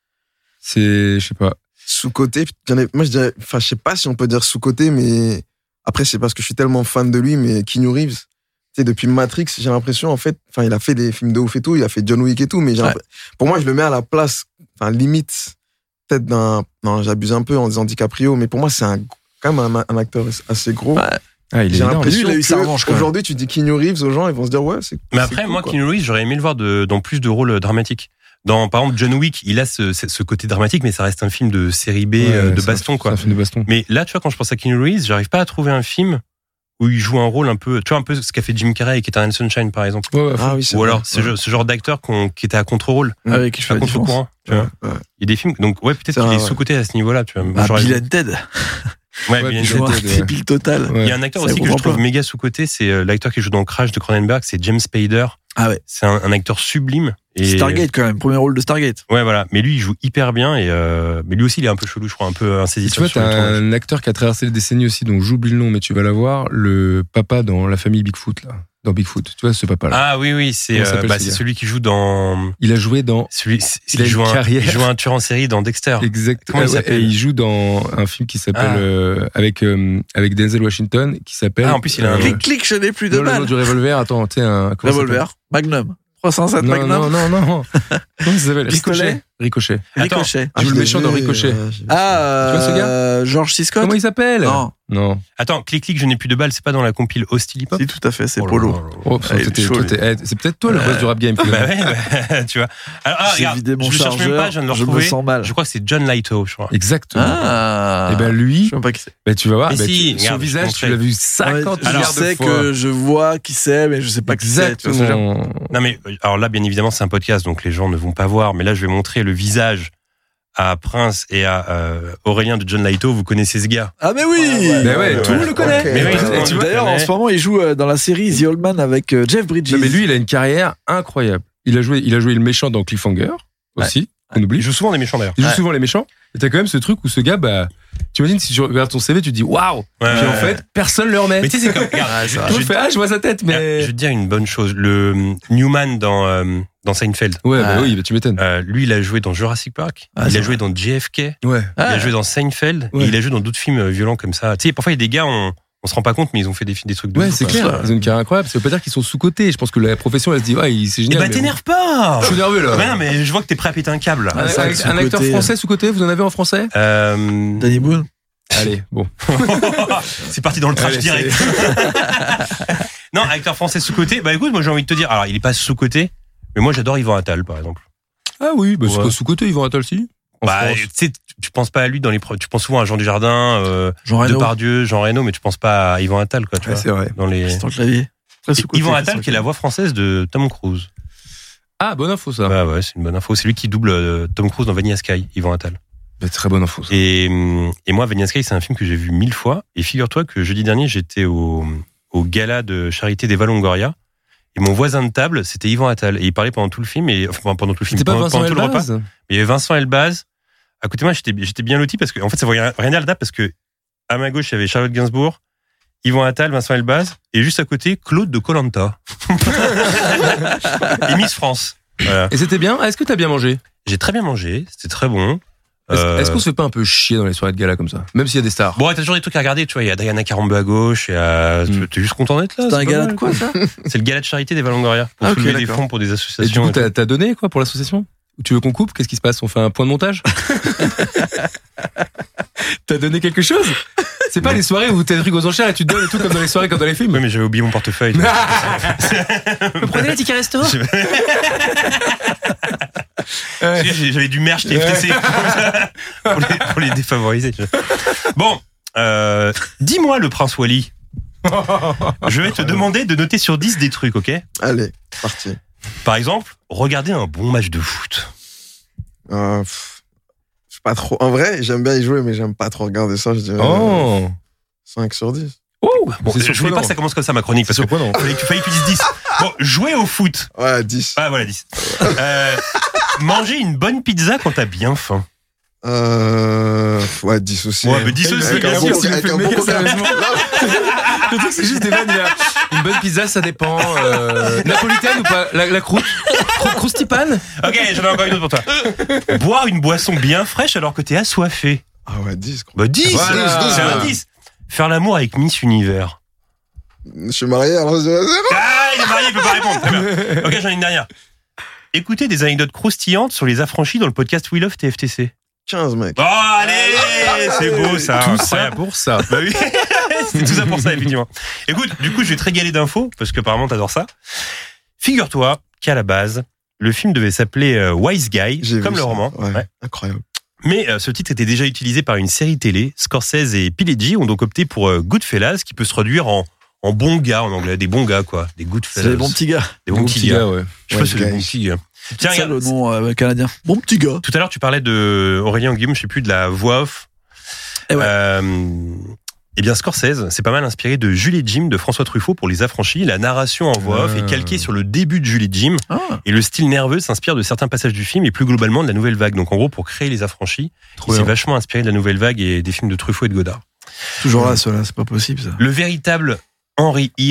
C'est, je sais pas. Sous-côté, il y en a- moi je dirais, enfin je sais pas si on peut dire sous-côté, mais après c'est parce que je suis tellement fan de lui, mais Keanu Reeves, tu sais, depuis Matrix, j'ai l'impression en fait, enfin il a fait des films de ouf et tout, il a fait John Wick et tout, mais j'ai Ouais. l'impression- pour moi je le mets à la place, enfin limite, peut-être d'un, non j'abuse un peu en disant DiCaprio, mais pour moi c'est un, quand même un, un acteur assez gros. Ouais. Ah, il est J'ai énorme. l'impression Lui, il a eu sa que revanche, quand même. aujourd'hui tu dis Keanu Reeves aux gens, ils vont se dire ouais c'est. Mais c'est après, cool, moi, quoi. Keanu Reeves, j'aurais aimé le voir de, dans plus de rôles dramatiques. Dans, par exemple, John Wick, il a ce, ce côté dramatique, mais ça reste un film de série B, Ouais, euh, de c'est un- baston, quoi. C'est un film de baston. Mais là, tu vois, quand je pense à Keanu Reeves, j'arrive pas à trouver un film où il joue un rôle un peu, tu vois, un peu ce qu'a fait Jim Carrey avec Eternal Sunshine, par exemple. Ouais, ouais, Ah oui, c'est Ou vrai. alors, ce, Ouais. genre- ce genre d'acteur qu'on- qui était à contre-rôle, Avec qui je fais à la différence. contre-courant, tu vois. Ouais. Il y a des films, donc ouais, peut-être C'est qu'il vrai, est ouais. sous-côté à ce niveau-là, tu vois. Moi, Bah, j'aurais- Bill and Ted, Ouais, Ouais, Bill and puis je vois un Ted, ouais. débile total. Ouais. Il y a un acteur Ça, aussi il que je comprend trouve pas. méga sous-côté, c'est euh, l'acteur qui joue dans Crash de Cronenberg, c'est James Spader. Ah ouais. C'est un, un acteur sublime. Et Stargate, quand même, premier rôle de Stargate. Ouais, voilà. Mais lui, il joue hyper bien et euh, mais lui aussi, il est un peu chelou, je crois, un peu Et tu insaisissable. vois, sur le t'as tournage. un acteur qui a traversé les décennies aussi, dont j'oublie le nom, mais tu vas l'avoir, le papa dans La famille Bigfoot, là, dans Bigfoot. Tu vois, ce papa-là. Ah oui, oui, c'est, Comment euh, s'appelle bah, ce c'est gars celui qui joue dans. Il a joué dans. Celui, c'est- Il a il, une joue un, carrière. il joue un tueur en série dans Dexter. Exactement. Comment il Ouais, s'appelle et il joue dans un film qui s'appelle Ah. euh, avec euh, avec Denzel Washington qui s'appelle. Ah, en plus, il a un- Clic, clic, je n'ai plus de non, le nom balles. du revolver. Attends, tu sais un comment ça Revolver, Magnum. trois cent sept s'appelle Magnum. Non, non, non, non. Comment ça s'appelle? Pistolet. Ricochet. Ricochet. Attends. Ricochet. Il joue je le l'ai méchant vu, dans Ricochet. euh, j'ai vu Ah, Tu vois ce gars euh, George C. Scott. Comment il s'appelle? Non. Non. Attends, clic clic, je n'ai plus de balles, c'est pas dans la compile Hostile Hip Hop? Si, tout à fait, c'est Oh là Polo. là là là. Oh, Ah, il est c'était- chaud, toi, lui. t'es- eh, c'est peut-être toi le boss du rap game. Bah finalement. ouais, bah, tu vois. Alors, ah, J'ai regarde, vidé mon je le cherche même chargeur, pas, je viens de le je me retrouver. sens mal. Je crois que c'est John Lighto, je crois. Exactement. Ah. Et ben Je lui, sais même pas qui c'est. bah, tu vas voir, Mais bah, si, tu- regarde, son je visage, montrais. tu l'as vu cinquante Ouais, milliards je de sais fois. que je vois qui c'est, mais je sais pas qui c'est. Tu vois ce que je veux dire Exactement. Non mais, euh, alors là, bien évidemment, c'est un podcast, donc les gens ne vont pas voir, mais là, je vais montrer le visage à Prince et à euh, Aurélien de John Lighto. Vous connaissez ce gars? Ah mais oui. Mais ouais, tout le monde le connaît. Ok. Mais oui, Et tout le monde tu le vois, D'ailleurs, en connaît. ce moment, il joue euh, dans la série The Old Man avec euh, Jeff Bridges. Non, mais lui, il a une carrière incroyable. Il a joué, il a joué le méchant dans Cliffhanger aussi. On oublie. Il joue souvent des méchants d'ailleurs. Il joue Ouais. souvent les méchants. Et t'as quand même ce truc où ce gars, bah, tu imagines si tu regardes ton C V, tu te dis waouh. Ouais, Puis ouais, en ouais. fait, personne le remet. Mais tu sais, c'est comme, regarde, Ouais, je, c'est vrai. Tout je- le fait, ah, je vois sa tête, regarde, mais. je vais te dire une bonne chose. Le euh, Newman dans, euh, dans Seinfeld, Ouais, bah Ah. oui, bah, tu m'étonnes. euh, lui, il a joué dans Jurassic Park, Ah, il c'est a joué dans J F K, Ouais. il Ah. a joué dans Seinfeld, Ouais. et il a joué dans d'autres films euh, violents comme ça. Tu sais, parfois, il y a des gars, on, on se rend pas compte, mais ils ont fait des, des trucs de Ouais, fou, c'est quoi. clair. Ils ont une carrière incroyable. Ça veut pas dire qu'ils sont sous-cotés. Je pense que la profession, elle se dit, ouais, il- c'est Eh génial. bah, mais t'énerve pas! bon. Je suis nerveux, là. Ouais, non, mais je vois que t'es prêt à péter un câble, là. Un, Ah, ça, un- sous-côté. un acteur français sous-côté, vous en avez en français? Euh... Danny Boone. Allez, bon. c'est parti dans le trash Allez, direct. Non, acteur français sous-côté. Bah écoute, moi j'ai envie de te dire, alors il est pas sous-côté, mais moi j'adore Yvan Attal par exemple. Ah oui, bah, c'est Ouais. pas sous-côté, ils vont à aussi. En Bah, France. tu sais, tu penses pas à lui dans les, pro- tu penses souvent à Jean Dujardin, euh, Jean Reno. Depardieu, Jean Reno, mais tu penses pas à Yvan Attal, quoi, tu Ouais, vois. c'est vrai. Dans les. Christian Clavier. Très sous-côté, Yvan Christian Attal, qui est la Clavier. voix française de Tom Cruise. Ah, bonne info, ça. Bah ouais, c'est une bonne info. C'est lui qui double euh, Tom Cruise dans Vanilla Sky, Yvan Attal. Bah, très bonne info, ça. Et, hum, et moi, Vanilla Sky, c'est un film que j'ai vu mille fois. Et figure-toi que jeudi dernier, j'étais au, au gala de charité d'Eva Longoria. Et mon voisin de table, c'était Yvan Attal. Et il parlait pendant tout le film, et, enfin, pendant tout le film, C'était pas pendant, Vincent pendant tout le repas. Elbaz? Il y avait Vincent Elbaz. À côté de moi, j'étais, j'étais bien loti parce que, en fait, ça voyait rien à la date parce que, à ma gauche, il y avait Charlotte Gainsbourg, Yvan Attal, Vincent Elbaz, et juste à côté, Claude de Koh-Lanta. Et Miss France. Voilà. Et c'était bien? Est-ce que t'as bien mangé? J'ai très bien mangé, c'était très bon. Est-ce Euh, est-ce qu'on se fait pas un peu chier dans les soirées de gala comme ça? Même s'il y a des stars. Bon, t'as toujours des trucs à regarder, tu vois. Il y a Diana Carambeu à gauche, il y a... Mm. T'es juste content d'être là. C'est un pas gala mal. de quoi, ça? C'est le gala de charité des Longoria. Pour Ah, ok, soulever des d'accord. fonds pour des Et du associations. coup, et tout. t'as t'as donné quoi pour l'association? Ou tu veux qu'on coupe? Qu'est-ce qui se passe? On fait un point de montage? T'as donné quelque chose? C'est pas les soirées où t'as des trucs aux enchères et tu te donnes et tout comme dans les soirées, comme dans les films. Oui, mais j'avais oublié mon portefeuille. Vous prenez les tickets resto? Ouais. J'ai- J'avais du merch T F T C pour, les, pour les défavoriser. tu vois. Bon, euh, dis-moi le prince Wally. Je vais te demander de noter sur dix des trucs, ok? Allez, parti. Par exemple, regarder un bon match de foot. Euh, pff, je suis pas trop. En vrai, j'aime bien y jouer, mais j'aime pas trop regarder ça. Je dirais Oh! cinq sur dix. Oh! Bon, C'est je voulais surprenant. pas que ça commence comme ça ma chronique parce que surprenant. fallait que, fallait que tu dises dix. Bon, jouer au foot. Ouais, dix. Ah voilà dix. Euh, manger une bonne pizza quand t'as bien faim. Euh, ouais, dix aussi. Ouais, mais dix aussi, Avec bien un sûr, bon- tu le avec fais un méga bon coca. sérieusement. Le truc, c'est juste des vannes. il y a Une bonne pizza, ça dépend. Euh, napolitaine ou pas? La, la croûte? Crou- Croustipane? Ok, j'en ai encore une autre pour toi. Boire une boisson bien fraîche alors que t'es assoiffé. Ah ouais, dix. Quoi. Bah dix, Voilà. c'est un dix. Faire l'amour avec Miss Univers. Je suis marié, alors je dirais zéro. Ah, il est marié, il peut pas répondre. Très bien. Ok, j'en ai une dernière. Écoutez des anecdotes croustillantes sur les affranchis dans le podcast We Love T F T C. quinze, mec. Oh, allez, c'est beau ça. Tout ça Incroyable. pour ça. Bah oui, c'est tout ça pour ça, effectivement. Écoute, du coup, je vais te régaler d'infos, parce qu'apparemment, t'adores ça. Figure-toi qu'à la base, le film devait s'appeler euh, Wise Guy, J'ai comme vu le ça. roman. Ouais, Ouais. incroyable. Mais euh, ce titre était déjà utilisé par une série télé. Scorsese et Pileggi ont donc opté pour euh, Goodfellas, qui peut se traduire en, en bon gars en anglais. Des bons gars, quoi. Des Goodfellas. C'est les bons petits gars. Des bons petits gars. ouais. Je sais pas si c'est des Wise bons guys. petits gars. C'est Tiens, ça regarde, le nom euh, canadien. Bon petit gars. tout à l'heure, tu parlais de Aurélien Guillaume, je sais plus, de la voix off. Eh ouais. Euh, eh bien, Scorsese, c'est pas mal inspiré de Julie et Jim de François Truffaut pour Les Affranchis. La narration en voix off Ah. est calquée sur le début de Julie et Jim. Ah. Et le style nerveux s'inspire de certains passages du film et plus globalement de la Nouvelle Vague. Donc, en gros, pour créer Les Affranchis, Trop il s'est bien. vachement inspiré de la Nouvelle Vague et des films de Truffaut et de Godard. Toujours là, ceux-là, c'est pas possible ça. Le véritable Henry Hill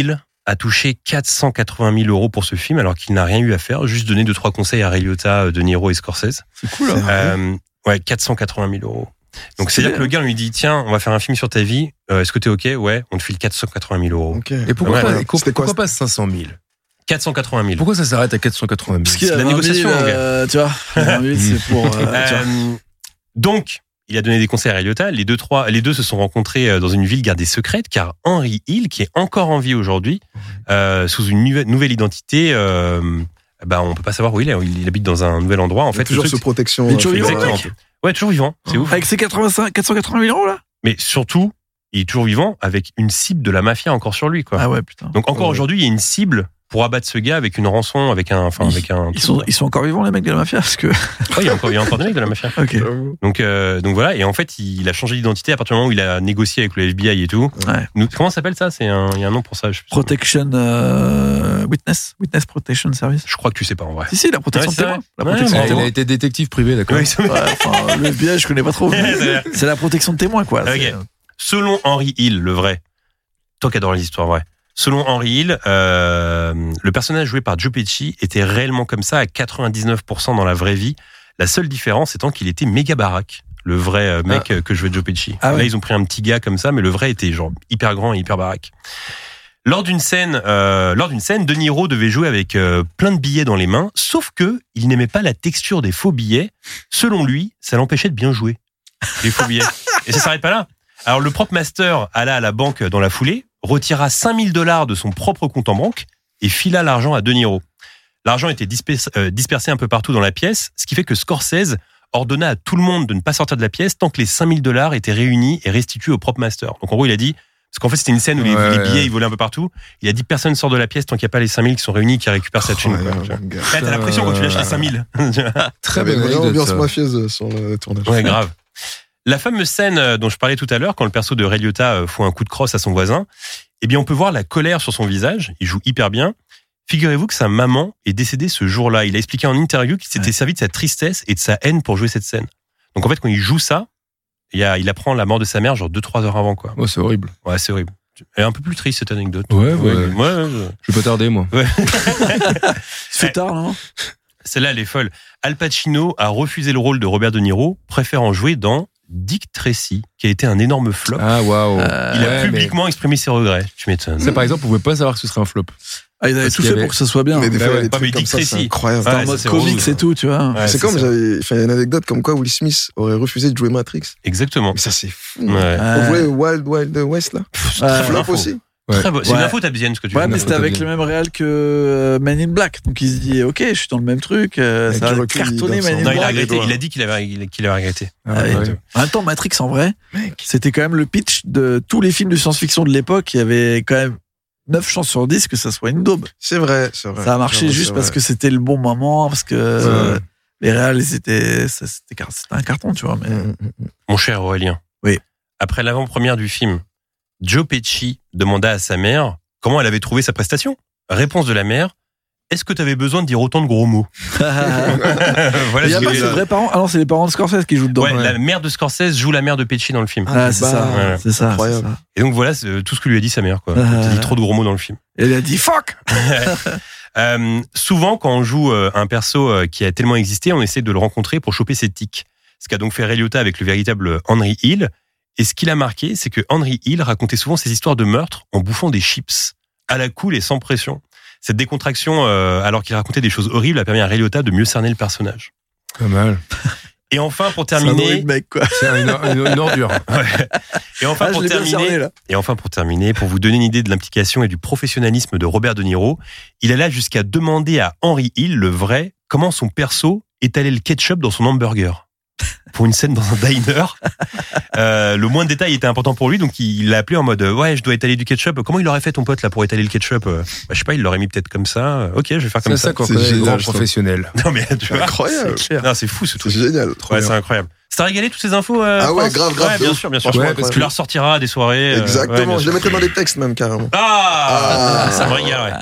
a touché quatre cent quatre-vingt mille euros pour ce film, alors qu'il n'a rien eu à faire, juste donner deux, trois conseils à Ray Liotta, De Niro et Scorsese. C'est cool, hein. Euh, ouais, quatre cent quatre-vingt mille euros. Donc, c'est-à-dire que le gars, on lui dit, tiens, on va faire un film sur ta vie, euh, est-ce que t'es OK? Ouais, on te file quatre cent quatre-vingt mille euros. Okay. Et pourquoi, Ouais, pas, ouais. et pourquoi, pourquoi pas cinq cent mille? quatre cent quatre-vingt mille. Pourquoi ça s'arrête à quatre cent quatre-vingt mille? Parce qu'il y a la vingt mille, négociation, mon gars. euh, tu vois, vingt mille, c'est pour. Euh, tu vois. Euh, donc, il a donné des conseils à Ray Liotta. Les deux, trois, les deux se sont rencontrés dans une ville gardée secrète, car Henry Hill, qui est encore en vie aujourd'hui, euh, sous une nouvelle, nouvelle identité, euh, bah, on peut pas savoir où il est. Il habite dans un nouvel endroit. En fait, toujours le sous truc, protection. Il est toujours vivant, fédérale, mec. un peu. ouais, toujours vivant. C'est ouf. Avec ses quatre-vingt-cinq, quatre cent quatre-vingt mille euros, là? Mais surtout, il est toujours vivant avec une cible de la mafia encore sur lui, quoi. Ah ouais, putain. Donc encore Ouais. aujourd'hui, il y a une cible pour abattre ce gars avec une rançon, avec un, enfin, Ils- avec un. Ils sont, ils sont encore vivants, les mecs de la mafia? Parce que. Ouais, il y a encore, il y a encore des mecs de la mafia. Ok. Donc, euh, donc voilà. Et en fait, il a changé d'identité à partir du moment où il a négocié avec le F B I et tout. Ouais. Nous, comment ça s'appelle ça? C'est un, il y a un nom pour ça. Je, sais plus. Protection euh, Witness, Witness Protection Service. Je crois que tu sais pas en vrai. Si si, la protection Ouais, de c'est témoin. vrai. La Ouais, protection mais de Il témoin. a été détective privé, d'accord. Oui, c'est Ouais, enfin, le F B I, je connais pas trop. vrai. C'est la protection de témoin, quoi. Ok. C'est- Selon Henry Hill, le vrai, toi qui adore les histoires vraies, selon Henry Hill, euh, le personnage joué par Joe Pesci était réellement comme ça à quatre-vingt-dix-neuf pour cent dans la vraie vie. La seule différence étant qu'il était méga baraque, le vrai euh, mec euh, que jouait Joe Pesci. Ah Là, ouais. ils ont pris un petit gars comme ça, mais le vrai était genre hyper grand et hyper baraque. Lors d'une scène, euh, lors d'une scène, De Niro devait jouer avec euh, plein de billets dans les mains, sauf que il n'aimait pas la texture des faux billets. Selon lui, ça l'empêchait de bien jouer les faux billets. Et ça s'arrête pas là. Alors le prop master alla à la banque dans la foulée, retira cinq mille dollars de son propre compte en banque et fila l'argent à De Niro. L'argent était dispersé, euh, dispersé un peu partout dans la pièce, ce qui fait que Scorsese ordonna à tout le monde de ne pas sortir de la pièce tant que les cinq mille dollars étaient réunis et restitués au prop master. Donc en gros, il a dit, parce qu'en fait c'était une scène où les, Ouais, les ouais. billets ils volaient un peu partout, il a dit personne sort de la pièce tant qu'il n'y a pas les cinq mille qui sont réunis et qui récupèrent sa thune. Oh, quoi. ouais, Tu vois. mon gars. Là, t'as la pression quand tu lâches les cinq mille. Très Il y avait bonne une vraie anecdote, ambiance ça. mafieuse sur le tournage. Ouais, grave. La fameuse scène euh, dont je parlais tout à l'heure, quand le perso de Ray Liotta euh, fout un coup de crosse à son voisin, eh bien, on peut voir la colère sur son visage. Il joue hyper bien. Figurez-vous que sa maman est décédée ce jour-là. Il a expliqué en interview qu'il s'était Ouais. servi de sa tristesse et de sa haine pour jouer cette scène. Donc, en fait, quand il joue ça, il, y a, il apprend la mort de sa mère genre deux trois heures avant, quoi. Oh, c'est horrible. Ouais, c'est horrible. Elle est un peu plus triste, cette anecdote. Ouais, ouais. ouais. ouais, ouais. Je vais pas tarder, moi. Ouais. C'est tard, non? Celle-là, elle est folle. Al Pacino a refusé le rôle de Robert De Niro, préférant jouer dans Dick Tracy, qui a été un énorme flop. Ah, waouh. Il a Ouais, mais- publiquement exprimé ses regrets. Tu m'étonnes. Ça, par exemple, on pouvait pas savoir que ce serait un flop. Ah, ils avaient Parce tout qu'il y fait avait- pour que ce soit bien. Mais des Bah fois, il y ouais. a des Pas, mais trucs comme Dick ça, c'est Tracy. incroyable. C'était Ouais, en ça, mode c'est comics relou. et tout, tu vois. Ouais, c'est comme, ça. j'avais fait une anecdote comme quoi Will Smith aurait refusé de jouer Matrix. Exactement. Mais ça, c'est fou. Ouais. Ouais. On voyait Wild Wild West, là. Ouais. Flop info. aussi. Ouais. Très beau. C'est Ouais. une info tabienne, ce que tu Ouais, viens de mais dire. c'était avec le même réal que euh, Man in Black. Donc il se dit, ok, je suis dans le même truc, euh, Avec ça du va recul, cartonner il Man in donne Non, son- il a Black. regretté. les doigts. Il a dit qu'il avait, qu'il avait regretté. Ah oui. ouais. En même temps, Matrix, en vrai, c'était quand même le pitch de tous les films de science-fiction de l'époque. Il y avait quand même neuf chances sur dix que ça soit une daube. C'est vrai, c'est vrai. Ça a marché C'est vrai, juste c'est parce vrai. que c'était le bon moment, parce que euh, Ouais. les réals, c'était, ça, c'était, car- c'était un carton, tu vois. Mais... Mm, mm, mm. Mon cher Aurélien. Oui. Après l'avant-première du film, Joe Pesci demanda à sa mère comment elle avait trouvé sa prestation. Réponse de la mère, est-ce que tu avais besoin de dire autant de gros mots? Voilà Il y ce a qu'il pas est ses là. vrais parents. Ah non, c'est les parents de Scorsese qui jouent dedans. Ouais, la mère de Scorsese joue la mère de Pesci dans le film. Ah, c'est Bah, ça, ouais. c'est ça, c'est Incroyable. ça. Et donc voilà c'est tout ce que lui a dit sa mère. Quoi. Ah. Il dit trop de gros mots dans le film. Et elle a dit fuck. Euh, souvent, quand on joue euh, un perso euh, qui a tellement existé, on essaie de le rencontrer pour choper ses tics. Ce qu'a donc fait Ray Liotta avec le véritable Henry Hill. Et ce qui l'a marqué, c'est que Henry Hill racontait souvent ses histoires de meurtre en bouffant des chips, à la cool et sans pression. Cette décontraction, euh, alors qu'il racontait des choses horribles, a permis à Ray Liotta de mieux cerner le personnage. Pas mal. Et enfin, pour C'est un drôle terminer, de mec, quoi. C'est une, une- une ordure. Ouais. Et enfin Ah, je pour l'ai bien terminer, cerné, là. et enfin pour terminer, pour vous donner une idée de l'implication et du professionnalisme de Robert De Niro, il alla jusqu'à demander à Henry Hill, le vrai, comment son perso étalait le ketchup dans son hamburger. Pour une scène dans un diner, euh, le moins de détails était important pour lui, donc il l'a appelé en mode ouais, je dois étaler du ketchup. Comment il aurait fait ton pote là pour étaler le ketchup? Bah, je sais pas, il l'aurait mis peut-être comme ça. Ok, je vais faire comme C'est ça. ça qu'on C'est connaît les génial, grands je trouve. professionnels. Non mais tu vois, Incroyable. c'est clair. Non, c'est fou ce C'est truc. génial. Trop Ouais, bien. c'est incroyable. Ça t'a régalé toutes ces infos euh, Ah ouais, France grave, grave, Ouais, de bien ouf. sûr, bien sûr. Franchement, Ouais, parce que incroyable. tu la ressortiras à des soirées. euh, ouais, Exactement, bien je sûr. les mettrais dans des textes même carrément. Ah, Ah. ça me régalerait.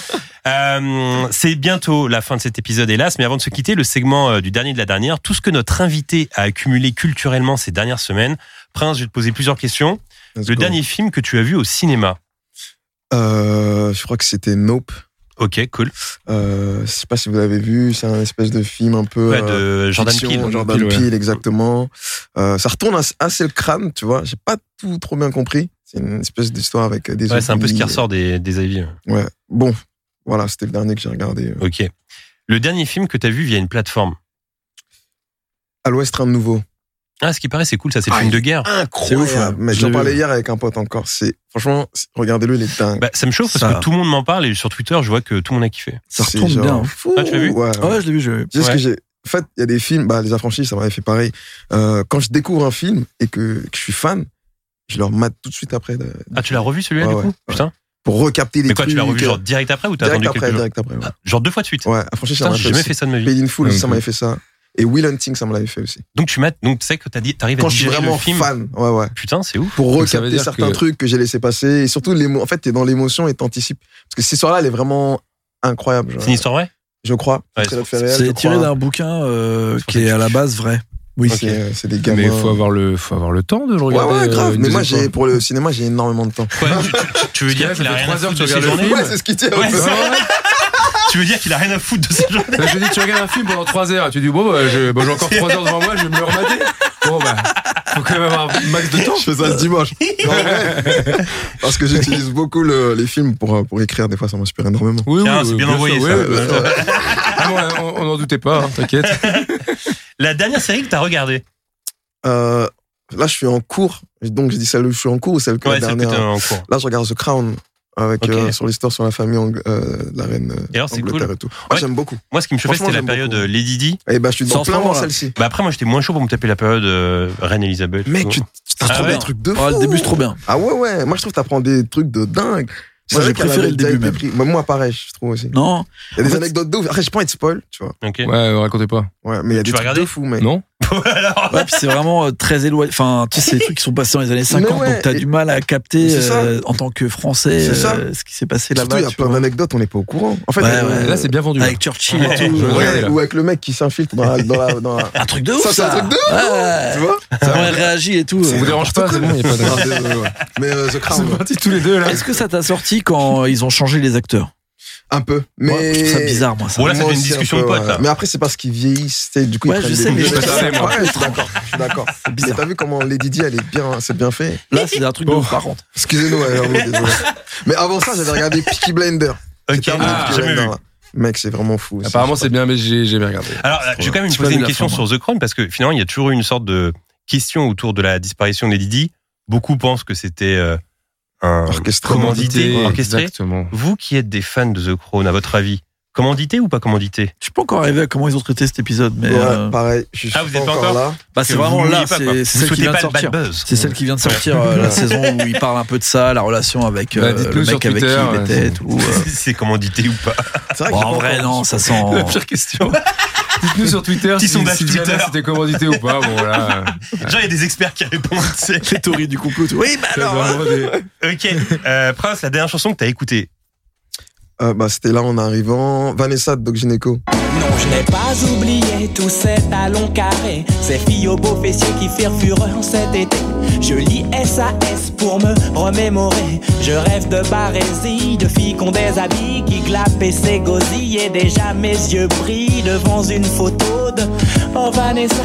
Euh, c'est bientôt la fin de cet épisode, hélas, mais avant de se quitter, le segment euh, du dernier de la dernière, tout ce que notre invité a accumulé culturellement ces dernières semaines. Prince, je vais te poser plusieurs questions. Let's Le go. dernier film que tu as vu au cinéma? Euh, je crois que c'était Nope. Ok, cool. Euh, je sais pas si vous l'avez vu, c'est un espèce de film un peu ouais, de euh, Jordan fiction, Peele. Jordan Peele, Peele, ouais. exactement. Euh, ça retourne assez le crâne, tu vois. J'ai pas tout trop bien compris. C'est une espèce d'histoire avec des. Ouais, c'est un peu ce qui ovnis. ressort des, des avis. Ouais. Bon, voilà, c'était le dernier que j'ai regardé. Ok. Le dernier film que t'as vu via une plateforme. À l'Ouest, Train de Nouveau. Ah, ce qui paraît, c'est cool, ça, c'est le Ah, film de guerre. Incroyable. ouf, hein. Mais Je j'en l'ai parlais vu. hier avec un pote encore. C'est franchement, c'est- regardez-le, il est dingue. Bah, ça me chauffe parce Ça- que tout le monde m'en parle et sur Twitter, je vois que tout le monde a kiffé. Ça C'est retourne genre bien. hein. fou. Ah, tu l'as vu Ouais. Ah ouais, je l'ai vu. Je l'ai vu. Tu sais ce Ouais. que j'ai. En fait, il y a des films, bah, Les Affranchis, ça m'avait fait pareil. Euh, quand je découvre un film et que, que je suis fan, je le remate tout de suite après. De, Ah, tu l'as revu celui-là, Ouais, du coup ouais, Putain. pour recapter les Mais quoi, trucs. tu l'as revu genre direct après ou t'as direct attendu après, quelques jours direct après. Ouais, Ah, genre deux fois de suite ouais Affranchis, ça Putain, m'a j'ai fait jamais aussi. fait ça de ma vie. Paid in Full, Ouais, ça ouais. m'avait fait ça. Et Will Hunting, ça me l'avait fait aussi. Donc tu m'as, donc tu sais que t'as dit, t'arrives à Quand je suis digérer vraiment le film. fan, ouais, ouais. Putain, c'est ouf. Pour Donc, ça veut recapter dire certains que- trucs que j'ai laissé passer. Et surtout, l'émo... en fait, t'es dans l'émotion et t'anticipes. Parce que cette histoire-là, elle est vraiment incroyable. genre. C'est une histoire vraie Je crois. Ouais, C'est notre fait c'est- réel, je C'est tiré crois. d'un bouquin euh, C'est pour qui ça est que à tu- la base vrai. Oui, Ok. c'est, c'est des gamins. Mais il faut avoir le, faut avoir le temps de le Ouais, regarder. ouais, grave. euh, une Mais moi, deuxième j'ai, fois. pour le cinéma, j'ai énormément de temps. Quoi, tu, tu- tu- tu veux dire Parce que qu'il a là, ça fait rien à trois heures foutre que de tu ses regardes le journées Ouais, c'est ce qui tient. Ouais, un peu. c'est ça. Tu veux dire qu'il a rien à foutre de ses journées Bah, je dis, tu regardes un film pendant trois heures, et tu dis, bon, bah, je- bah, j'ai encore trois heures devant moi, je vais me le remater. Bon, bah, faut quand même avoir un max de temps. Je fais ça le dimanche. Non, ouais. Parce que j'utilise beaucoup le- les films pour, pour écrire. Des fois, ça m'inspire énormément. Oui, Tiens, oui, c'est oui, bien sûr, envoyé, oui, ça. oui, bien sûr. Ah, bon, on- on n'en doutait pas, hein, t'inquiète. La dernière série que t'as regardée Euh, là, je suis en cours. Donc, j'ai dit celle où je suis en cours ou celle que Ouais, la celle que dernière. t'es en cours. Là, je regarde The Crown. Avec, Ok. euh, sur l'histoire sur la famille ang- euh, de la reine euh, Et alors, c'est Angleterre cool. et tout. Moi, Ouais. j'aime beaucoup. Moi, ce qui me chauffait, Franchement, c'était la j'aime période beaucoup. euh, Lady Di. Et bah, je suis C'est dans en ce plein dans moment, là. celle-ci. Bah après, moi, j'étais moins chaud pour me taper la période euh, Reine Elisabeth. Mec, tout. tu t'as Ah trouvé ouais. des trucs de fou. Ouais, le début, c'est trop bien. Ah ouais, ouais. Moi, je trouve que t'apprends des trucs de dingue. Moi, C'est j'ai vrai qu'elle préféré avait le déjà début été même. pris. Moi, moi, pareil, je trouve aussi. Non. Il y a des En fait, anecdotes de ouf. Après, j'ai pas envie de spoil, tu vois. Ok. Ouais, euh, racontez pas. Ouais, mais il y a Tu des vas trucs regarder de fou, mec. Non? Alors, Ouais, puis c'est vraiment euh, très éloigné. Enfin, tu sais, c'est des trucs qui sont passés dans les années cinquante, ouais, donc t'as et- du mal à capter C'est ça. euh, en tant que Français C'est ça. euh, ce qui s'est passé Surtout, là-bas. il y a tu plein vois. d'anecdotes, on n'est pas au courant. En fait, Ouais, euh, ouais. Là, c'est bien vendu. là. Avec Churchill et Ouais. tout. Je vais ouais, regarder, là. ou avec le mec qui s'infiltre dans la, dans la, dans la- Un truc de ouf, Ça, ça. c'est un truc de ouf, Ouais. tu vois? Comment elle réagit et tout. Ça vous dérange pas, c'est bon, il n'y a pas Non, de. désolé, ouais. Mais euh, The Crown, C'est parti tous les deux, là. Est-ce que ça t'a sorti quand ils ont changé les acteurs? un peu. Mais Moi, je trouve ça bizarre, moi. Ça. Bon, là, ça Moi fait une aussi, un discussion peu, de potes, ouais. là. Mais après, c'est parce qu'ils vieillissent. tu sais, Du coup, Ouais, ils je prennent sais, des mais nouveaux je acteurs. sais, moi. Ouais, je suis d'accord. Je suis d'accord. C'est Mais bizarre. t'as vu comment Lady Di, elle est bien, c'est bien fait. Là, c'est un truc de ouf, par contre. Excusez-nous, ouais, vraiment, désolé. Mais avant ça, j'avais regardé Peaky Blinders. Ok, C'était un ah, Peaky jamais vu. Blinders, là. Mec, c'est vraiment fou. aussi. Apparemment, c'est bien, mais j'ai jamais regardé. Alors, euh, je vais quand même me J'ai pas poser vu une la question fin, sur The Crown parce que finalement, il y a toujours eu une sorte de question autour de la disparition de Lady Di. Beaucoup pensent que c'était euh, un Orchestré. commandité, Ouais, orchestré. Exactement. Vous qui êtes des fans de The Crown, à votre avis, commandité ou pas commandité? Je suis pas encore arrivé à comment ils ont traité cet épisode, mais Ouais, euh, pareil. Je suis Ah, vous pas êtes pas encore encore là. bah, Parce c'est que vraiment vous là, vouliez pas, quoi. c'est Vous c'est celle qui souhaitez vient de pas le bad sortir. buzz. C'est celle qui vient de sortir euh, la saison où il parle un peu de ça, la relation avec Bah, euh, dites-le le sur mec avec qui Twitter, il ouais, était c'est- et tout. euh. C'est commandité ou pas? C'est vrai que Bon, j'ai en pas vrai, encore- non, ça sent. La pire question. Dites-nous sur Twitter Petit si, sondage si Diana, Twitter. c'était commandité ou pas. Bon, voilà. Genre, il y a des experts qui répondent, tu sais. Les théories du complot. tout. Oui, bah C'est alors. vraiment des- Ok, euh, Prince, la dernière chanson que t'as écoutée. Euh, bah, c'était là en arrivant. Vanessa de Doc Gynéco. Non, je n'ai pas oublié tous ces talons carrés, ces filles aux beaux fessiers qui firent fureur cet été. Je lis S A S pour me remémorer. Je rêve de barésie, de filles qui ont des habits, qui glapent et s'égosillent. Et déjà mes yeux brillent devant une photo de oh Vanessa.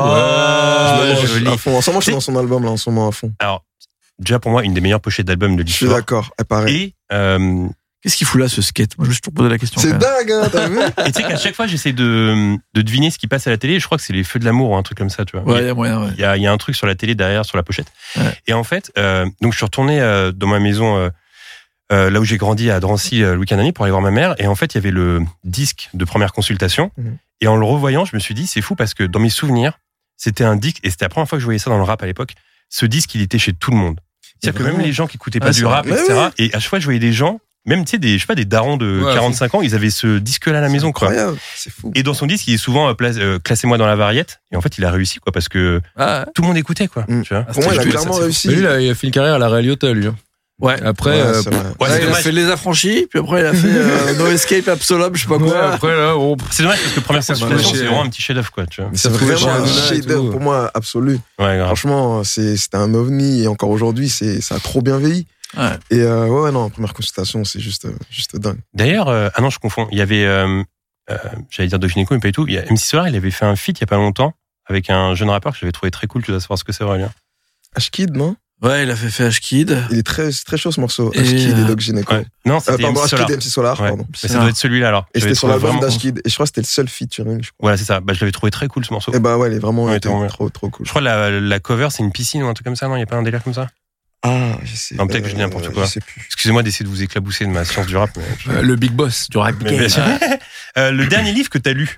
Ah ouais, Je joli. à fond. En ce moment, je suis dans son album, là, en ce moment, à fond. Alors, déjà pour moi, une des meilleures pochettes d'album de Je suis l'histoire. d'accord. Eh, pareil. Et, euh, Qu'est-ce qu'il fout là, ce skate? Moi, je me suis toujours posé la question. C'est quand même. dingue, hein, t'as vu? et tu sais qu'à chaque fois, j'essaie de, de deviner ce qui passe à la télé. Je crois que c'est les Feux de l'amour ou un truc comme ça, tu vois. Ouais, il y a moyen, ouais. Il y a, il y a un truc sur la télé derrière, sur la pochette. Ouais. Et en fait, euh, donc je suis retourné euh, dans ma maison, euh, euh, là où j'ai grandi à Drancy, euh, le week-end dernier, pour aller voir ma mère. Et en fait, il y avait le disque de première consultation. Mhm. Et en le revoyant, je me suis dit, c'est fou parce que dans mes souvenirs, c'était un disque, et c'était la première fois que je voyais ça dans le rap à l'époque. Ce disque, il était chez tout le monde. C'est-à-dire que même Vraiment. les gens qui écoutaient pas Ouais, du c'est rap, vrai. et cetera. Mais Et à chaque fois, je voyais des gens, même tu sais, des, je sais pas, des darons de Ouais, quarante-cinq ans, ils avaient ce disque-là à la maison, quoi. Incroyable. C'est fou. Et dans son disque, il est souvent euh, place- euh, classez-moi dans la variette. Et en fait, il a réussi, quoi, parce que Ah, tout le monde écoutait, quoi. Mm. Tu vois. Pour moi, il a c'était clairement ça, c'est réussi. Mais lui, là, il a fait une carrière à la Ray Liotta, lui. hein. ouais. Après, Ouais, euh, c'est vrai. Ouais, Là, c'est il a dommage. fait Les Affranchis, puis après il a fait euh, No Escape, Absolum, je sais pas ouais, quoi. après, là, bon, C'est dommage parce que première Ça, consultation, chez- c'est vraiment un petit chef-d'œuvre, quoi, tu vois. Mais Ça c'est se trouvait vraiment chez un Hanouna et chef-d'œuvre tout. pour moi absolu. Ouais, grave. Franchement, c'est c'était un ovni et encore aujourd'hui, c'est ça a trop bien vieilli. Ouais. Et euh, ouais, ouais, non, première consultation, c'est juste, euh, juste dingue. D'ailleurs, euh, ah non, je confonds. Il y avait, euh, euh, j'allais dire Doc Gynéco, mais pas du tout. Il y a M C Solar, il avait fait un feat il y a pas longtemps avec un jeune rappeur que j'avais trouvé très cool. Tu dois savoir ce que c'est, Aurélien. H-Kid, non? Ouais, il a fait fait H-Kid. Il est très, très chaud ce morceau. Et H-Kid euh... et Doc Gynéco. Ouais. Non, c'était euh, pardon, M C Solar. H-Kid et M C Solar, ouais. pardon. Mais ça doit être celui-là alors. Et c'était sur l'album vraiment... d'H-Kid. Et je crois que c'était le seul featuring, je crois. Voilà, c'est ça. Bah, je l'avais trouvé très cool ce morceau. Et bah ouais, il est vraiment ouais, était trop, trop, trop cool. Je crois que la, la cover, c'est une piscine ou un truc comme ça, non? Il n'y a pas un délire comme ça? Ah, je sais. Non, peut-être euh, que je dis n'importe quoi. Je sais plus. Excusez-moi d'essayer de vous éclabousser de ma science du rap. Mais je... euh, le big boss du rap. Mais, bien sûr. euh, le dernier livre que t'as lu?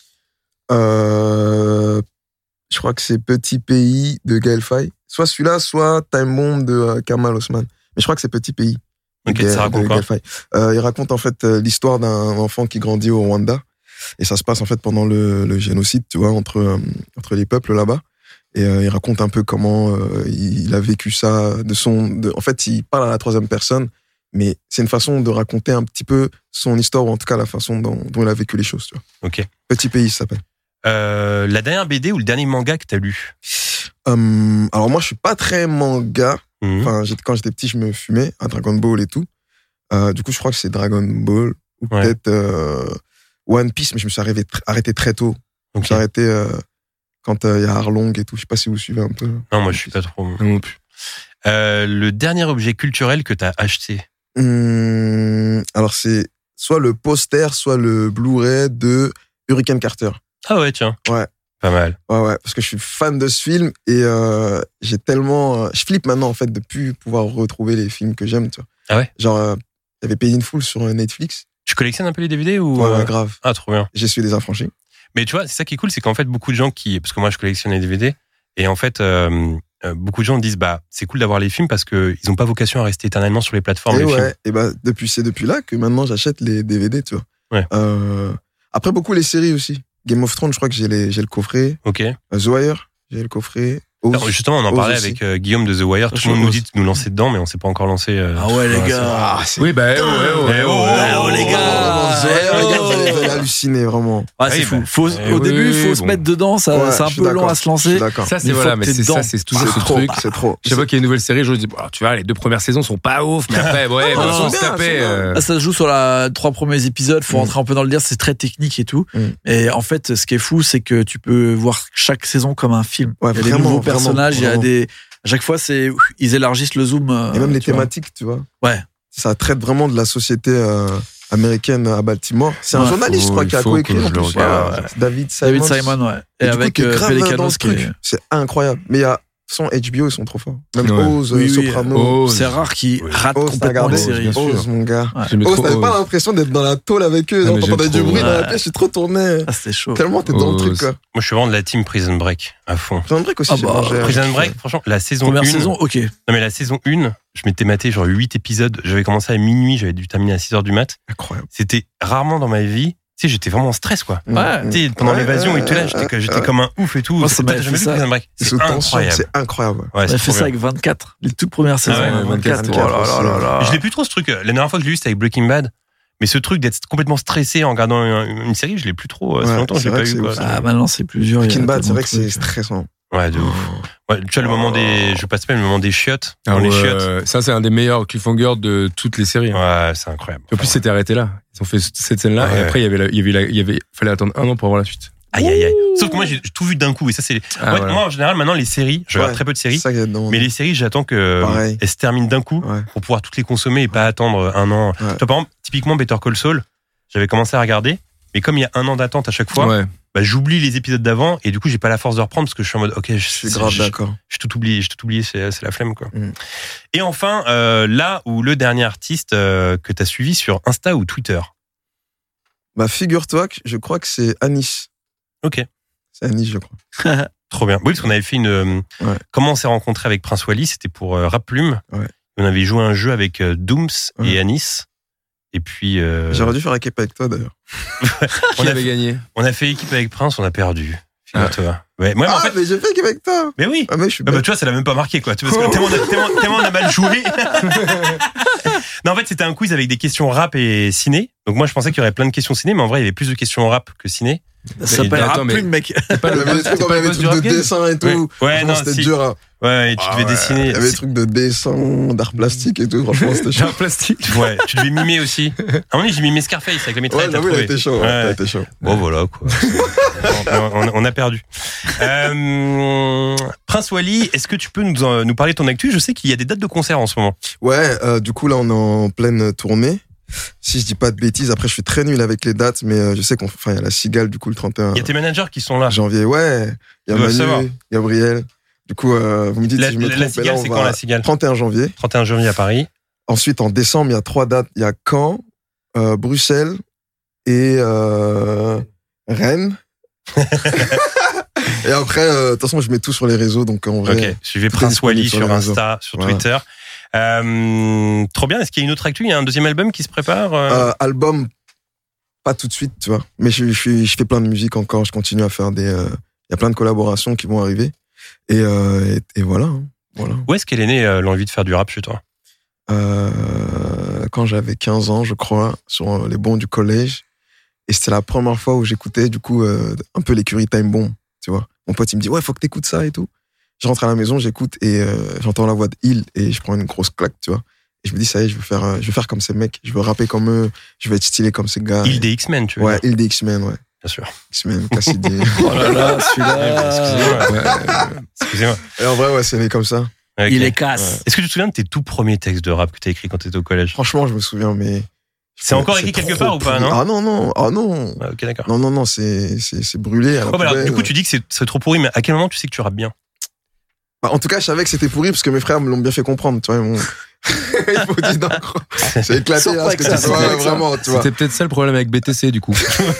Euh, je crois que c'est Petit Pays de Gaël Faye. Soit celui-là, soit Time Bomb de euh, Kamal Osman. Mais je crois que c'est Petit Pays. Ok, de, ça raconte de quoi? Gaël Faye. Euh, il raconte en fait euh, l'histoire d'un enfant qui grandit au Rwanda. Et ça se passe en fait pendant le, le génocide, tu vois, entre, euh, entre les peuples là-bas. Et euh, il raconte un peu comment euh, il a vécu ça de son... De, en fait, il parle à la troisième personne, mais c'est une façon de raconter un petit peu son histoire, ou en tout cas la façon dont, dont il a vécu les choses, tu vois. Ok. Petit Pays, ça s'appelle. Euh, la dernière B D ou le dernier manga que t'as lu? euh, Alors moi, je suis pas très manga. Mmh. Enfin, j'étais, quand j'étais petit, je me fumais à Dragon Ball et tout. Euh, du coup, je crois que c'est Dragon Ball, ou ouais. peut-être euh, One Piece, mais je me suis arrêté, arrêté très tôt. Okay. Je me suis arrêté... Euh, quand il euh, y a Arlong et tout, je sais pas si vous suivez un peu. Non, moi je suis pas trop. Non plus. Euh, le dernier objet culturel que t'as acheté? Hum, alors c'est soit le poster, soit le Blu-ray de Hurricane Carter. Ah ouais, tiens. Ouais. Pas mal. Ouais, ouais, parce que je suis fan de ce film et euh, j'ai tellement, euh, je flippe maintenant en fait de plus pouvoir retrouver les films que j'aime, tu vois. Ah ouais. Genre, il euh, y avait Pay in Full sur Netflix. Tu collectionnes un peu les D V D ou? Ouais, ouais, grave. Ah, trop bien. J'ai suivi des affranchis. Mais tu vois, c'est ça qui est cool, c'est qu'en fait, beaucoup de gens qui... Parce que moi, je collectionne les D V D. Et en fait, euh, beaucoup de gens disent, bah, c'est cool d'avoir les films parce qu'ils n'ont pas vocation à rester éternellement sur les plateformes. Et les ouais, films. et bah, depuis, c'est depuis là que maintenant, j'achète les D V D, tu vois. Ouais. Euh, après, beaucoup les séries aussi. Game of Thrones, je crois que j'ai, les, j'ai le coffret. Ok. Euh, The Wire, j'ai le coffret. Oz, Alors, justement, on en Oz parlait aussi. avec euh, Guillaume de The Wire. Tout le monde nous dit de nous lancer dedans, mais on s'est pas encore lancé. Euh, ah ouais, les gars. Ah, oui, bah, eh, ouais, ouais, eh, oh, ouais, oh, les gars. The Wire, les gars, vous allez, vous allez halluciner, vraiment. Ah, c'est oui, fou. bah, Faut, eh, au oui, début, il faut bon. se mettre dedans. Ça, Ouais, c'est un je suis peu long d'accord. à se Je lancer. suis d'accord. Ça, c'est Mais voilà, faut mais que t'es c'est ça, dedans. c'est toujours C'est ce trop, truc. c'est trop. Chaque fois qu'il y a une nouvelle série, je dis, bon, tu vois, les deux premières saisons sont pas ouf, mais après, ouais, Non, bah, c'est on se bien, tapait. c'est bien. euh, Là, ça se joue sur la trois premiers épisodes. Faut Mm. rentrer un peu dans le dire. C'est très technique et tout. Mm. Et en fait, ce qui est fou, c'est que tu peux voir chaque saison comme un film. Ouais, il y a des vraiment, nouveaux vraiment, personnages. Il y a vraiment. des. À chaque fois, c'est ils élargissent le zoom. Et même les tu vois. thématiques, tu vois. Ouais. Ça traite vraiment de la société euh, américaine à Baltimore. C'est un Ouais. journaliste, je crois, Oh, qui a il faut coécrit que en je le plus. regarde. Ouais, ouais. David Simon. David Simon, ouais. Et, Et du coup, avec t'es euh, grave dans Pelicanos le qui est. truc. C'est incroyable. Mais il y a son H B O, ils sont trop forts. Même Ouais. Oz, Oui, oui, Soprano. Oz. C'est rare qu'ils Oui. ratent Oz, t'as complètement regardé les séries. bien sûr. Oz, mon gars. Ouais. J'aimais Oz, trop t'avais pas Oz. l'impression d'être dans la tôle avec eux. Ah, mais T'entendais j'aime du trop. bruit dans la Ouais. pièce, tu te retournais. Ah, c'était chaud. Tellement t'es dans le Oz. truc, quoi. Moi, je suis vraiment de la team Prison Break, à fond. Prison Break aussi, Ah j'ai bah, mangé. Prison Break, franchement, la saison Première un. saison, ok. Non, mais la saison un, je m'étais maté genre huit épisodes. J'avais commencé à minuit, j'avais dû terminer à six heures du mat. Incroyable. C'était rarement dans ma vie. Tu sais, j'étais vraiment en stress, quoi. Ouais. Tu sais, pendant Ouais, l'évasion et tout là, ouais, j'étais, ouais, j'étais ouais. comme un ouf et tout. Moi, ça C'est- m'avait T'as fait jamais vu ça. Prison Break? C'est C'est sous tension, incroyable. c'est incroyable. ouais. Ouais, On c'est a fait trop ça bien. avec vingt-quatre. Les toutes premières saisons. ouais, vingt-quatre. vingt-quatre, Oh là là là là. Et je l'ai plus trop ce truc. La dernière fois que je l'ai vu, c'était avec Breaking Bad. Mais ce truc d'être complètement stressé en regardant une, une série, je l'ai plus trop. Ça fait Ouais, longtemps que je c'est l'ai vrai pas que eu, c'est quoi. ouf. Ah, maintenant, c'est plus dur. il y a Breaking Bad, c'est tellement vrai de que c'est trucs. Ouais, stressant. de ouf. Ouais, tu vois, le moment des. Je passe pas le moment des chiottes. Ah Dans les ouais, chiottes. ça, c'est un des meilleurs cliffhangers de toutes les séries. Ouais, c'est incroyable. En plus, c'était arrêté là. Ils ont fait cette scène-là, Ouais. et après, il y avait, la- il y avait, la- il y avait, fallait attendre un an pour avoir la suite. Aïe, aïe, aïe. Sauf que moi, j'ai tout vu d'un coup. Et ça, c'est. Ah, Ouais, voilà. Moi, en général, maintenant, les séries, je regarde Ouais, très peu de séries. C'est ça qu'il y a dedans. Mais les séries, j'attends que Pareil. elles se terminent d'un coup Ouais. pour pouvoir toutes les consommer et pas attendre un an. Ouais. Tu vois, par exemple, typiquement Better Call Saul, j'avais commencé à regarder, mais comme il y a un an d'attente à chaque fois, Ouais. bah, j'oublie les épisodes d'avant et du coup, j'ai pas la force de reprendre parce que je suis en mode, ok, je, Je suis grave je- d'accord. J'ai tout oublié, j'ai tout oublié, c'est, c'est la flemme, quoi. Mm. Et enfin, euh, là où le dernier artiste euh, que t'as suivi sur Insta ou Twitter. Bah, figure-toi que je crois que c'est Anis. Ok. C'est Anis, je crois. Trop bien. Oui, parce qu'on avait fait une. euh, Ouais. Comment on s'est rencontré avec Prince Wally, c'était pour euh, Rap Plume. Ouais. On avait joué un jeu avec euh, Dooms Ouais. et Anis. Et puis. euh, J'aurais dû faire équipe avec toi, d'ailleurs. on, Qui a, avait gagné? on a fait équipe avec Prince, on a perdu. Figure-toi. Ouais. Moi, Ah, en fait. mais j'ai fait équipe avec toi. Mais oui. Ah, mais je suis Ah bah, bête. tu vois, ça l'a même pas marqué, quoi. Tu vois, parce que tellement, on a, tellement, tellement on a mal joué. Non, en fait, c'était un quiz avec des questions rap et ciné. Donc moi je pensais qu'il y aurait plein de questions ciné, mais en vrai il y avait plus de questions rap que ciné. Ça s'appelle rap plus, mec. C'est pas Il y le avait des trucs, c'est il y pas avait le des boss du trucs de rap game. dessin et tout. Ouais, ouais Franchement, non, c'était si. dur. hein. Ouais, et tu Ah devais ouais, dessiner. Il y avait des trucs de dessin, d'art plastique et tout. Franchement, c'était J'ai chaud. un plastique. Ouais, tu devais mimer aussi. À un moment donné, j'ai mimé Scarface avec la Ouais, mitraillette. t'as j'avoue, il a trouvé. été chaud. ouais, Ouais. Il a été chaud. Bon voilà quoi. on, on- on a perdu. Euh, Prince Wally, est-ce que tu peux nous, en- nous parler de ton actu? Je sais qu'il y a des dates de concert en ce moment. Ouais, euh, du coup, là, on est en pleine tournée. Si je dis pas de bêtises, après, je suis très nul avec les dates, mais euh, je sais qu'on, enfin, il y a la Cigale, du coup, le trente et un Il y a tes managers qui sont là. janvier. Ouais, il y a Tu dois savoir. Manu, Gabriel. Du coup, euh, vous me dites La, si je me la- trompe. la mais là, Cigale, on c'est va- quand la Cigale? trente et un janvier. trente et un janvier à Paris. Ensuite, en décembre, il y a trois dates. Il y a Caen, euh, Bruxelles et euh, Rennes. Et après, euh, de toute façon, je mets tout sur les réseaux, donc en vrai. Ok, suivez tout est Prince Wally disponible sur les réseaux. Insta, sur Voilà. Twitter. Euh, trop bien, est-ce qu'il y a une autre actu? Il y a un deuxième album qui se prépare euh Euh, album, pas tout de suite, tu vois. Mais je, je, suis- je fais plein de musique encore. Je continue à faire des. euh, Il y a plein de collaborations qui vont arriver. Et, euh, et, et voilà. hein. Voilà. Où est-ce qu'elle est née euh, l'envie de faire du rap chez toi? Euh, quand j'avais quinze ans, je crois, sur les bancs du collège. Et c'était la première fois où j'écoutais, du coup, euh, un peu l'écurie Time Bomb, tu vois. Mon pote, il me dit, ouais, faut que t'écoutes ça et tout. Je rentre à la maison, j'écoute et euh, j'entends la voix de Hill et je prends une grosse claque, tu vois. Et je me dis, ça y est, je veux faire, euh, je veux faire comme ces mecs. Je veux rapper comme eux. Je veux être stylé comme ces gars. Hill des X-Men, tu veux Ouais, dire. Hill des X-Men, ouais. Bien sûr. X-Men, Cassidy. Oh là là, Excusez-moi. celui-là. Excusez-moi. Et en vrai, ouais, c'est né comme ça. Ok. Il est casse. Est-ce que tu te souviens de tes tout premiers textes de rap que t'as écrits quand t'étais au collège? Franchement, je me souviens, mais. C'est encore écrit quelque trop part ou pas, pourri. non? Ah non, non, ah non. Ouais, ok, d'accord. Non, non, non, c'est, c'est, c'est brûlé. À la Ouais, bah alors, poubelle. du coup, tu dis que c'est, c'est trop pourri, mais à quel moment tu sais que tu rappes bien? Bah, en tout cas, je savais que c'était pourri parce que mes frères me l'ont bien fait comprendre, tu vois. Mon... Il faut dire non, quoi. C'est éclaté, Sors là, pas ce que avec tu ça, vois, sors pas avec ça. vraiment, tu vois. C'était peut-être ça le problème avec B T C, du coup.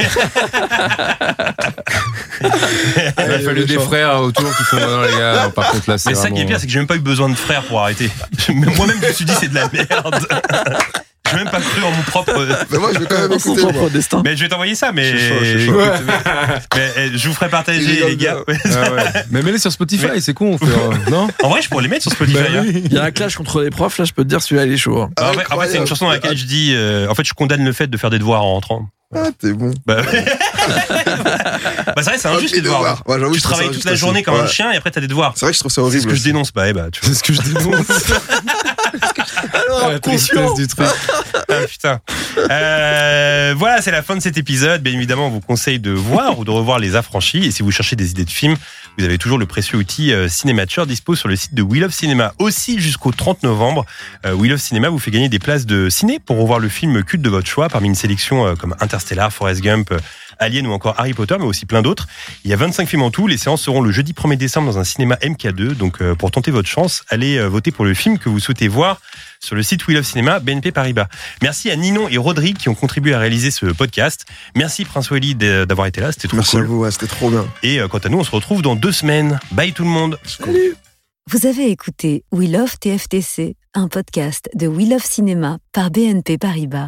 Il a fallu des frères autour qui font, non, les gars, par contre, là, c'est Mais ça qui est vraiment- pire, c'est que j'ai même pas eu besoin de frères pour arrêter. Moi-même, je me suis dit, c'est de la merde. J'ai même pas cru en mon propre. Mais moi, je vais quand même Dans son écouter. moi. propre destin. Mais je vais t'envoyer ça, mais. Je suis chaud, je suis chaud. Écoute, mais, mais, je vous ferai Il partager, rigole les gars. bien. Ah ouais. Mais mets-les sur Spotify, Mais- c'est con, frère. Non? En vrai, je pourrais les mettre sur Spotify. Bah hein. oui. Il y a un clash contre les profs, là, je peux te dire, celui-là, il est chaud. hein. Bah, en fait, en fait, c'est une chanson dans laquelle je dis. euh, en fait, je condamne le fait de faire des devoirs en rentrant. Ah, t'es bon. Bah, bah c'est vrai, c'est injuste Ok, les devoirs. devoirs. Ouais, j'avoue, tu je trouve ça travailles toute injuste la aussi. journée comme un Ouais. chien et après t'as des devoirs. C'est vrai que je trouve ça C'est horrible. ce que je aussi. dénonce. Bah, eh bah, tu vois. C'est ce que je dénonce. La tristesse du truc. Ah, putain. Euh, voilà, c'est la fin de cet épisode. Bien évidemment, on vous conseille de voir ou de revoir Les Affranchis. Et si vous cherchez des idées de films, vous avez toujours le précieux outil euh, Cinémature dispo sur le site de We Love Cinéma. Aussi jusqu'au trente novembre, euh, We Love Cinéma vous fait gagner des places de ciné pour revoir le film culte de votre choix parmi une sélection euh, comme Interstellar, Forrest Gump, euh, Alien ou encore Harry Potter, mais aussi plein d'autres. Il y a vingt-cinq films en tout. Les séances seront le jeudi premier décembre dans un cinéma M K deux. Donc euh, pour tenter votre chance, allez euh, voter pour le film que vous souhaitez voir sur le site We Love Cinéma, B N P Paribas. Merci à Ninon et Rodrigue qui ont contribué à réaliser ce podcast. Merci Prince Wally d'avoir été là, c'était trop Merci à cool. vous, ouais, c'était trop bien. Et euh, quant à nous, on se retrouve dans deux semaines. Bye tout le monde. Salut. Vous avez écouté We Love T F T C, un podcast de We Love Cinéma par B N P Paribas.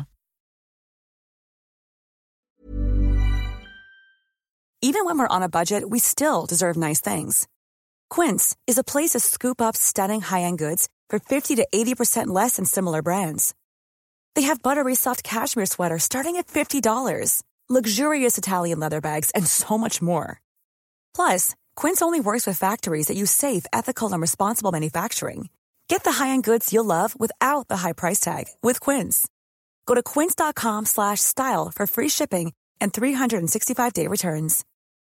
Even when we're on a budget, we still deserve nice things. Quince is a place to scoop up stunning high-end goods for fifty to eighty percent less than similar brands. They have buttery soft cashmere sweaters starting at fifty dollars, luxurious Italian leather bags, and so much more. Plus, Quince only works with factories that use safe, ethical, and responsible manufacturing. Get the high-end goods you'll love without the high price tag with Quince. Go to quince.com slash style for free shipping and three sixty-five day returns.